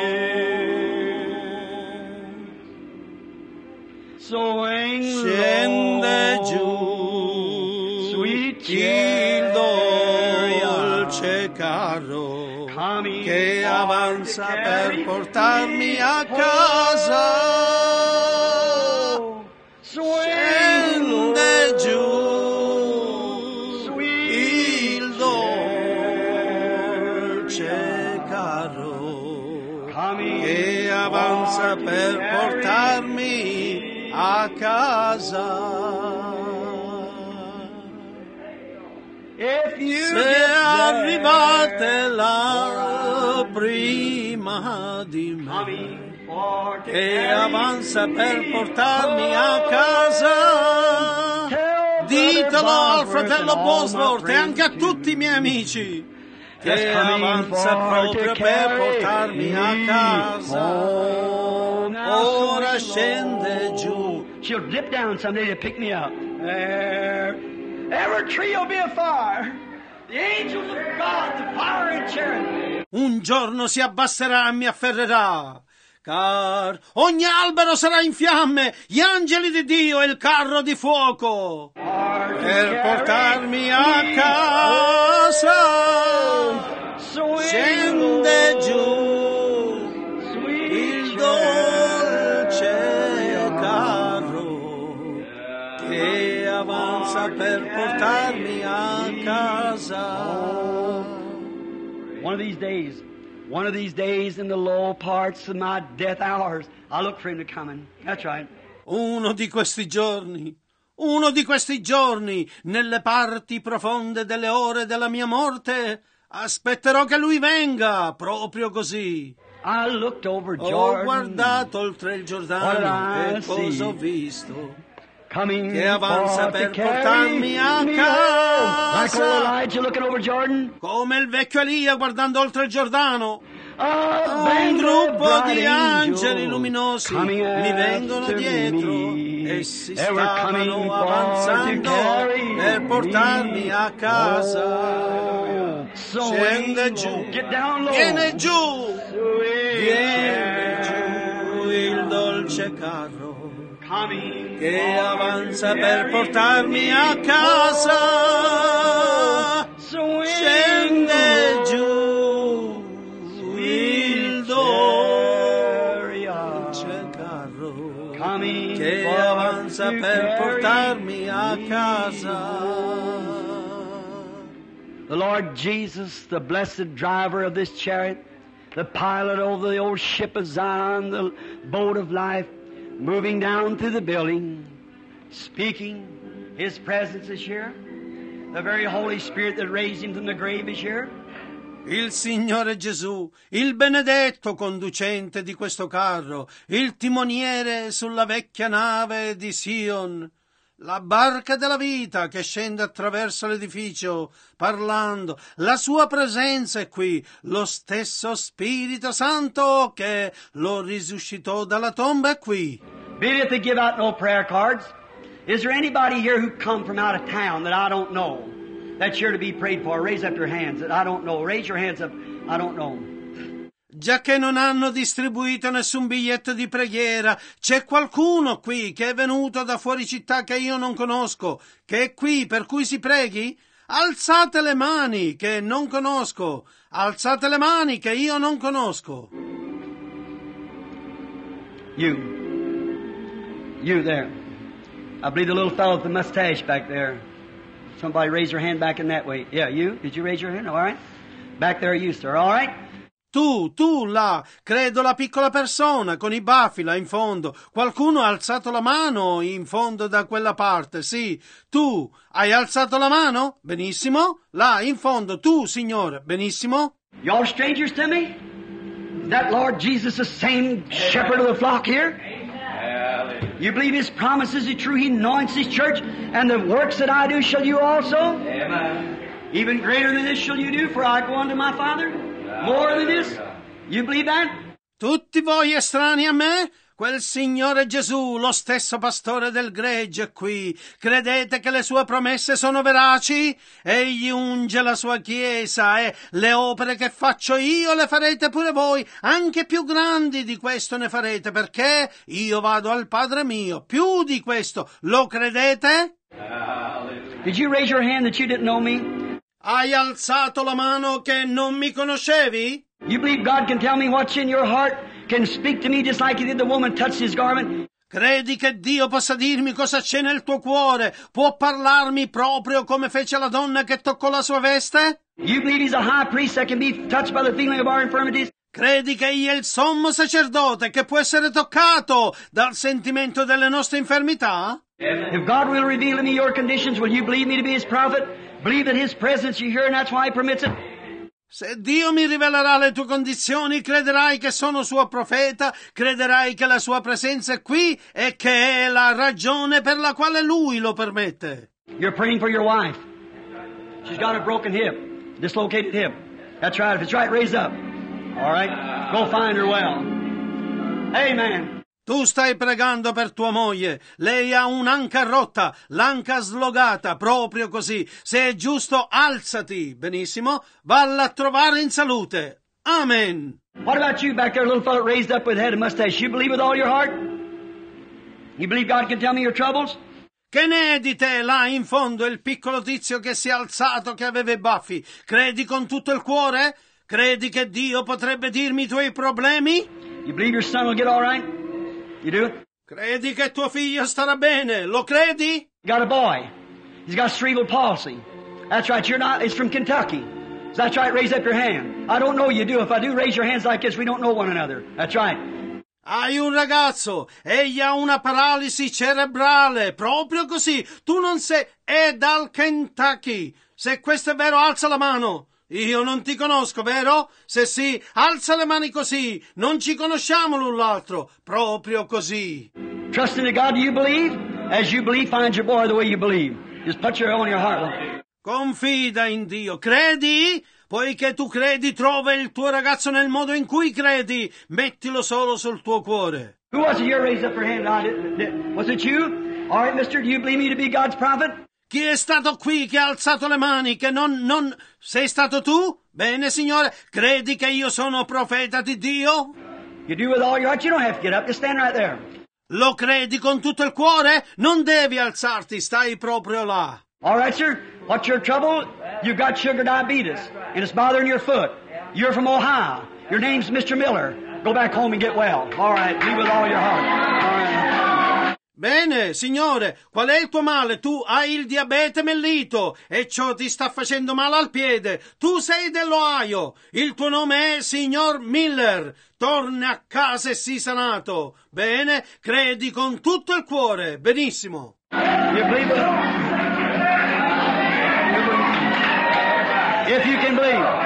Scende giù il dolce carro che avanza per portarmi a casa. Scende giù il dolce carro che avanza per portarmi a casa. Se arrivate là prima di me, che avanza per portarmi a casa, ditelo al fratello Bosworth e anche a tutti i miei amici, che avanza proprio per portarmi a casa. Ora scende giù. She'll dip down someday to pick me up. Every tree will be afire. The angels of God, the fire and chariot. Un giorno si abbasserà e mi afferrerà. Car ogni albero sarà in fiamme, gli angeli di Dio e il carro di fuoco per portarmi a casa. Scende giù these days, in the low parts of my death hours, I look for him to come in. That's right. Uno di questi giorni, nelle parti profonde delle ore della mia morte, aspetterò che lui venga, proprio così. I looked over Ho Jordan. guardato oltre il Giordano e cosa ho visto? Che avanza per portarmi a casa. Like old Elijah looking over Jordan. Come il vecchio Elia guardando oltre il Giordano. Un gruppo di angeli luminosi mi vengono dietro e si stavano avanzando per portarmi a casa. Scende giù, viene giù il dolce carro che avanza per portarmi a casa. Scende giù il dolce carro che avanza per portarmi a casa. The Lord Jesus, the blessed driver of this chariot, the pilot over the old ship of Zion, the boat of life, moving down through the building, speaking. His presence is here. The very Holy Spirit that raised him from the grave is here. Il Signore Gesù, il benedetto conducente di questo carro, il timoniere sulla vecchia nave di Sion, la barca della vita che scende attraverso l'edificio, parlando. La sua presenza è qui, lo stesso Spirito Santo che lo risuscitò dalla tomba è qui. Be it to give out no prayer cards. Is there anybody here who come from out of town that I don't know, that's here to be prayed for? Raise up your hands that I don't know. Raise your hands up. I don't know. Giacché non hanno distribuito nessun biglietto di preghiera, c'è qualcuno qui che è venuto da fuori città che io non conosco, che è qui per cui si preghi? Alzate le mani che non conosco, alzate le mani che io non conosco. You there. I believe the little fellow with the mustache back there. Somebody raise your hand back in that way. Yeah, you? Did you raise your hand? All right. Back there you, sir. All right. Tu là, credo la piccola persona con i baffi là in fondo. Qualcuno ha alzato la mano in fondo da quella parte, sì. Tu hai alzato la mano? Benissimo. Là in fondo, tu, signore, benissimo. Y'all strangers to me? Is that Lord Jesus the same shepherd of the flock here? You believe His promises are true? He anoints His church, and the works that I do shall you also? Amen. Even greater than this shall you do, for I go unto my Father. More than this? You believe that? Tutti voi estranei a me? Quel Signore Gesù, lo stesso pastore del gregge, è qui. Credete che le sue promesse sono veraci? Egli unge la sua Chiesa e le opere che faccio io le farete pure voi. Anche più grandi di questo ne farete, perché io vado al Padre mio. Più di questo, lo credete? Did you raise your hand that you didn't know me? Hai alzato la mano che non mi conoscevi? You believe God can tell me what's in your heart? Can speak to me just like He did the woman touched His garment? Credi che Dio possa dirmi cosa c'è nel tuo cuore? Può parlarmi proprio come fece la donna che toccò la sua veste? You believe He's a high priest that can be touched by the feeling of our infirmities? Credi che egli è il sommo sacerdote che può essere toccato dal sentimento delle nostre infermità? If God will reveal to me your conditions, will you believe me to be His prophet? Believe that His presence you hear and that's why He permits it? Se Dio mi rivelerà le tue condizioni, crederai che sono suo profeta, crederai che la sua presenza è qui e che è la ragione per la quale Lui lo permette. You're praying for your wife. She's got a broken hip, dislocated hip. That's right. If it's right, raise up. All right? Go find her well. Amen. Tu stai pregando per tua moglie, lei ha un'anca rotta, l'anca slogata, proprio così. Se è giusto, alzati, benissimo, valla a trovare in salute. Amen. What about you back there, little fellow raised up with head and mustache? You believe with all your heart? You believe God can tell me your troubles? Che ne è di te là in fondo il piccolo tizio che si è alzato, che aveva i baffi? Credi con tutto il cuore? Credi che Dio potrebbe dirmi i tuoi problemi? You believe your son will get all right? You do? Credi che tuo figlio starà bene? Lo credi? You got a boy. He's got cerebral palsy. That's right. You're not. It's from Kentucky. That's right, raise up your hand. I don't know you do. If I do, raise your hands like this. We don't know one another. That's right. Hai un ragazzo, egli ha una paralisi cerebrale, proprio così. Tu non sei, è dal Kentucky. Se questo è vero, alza la mano. Io non ti conosco, vero? Se sì, alza le mani così. Non ci conosciamo l'un l'altro. Proprio così. Trust in the God you believe. As you believe, find your boy the way you believe. Just put your own in your heart. Confida in Dio. Credi? Poiché tu credi, trova il tuo ragazzo nel modo in cui credi. Mettilo solo sul tuo cuore. Who was it here raised up your hand? Was it you? All right, mister, do you believe me to be God's prophet? Chi è stato qui che ha alzato le mani? Che non... Sei stato tu? Bene, signore. Credi che io sono profeta di Dio? You do with all your heart. You don't have to get up. Just stand right there. Lo credi con tutto il cuore? Non devi alzarti, stai proprio là. All right, sir. What's your trouble? You've got sugar diabetes, and it's bothering your foot. You're from Ohio. Your name's Mr. Miller. Go back home and get well. All right, believe with all your heart. All right. Bene, signore, qual è il tuo male? Tu hai il diabete mellito e ciò ti sta facendo male al piede. Tu sei dell'Ohio. Il tuo nome è signor Miller. Torna a casa e sii sanato. Bene, credi con tutto il cuore. Benissimo. You believe it? If you can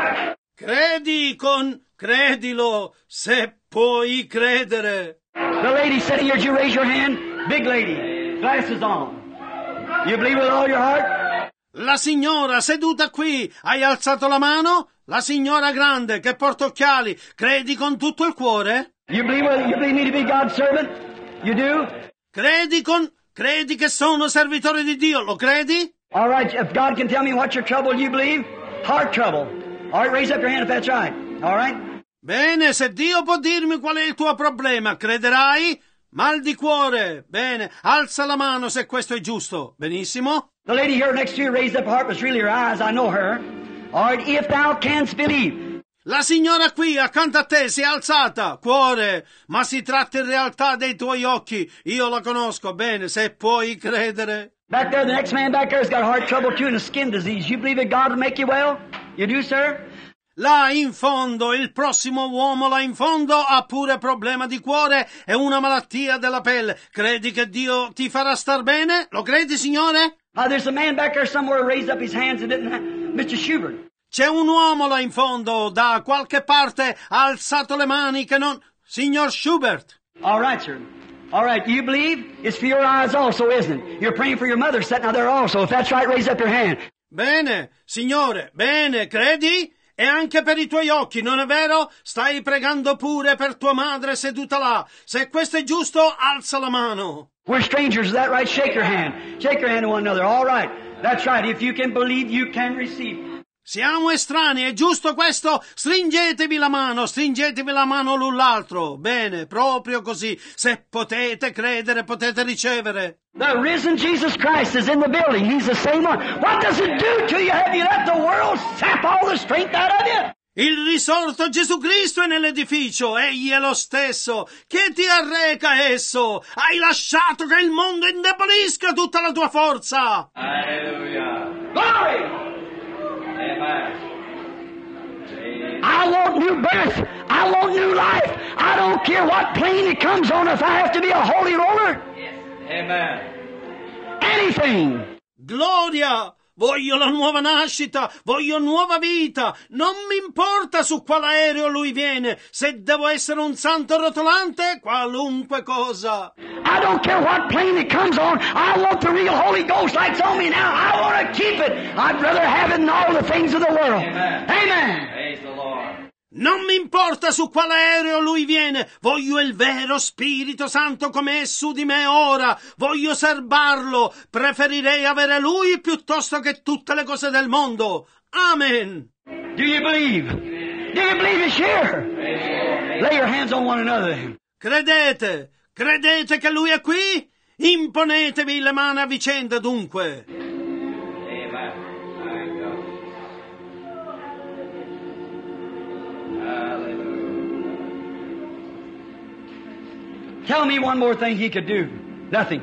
believe. Credilo, se puoi credere. The lady sitting here, did you raise your hand? Big lady, glasses on. You believe with all your heart? La signora seduta qui, hai alzato la mano? La signora grande che porta occhiali, credi con tutto il cuore? You believe me to be God's servant? You do? Credi che sono servitore di Dio, lo credi? All right, if God can tell me what's your trouble, you believe? Heart trouble. All right, raise up your hand if that's right. All right? Bene, se Dio può dirmi qual è il tuo problema, crederai? Mal di cuore. Bene, alza la mano se questo è giusto. Benissimo. The lady here next to you raised up her heart, but it's really her eyes. I know her. All right, if thou canst believe. La signora qui accanto a te si è alzata, cuore, ma si tratta in realtà dei tuoi occhi. Io la conosco bene, se puoi credere. Back there, the next man back there has got heart trouble too and a skin disease. You believe that God will make you well? You do, sir? Là in fondo, il prossimo uomo là in fondo ha pure problema di cuore e una malattia della pelle. Credi che Dio ti farà star bene? Lo credi, signore? There's a man back there somewhere who raised up his hands and didn't. Mr. Schubert. C'è un uomo là in fondo, da qualche parte, ha alzato le mani che non... Signor Schubert. All right, sir. All right, you believe? It's for your eyes also, isn't it? You're praying for your mother sitting out there also. If that's right, raise up your hand. Bene, signore, bene, credi? E anche per i tuoi occhi, non è vero? Stai pregando pure per tua madre seduta là. Se questo è giusto, alza la mano. We're strangers, is that right? Shake your hand. Shake your hand to one another. All right. That's right. If you can believe, you can receive. Siamo estranei, è giusto questo? Stringetevi la mano l'un l'altro. Bene, proprio così. Se potete credere, potete ricevere. The risen Jesus Christ is in the building. He's the same one. What does it do to you? Have you let the world sap all the strength out of you? Il risorto Gesù Cristo è nell'edificio, egli è lo stesso. Che ti arreca esso? Hai lasciato che il mondo indebolisca tutta la tua forza. Hallelujah. Glory! Amen. I want new birth. I want new life. I don't care what plane it comes on if I have to be a holy roller. Amen. Anything. Gloria! Voglio la nuova nascita, voglio nuova vita. Non mi importa su quale aereo lui viene. Se devo essere un santo rotolante, qualunque cosa. I don't care what plane it comes on. I want the real Holy Ghost like it's on me now. I want to keep it. I'd rather have it than all the things of the world. Amen. Amen. Praise the Lord. Non mi importa su quale aereo lui viene. Voglio il vero Spirito Santo come è su di me ora. Voglio serbarlo. Preferirei avere lui piuttosto che tutte le cose del mondo. Amen. Do you believe? Do you believe it's here? Lay your hands on one another. Credete che lui è qui? Imponetevi le mani a vicenda dunque. Amen. Thank God. Hallelujah. Tell me one more thing he could do. Nothing.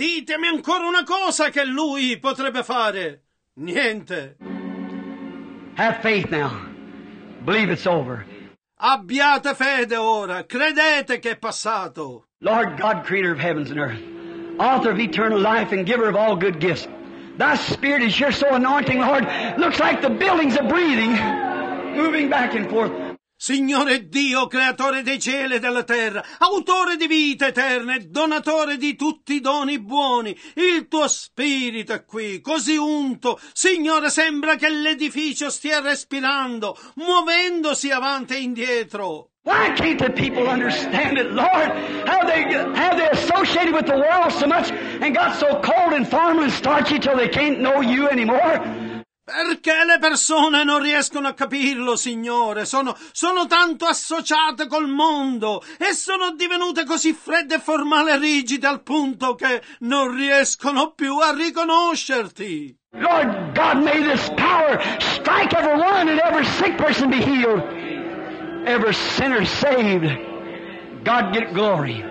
Ditemi ancora una cosa che lui potrebbe fare. Niente. Have faith now. Believe it's over. Abbiate fede ora, credete che è passato. Lord God, creator of heavens and earth, author of eternal life and giver of all good gifts, thy spirit is here so anointing, Lord, looks like the buildings are breathing, moving back and forth. Signore Dio, creatore dei cieli e della terra, autore di vita eterna e donatore di tutti i doni buoni, il tuo spirito è qui, così unto. Signore, sembra che l'edificio stia respirando, muovendosi avanti e indietro. Why can't the people understand it, Lord? Have they associated with the world so much and got so cold and formal and starchy till they can't know you anymore? Perché le persone non riescono a capirlo, Signore? Sono tanto associate col mondo e sono divenute così fredde e formali e rigide al punto che non riescono più a riconoscerti. Lord God, may this power strike everyone and every sick person be healed. Every sinner saved. God get glory.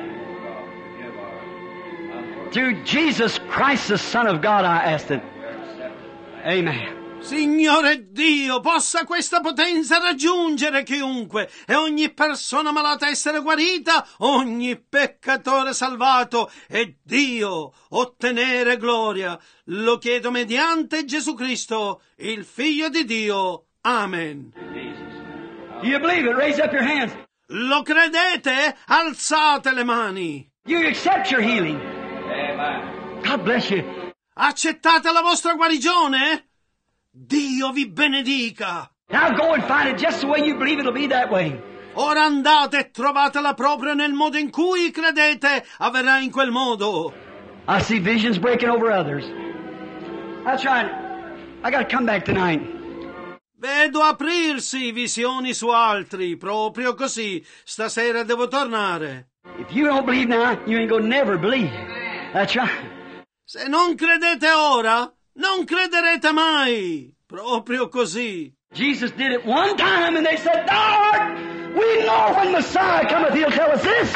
Through Jesus Christ, the Son of God, I ask it. Amen. Signore Dio, possa questa potenza raggiungere chiunque e ogni persona malata essere guarita, ogni peccatore salvato e Dio ottenere gloria. Lo chiedo mediante Gesù Cristo, il Figlio di Dio. Amen. Do you believe it? Raise up your hands. Lo credete? Alzate le mani. You accept your healing. Amen. God bless you. Accettate la vostra guarigione? Dio vi benedica. Now go and find it just the way you believe it'll be that way. Ora andate e trovatela proprio nel modo in cui credete avverrà in quel modo. I see visions breaking over others. That's right. I got to come back tonight. Vedo aprirsi visioni su altri, proprio così. Stasera devo tornare. If you don't believe now, you ain't gonna never believe. That's right. Se non credete ora, non crederete mai. Proprio così. Jesus did it one time and they said, Lord, we know when Messiah cometh, he'll tell us this.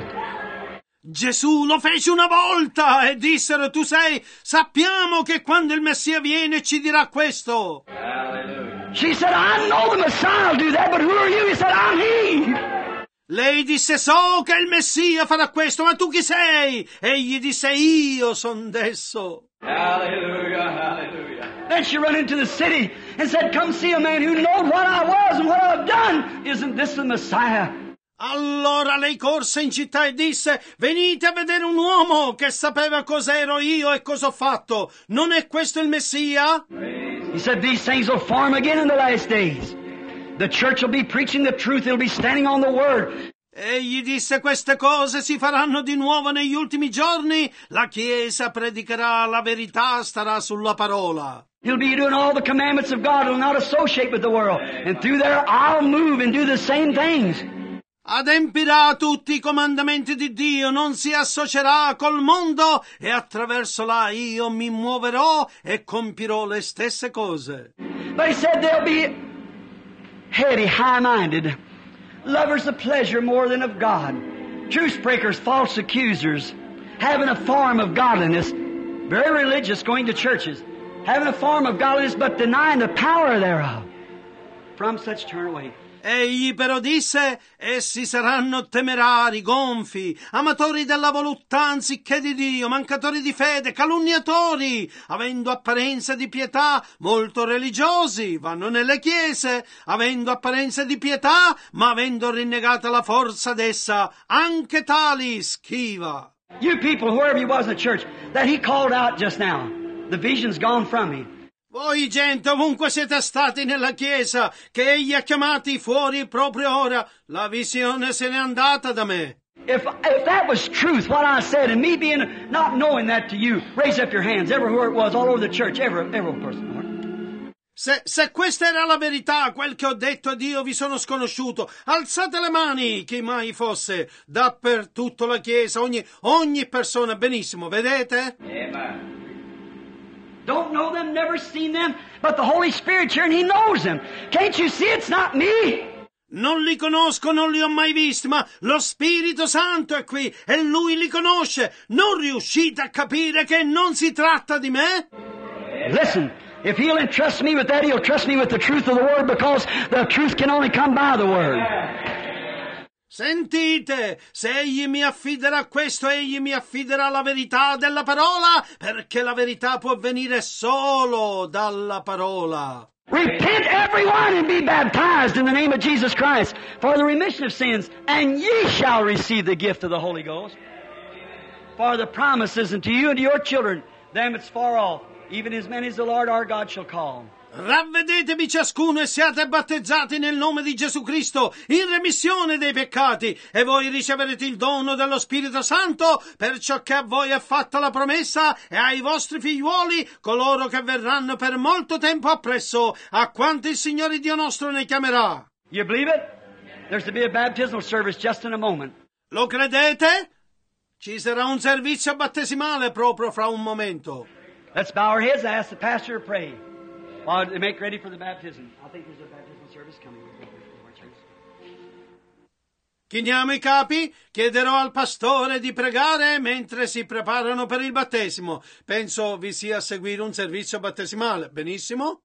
Gesù lo fece una volta e dissero, sappiamo che quando il Messia viene ci dirà questo. Hallelujah. She said, I know the Messiah will do that, but who are you? He said, I'm he. Lei disse, so che il Messia farà questo, ma tu chi sei? Egli disse, io son d'esso. Hallelujah. Hallelujah. Then she ran into the city and said, come see a man who knows what I was and what I've done. Isn't this the Messiah? Allora lei corse in città e disse, venite a vedere un uomo che sapeva cosa ero io e cosa ho fatto. Non è questo il Messia? He said, these things will form again in the last days. The church will be preaching the truth. It'll be standing on the word. Egli disse, queste cose si faranno di nuovo negli ultimi giorni. La Chiesa predicherà la verità, starà sulla parola. He'll be doing all the commandments of God. He'll not associate with the world. And through there, I'll move and do the same things. Adempirà tutti i comandamenti di Dio, non si associerà col mondo e attraverso là io mi muoverò e compirò le stesse cose. But he said they'll be heady, high-minded, lovers of pleasure more than of God, truce breakers, false accusers, having a form of godliness, very religious, going to churches, having a form of godliness but denying the power thereof. From such turn away. Egli però disse, essi saranno temerari, gonfi, amatori della voluttà anziché di Dio, mancatori di fede, calunniatori, avendo apparenza di pietà, molto religiosi, vanno nelle chiese, avendo apparenza di pietà, ma avendo rinnegata la forza d'essa, anche tali schiva. You people, whoever you was in the church, that he called out just now, the vision's gone from me. Voi gente, ovunque siete stati nella Chiesa, che egli ha chiamati fuori proprio ora, la visione se n'è andata da me. If that was truth, what I said, and me being not knowing that to you, raise up your hands, everywhere it was, all over the church, every person. Se questa era la verità, quel che ho detto ed io vi sono sconosciuto, alzate le mani, chi mai fosse, dappertutto la Chiesa, ogni persona, benissimo, vedete? Amen. Don't know them, never seen them, but the Holy Spirit's here and He knows them. Can't you see it's not me? Non li conosco, non li ho mai visti, ma lo Spirito Santo è qui e Lui li conosce. Non riuscite a capire che non si tratta di me? Listen, If He'll entrust me with that, He'll trust me with the truth of the Word, because the truth can only come by the Word. Sentite, se egli mi affiderà questo, egli mi affiderà la verità della parola, perché la verità può venire solo dalla parola. Repent everyone and be baptized in the name of Jesus Christ for the remission of sins, and ye shall receive the gift of the Holy Ghost. For the promises unto you and to your children, them that's far off, even as many as the Lord our God shall call. Ravvedetevi ciascuno e siate battezzati nel nome di Gesù Cristo in remissione dei peccati, e voi riceverete il dono dello Spirito Santo, perciò che a voi è fatta la promessa, e ai vostri figliuoli, coloro che verranno per molto tempo appresso, a quanti il Signore Dio nostro ne chiamerà. You believe it? There's to be a baptismal service just in a moment. Lo credete? Ci sarà un servizio battesimale proprio fra un momento. Let's bow our heads and ask the pastor to pray while they make ready for the baptism. I think there's a baptismal service coming. Chiniamo i capi, chiederò al pastore di pregare mentre si preparano per il battesimo. Penso vi sia a seguire un servizio battesimale. Benissimo?